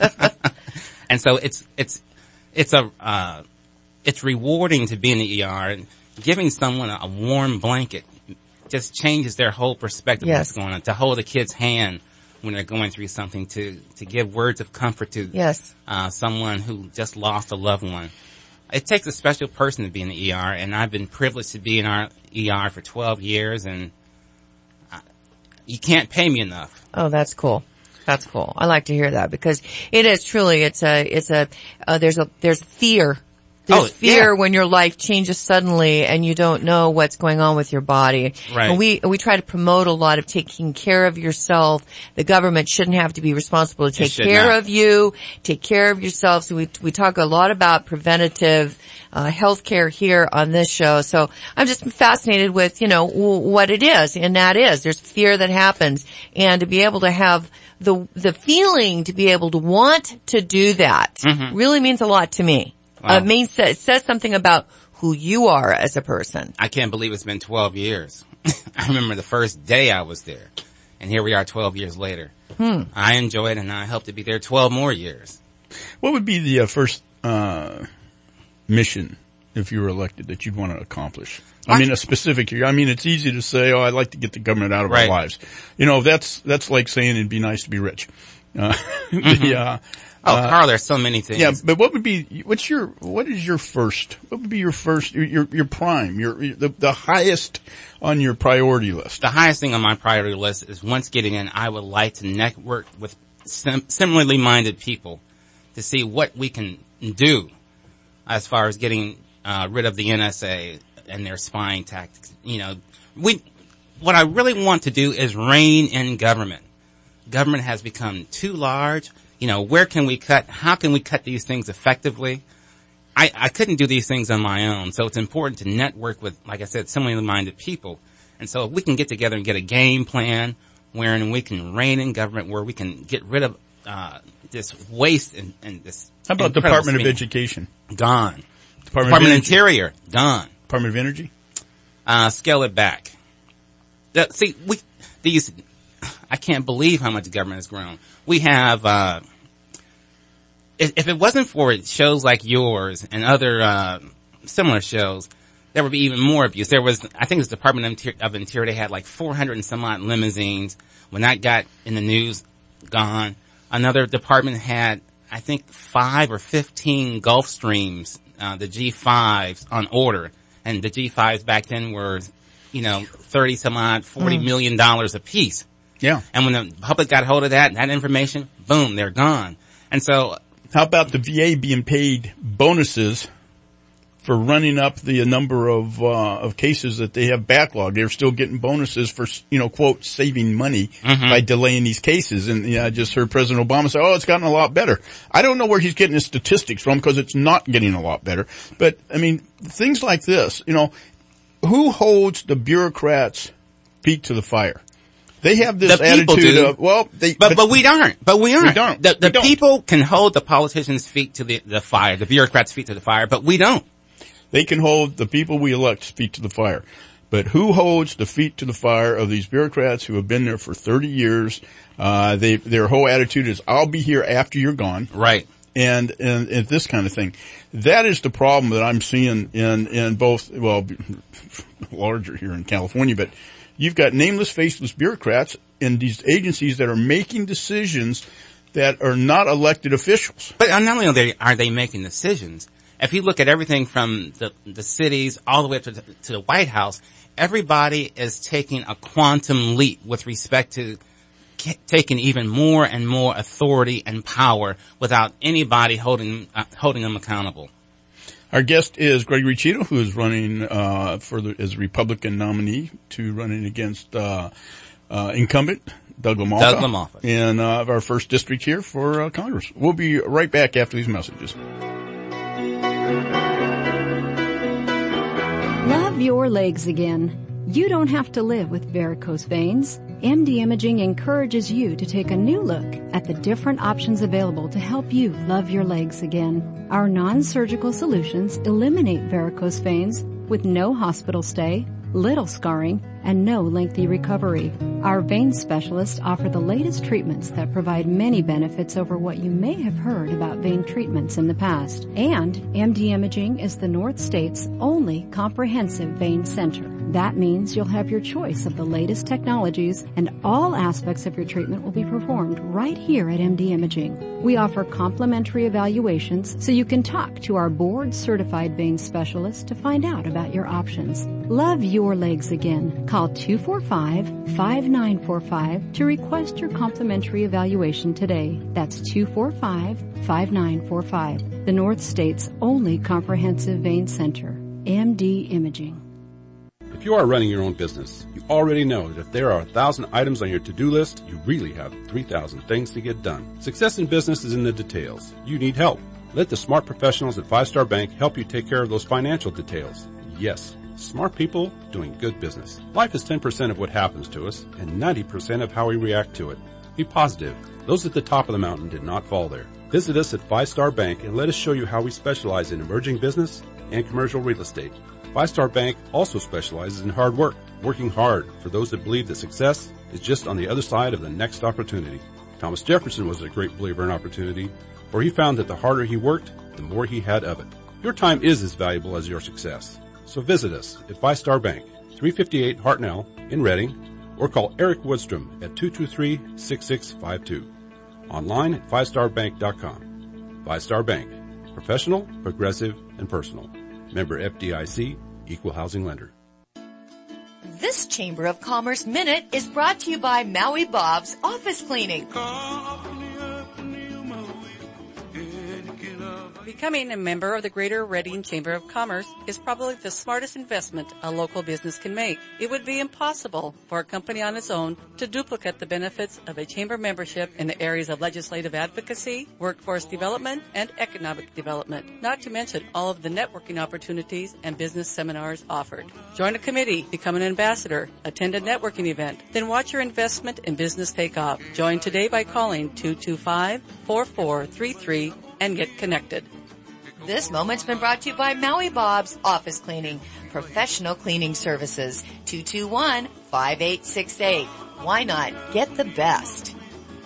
And so it's, it's, it's a, uh, it's rewarding to be in the E R, and giving someone a, a warm blanket just changes their whole perspective yes. of what's going on. To hold a kid's hand when they're going through something, to, to give words of comfort to, yes. uh, someone who just lost a loved one. It takes a special person to be in the E R, and I've been privileged to be in our E R for twelve years, and I, you can't pay me enough. Oh, that's cool. That's cool. I like to hear that, because it is truly, it's a, it's a, uh, there's a, there's fear. There's oh, fear yeah. when your life changes suddenly and you don't know what's going on with your body. Right. And we, we try to promote a lot of taking care of yourself. The government shouldn't have to be responsible to take care not. of you, take care of yourself. So we, we talk a lot about preventative, uh, health care here on this show. So I'm just fascinated with, you know, w- what it is. And that is, there's fear that happens. And to be able to have the, the feeling to be able to want to do that mm-hmm. really means a lot to me. Uh, it means that it says something about who you are as a person. I can't believe it's been twelve years. I remember the first day I was there, and here we are twelve years later. Hmm. I enjoy it, and I hope to be there twelve more years. What would be the uh, first uh mission, if you were elected, that you'd want to accomplish? I mean, a specific, I mean, it's easy to say, oh, I'd like to get the government out of Right. our lives. You know, that's, that's like saying it'd be nice to be rich. Uh, Mhm. the, uh, Oh, uh, Carl, there's so many things. Yeah, but what would be, what's your, what is your first, what would be your first, your, your, your prime, your, the, the highest on your priority list? The highest thing on my priority list is once getting in, I would like to network with sim- similarly minded people to see what we can do as far as getting uh, rid of the N S A and their spying tactics. You know, we, what I really want to do is rein in government. Government has become too large. You know, where can we cut? How can we cut these things effectively? I, I couldn't do these things on my own, so it's important to network with, like I said, similarly minded people. And so if we can get together and get a game plan wherein we can rein in government, where we can get rid of uh this waste and, and this. How about incredible Department of spending. Education? Gone. Department, Department of of Interior, gone. Department of Energy? Uh, scale it back. The, see, we, these, I can't believe how much government has grown. We have, uh, if, if it wasn't for shows like yours and other, uh, similar shows, there would be even more abuse. There was, I think it was Department of Interior, of Interior, they had like four hundred and some odd limousines. When that got in the news, gone. Another department had, I think, five or fifteen Gulfstreams, uh, the G fives on order. And the G fives back then were, you know, thirty some odd, forty Mm. million dollars a piece. Yeah. And when the public got hold of that, that information, boom, they're gone. And so. How about the V A being paid bonuses for running up the number of, uh, of cases that they have backlogged? They're still getting bonuses for, you know, quote, saving money Mhm. by delaying these cases. And, yeah, I just heard President Obama say, oh, it's gotten a lot better. I don't know where he's getting his statistics from, because it's not getting a lot better. But, I mean, things like this, you know, who holds the bureaucrats' feet to the fire? They have this The people attitude do. of, well, they, But, but we aren't. But we aren't. We don't. The, the We don't. people can hold the politicians' feet to the, the fire, the bureaucrats' feet to the fire, but we don't. They can hold the people we elect's feet to the fire. But who holds the feet to the fire of these bureaucrats who have been there for thirty years? Uh, they, their whole attitude is, I'll be here after you're gone. Right. And, and, and this kind of thing. That is the problem that I'm seeing in, in both, well, larger here in California, but you've got nameless, faceless bureaucrats in these agencies that are making decisions that are not elected officials. But not only are they, are they making decisions, if you look at everything from the, the cities all the way up to the, to the White House, everybody is taking a quantum leap with respect to ca- taking even more and more authority and power without anybody holding uh, holding them accountable. Our guest is Gregory Cheeto, who is running uh for the as a Republican nominee to running against uh uh incumbent Doug LaMalfa. Doug LaMalfa. In uh, our first district here for uh, Congress. We'll be right back after these messages. Love your legs again. You don't have to live with varicose veins. M D Imaging encourages you to take a new look at the different options available to help you love your legs again. Our non-surgical solutions eliminate varicose veins with no hospital stay, little scarring, and no lengthy recovery. Our vein specialists offer the latest treatments that provide many benefits over what you may have heard about vein treatments in the past. And M D Imaging is the North State's only comprehensive vein center. That means you'll have your choice of the latest technologies, and all aspects of your treatment will be performed right here at M D Imaging. We offer complimentary evaluations so you can talk to our board-certified vein specialist to find out about your options. Love your legs again. Call two four five, five nine four five to request your complimentary evaluation today. That's two four five, five nine four five. The North State's only comprehensive vein center, M D Imaging. If you are running your own business, you already know that if there are a thousand items on your to-do list, you really have three thousand things to get done. Success in business is in the details. You need help. Let the smart professionals at Five Star Bank help you take care of those financial details. Yes, smart people doing good business. Life is ten percent of what happens to us and ninety percent of how we react to it. Be positive. Those at the top of the mountain did not fall there. Visit us at Five Star Bank and let us show you how we specialize in emerging business and commercial real estate. Five Star Bank also specializes in hard work, working hard for those that believe that success is just on the other side of the next opportunity. Thomas Jefferson was a great believer in opportunity, for he found that the harder he worked, the more he had of it. Your time is as valuable as your success. So visit us at Five Star Bank, three fifty-eight Hartnell in Reading, or call Eric Woodstrom at two two three, six six five two. Online at five star bank dot com. Five Star Bank. Professional, progressive, and personal. Member F D I C, Equal Housing Lender. This Chamber of Commerce Minute is brought to you by Maui Bob's Office Cleaning. Becoming a member of the Greater Reading Chamber of Commerce is probably the smartest investment a local business can make. It would be impossible for a company on its own to duplicate the benefits of a chamber membership in the areas of legislative advocacy, workforce development, and economic development, not to mention all of the networking opportunities and business seminars offered. Join a committee, become an ambassador, attend a networking event, then watch your investment in business take off. Join today by calling two two five, four four three three and get connected. This moment's been brought to you by Maui Bob's Office Cleaning, professional cleaning services. two two one, five eight six eight. Why not get the best?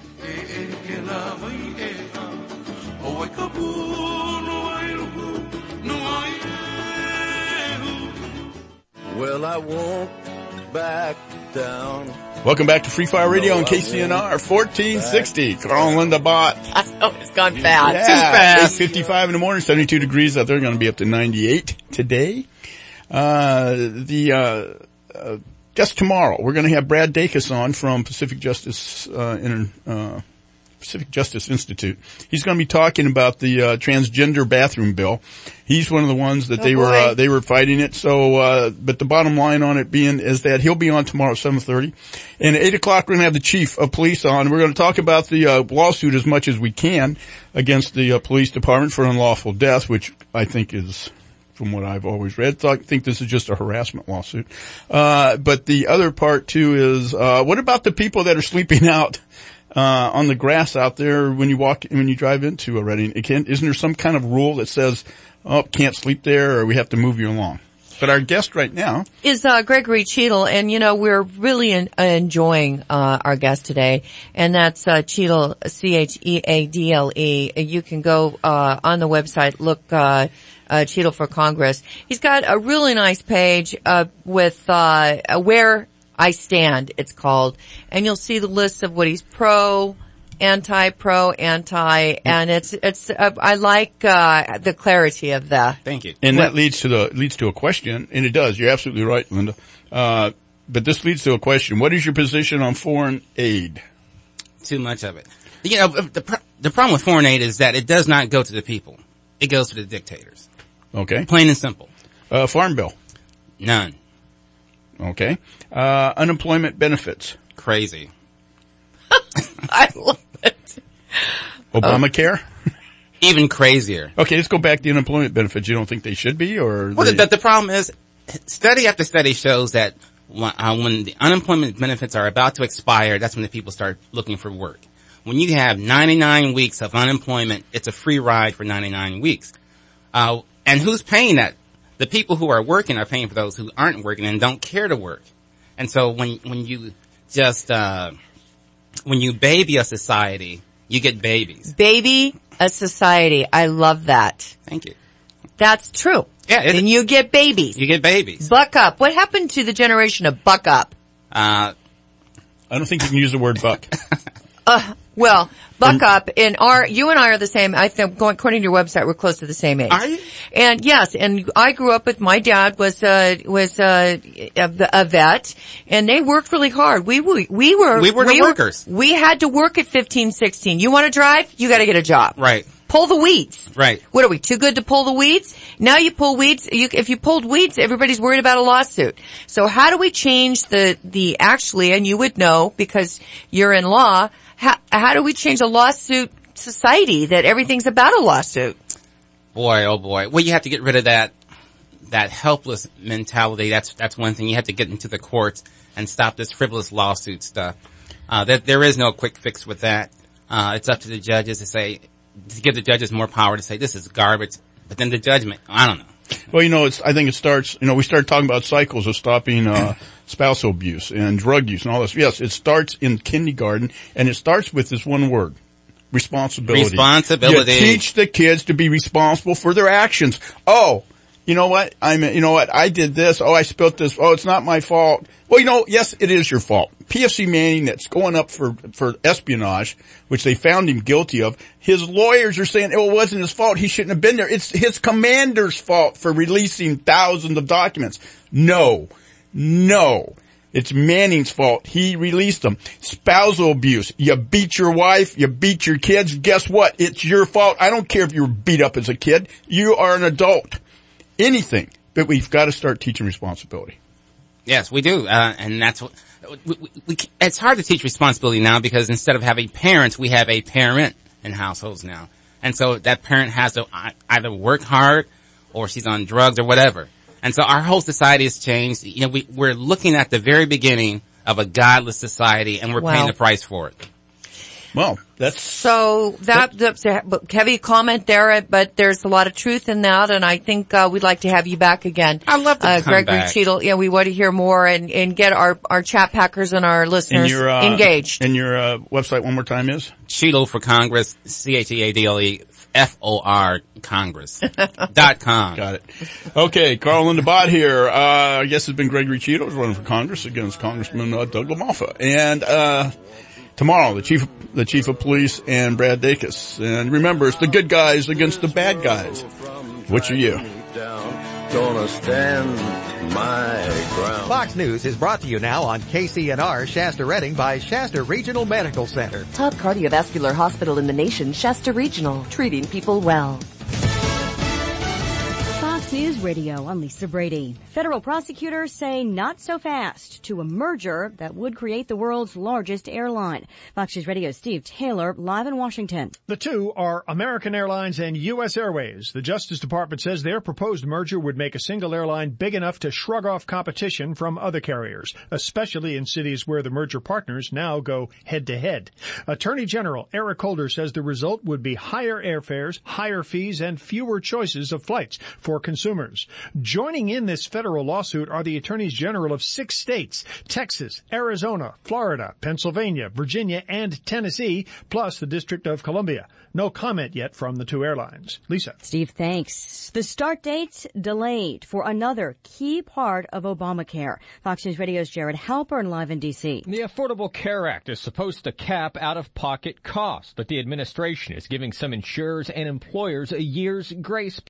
Well, I won't back down. Welcome back to Free Fire Radio on K C N R fourteen sixty. Carl and Linda Bott. Oh, it's gone fast. Yeah, Too fast. eight fifty-five in the morning, seventy-two degrees out there. Going to be up to ninety-eight today. Uh, the, uh, uh, just tomorrow, we're going to have Brad Dacus on from Pacific Justice, uh, Inter, uh, Pacific Justice Institute. He's going to be talking about the, uh, transgender bathroom bill. He's one of the ones that oh they boy. were, uh, they were fighting it. So, uh, but the bottom line on it being is that he'll be on tomorrow at seven thirty. And at eight o'clock, we're going to have the chief of police on. We're going to talk about the, uh, lawsuit as much as we can against the, uh, police department for unlawful death, which I think is, from what I've always read, I think this is just a harassment lawsuit. Uh, but the other part too is, uh, what about the people that are sleeping out Uh, on the grass out there when you walk, when you drive into a Reading? It can't, isn't there some kind of rule that says, oh, can't sleep there, or we have to move you along? But our guest right now is uh, Gregory Cheadle, and you know we're really in, uh, enjoying uh, our guest today, and that's uh, Cheadle, C H E A D L E. You can go uh, on the website, look uh, uh Cheadle for Congress. He's got a really nice page uh, with uh, where I Stand, it's called, and you'll see the list of what he's pro, anti, pro, anti, and it's, it's, uh, I like, uh, the clarity of that. Thank you. And that leads to the, leads to a question, and it does. You're absolutely right, Linda. Uh, but this leads to a question. What is your position on foreign aid? Too much of it. You know, the, pr- the problem with foreign aid is that it does not go to the people. It goes to the dictators. Okay. Plain and simple. Uh, farm bill? None. Okay. Uh, unemployment benefits? Crazy. I love it. Obamacare? Uh, even crazier. Okay, let's go back to the unemployment benefits. You don't think they should be, or? Well, they... the, the problem is, study after study shows that when, uh, when the unemployment benefits are about to expire, that's when the people start looking for work. When you have ninety-nine weeks of unemployment, it's a free ride for ninety-nine weeks. Uh, and who's paying that? The people who are working are paying for those who aren't working and don't care to work. And so when, when you just, uh, when you baby a society, you get babies. Baby a society. I love that. Thank you. That's true. Yeah. And you get babies. You get babies. Buck up. What happened to the generation of buck up? Uh, I don't think you can use the word buck. uh, well, buck up, and our, you and I are the same, I think, going, according to your website, we're close to the same age. Are you? And yes, and I grew up with, my dad was, uh, was, uh, a, a vet, and they worked really hard. We, we, we were, we were the we workers. Were, we had to work at fifteen, sixteen. You want to drive? You gotta get a job. Right. Pull the weeds. Right. What are we, too good to pull the weeds? Now you pull weeds, you, if you pulled weeds, everybody's worried about a lawsuit. So how do we change the, the actually, and you would know because you're in law, how, how do we change a lawsuit society that everything's about a lawsuit? Boy, oh boy. Well, you have to get rid of that, that helpless mentality. That's, that's one thing. You have to get into the courts and stop this frivolous lawsuit stuff. Uh, that there is no quick fix with that. Uh, it's up to the judges to say, to give the judges more power to say this is garbage, but then the judgment, I don't know. Well, you know, it's, I think it starts, you know, we started talking about cycles of stopping, uh, spousal abuse and drug use and all this. Yes, it starts in kindergarten, and it starts with this one word. Responsibility. Responsibility. You teach the kids to be responsible for their actions. Oh, you know what? I'm, you know what? I did this. Oh, I spilt this. Oh, it's not my fault. Well, you know, yes, it is your fault. P F C Manning that's going up for, for espionage, which they found him guilty of, his lawyers are saying, oh, it wasn't his fault. He shouldn't have been there. It's his commander's fault for releasing thousands of documents. No. No. It's Manning's fault. He released them. Spousal abuse. You beat your wife. You beat your kids. Guess what? It's your fault. I don't care if you were beat up as a kid. You are an adult. Anything. But we've got to start teaching responsibility. Yes, we do. Uh, and that's what, we, we, we, it's hard to teach responsibility now because instead of having parents, we have a parent in households now. And so that parent has to either work hard or she's on drugs or whatever. And so our whole society has changed. You know, we, we're looking at the very beginning of a godless society, and we're Wow. paying the price for it. Well, that's so that. That's a heavy comment there, but there's a lot of truth in that, and I think uh, we'd like to have you back again. I love to uh, come Gregory back. Cheadle. Yeah, we want to hear more and and get our our chat packers and our listeners your, uh, engaged. And your uh, website one more time is? Cheadle for Congress, C H E A D L E F O R Congress dot com. Got it. Okay, Carl Lindabot here. Uh, I guess it's been Gregory Cheadle running for Congress against Congressman uh, Doug LaMalfa. And, uh, tomorrow, the chief, the chief of police and Brad Dacus. And remember, it's the good guys against the bad guys. Which are you? Gonna stand my ground. Fox News is brought to you now on K C N R Shasta Redding by Shasta Regional Medical Center. Top cardiovascular hospital in the nation, Shasta Regional, treating people well. Fox News Radio, I'm Lisa Brady. Federal prosecutors say not so fast to a merger that would create the world's largest airline. Fox News Radio's Steve Taylor, live in Washington. The two are American Airlines and U S Airways. The Justice Department says their proposed merger would make a single airline big enough to shrug off competition from other carriers, especially in cities where the merger partners now go head-to-head. Attorney General Eric Holder says the result would be higher airfares, higher fees, and fewer choices of flights for consumers. Joining in this federal lawsuit are the attorneys general of six states, Texas, Arizona, Florida, Pennsylvania, Virginia, and Tennessee, plus the District of Columbia. No comment yet from the two airlines. Lisa. Steve, thanks. The start date delayed for another key part of Obamacare. Fox News Radio's Jared Halpern, live in D C. The Affordable Care Act is supposed to cap out-of-pocket costs, but the administration is giving some insurers and employers a year's grace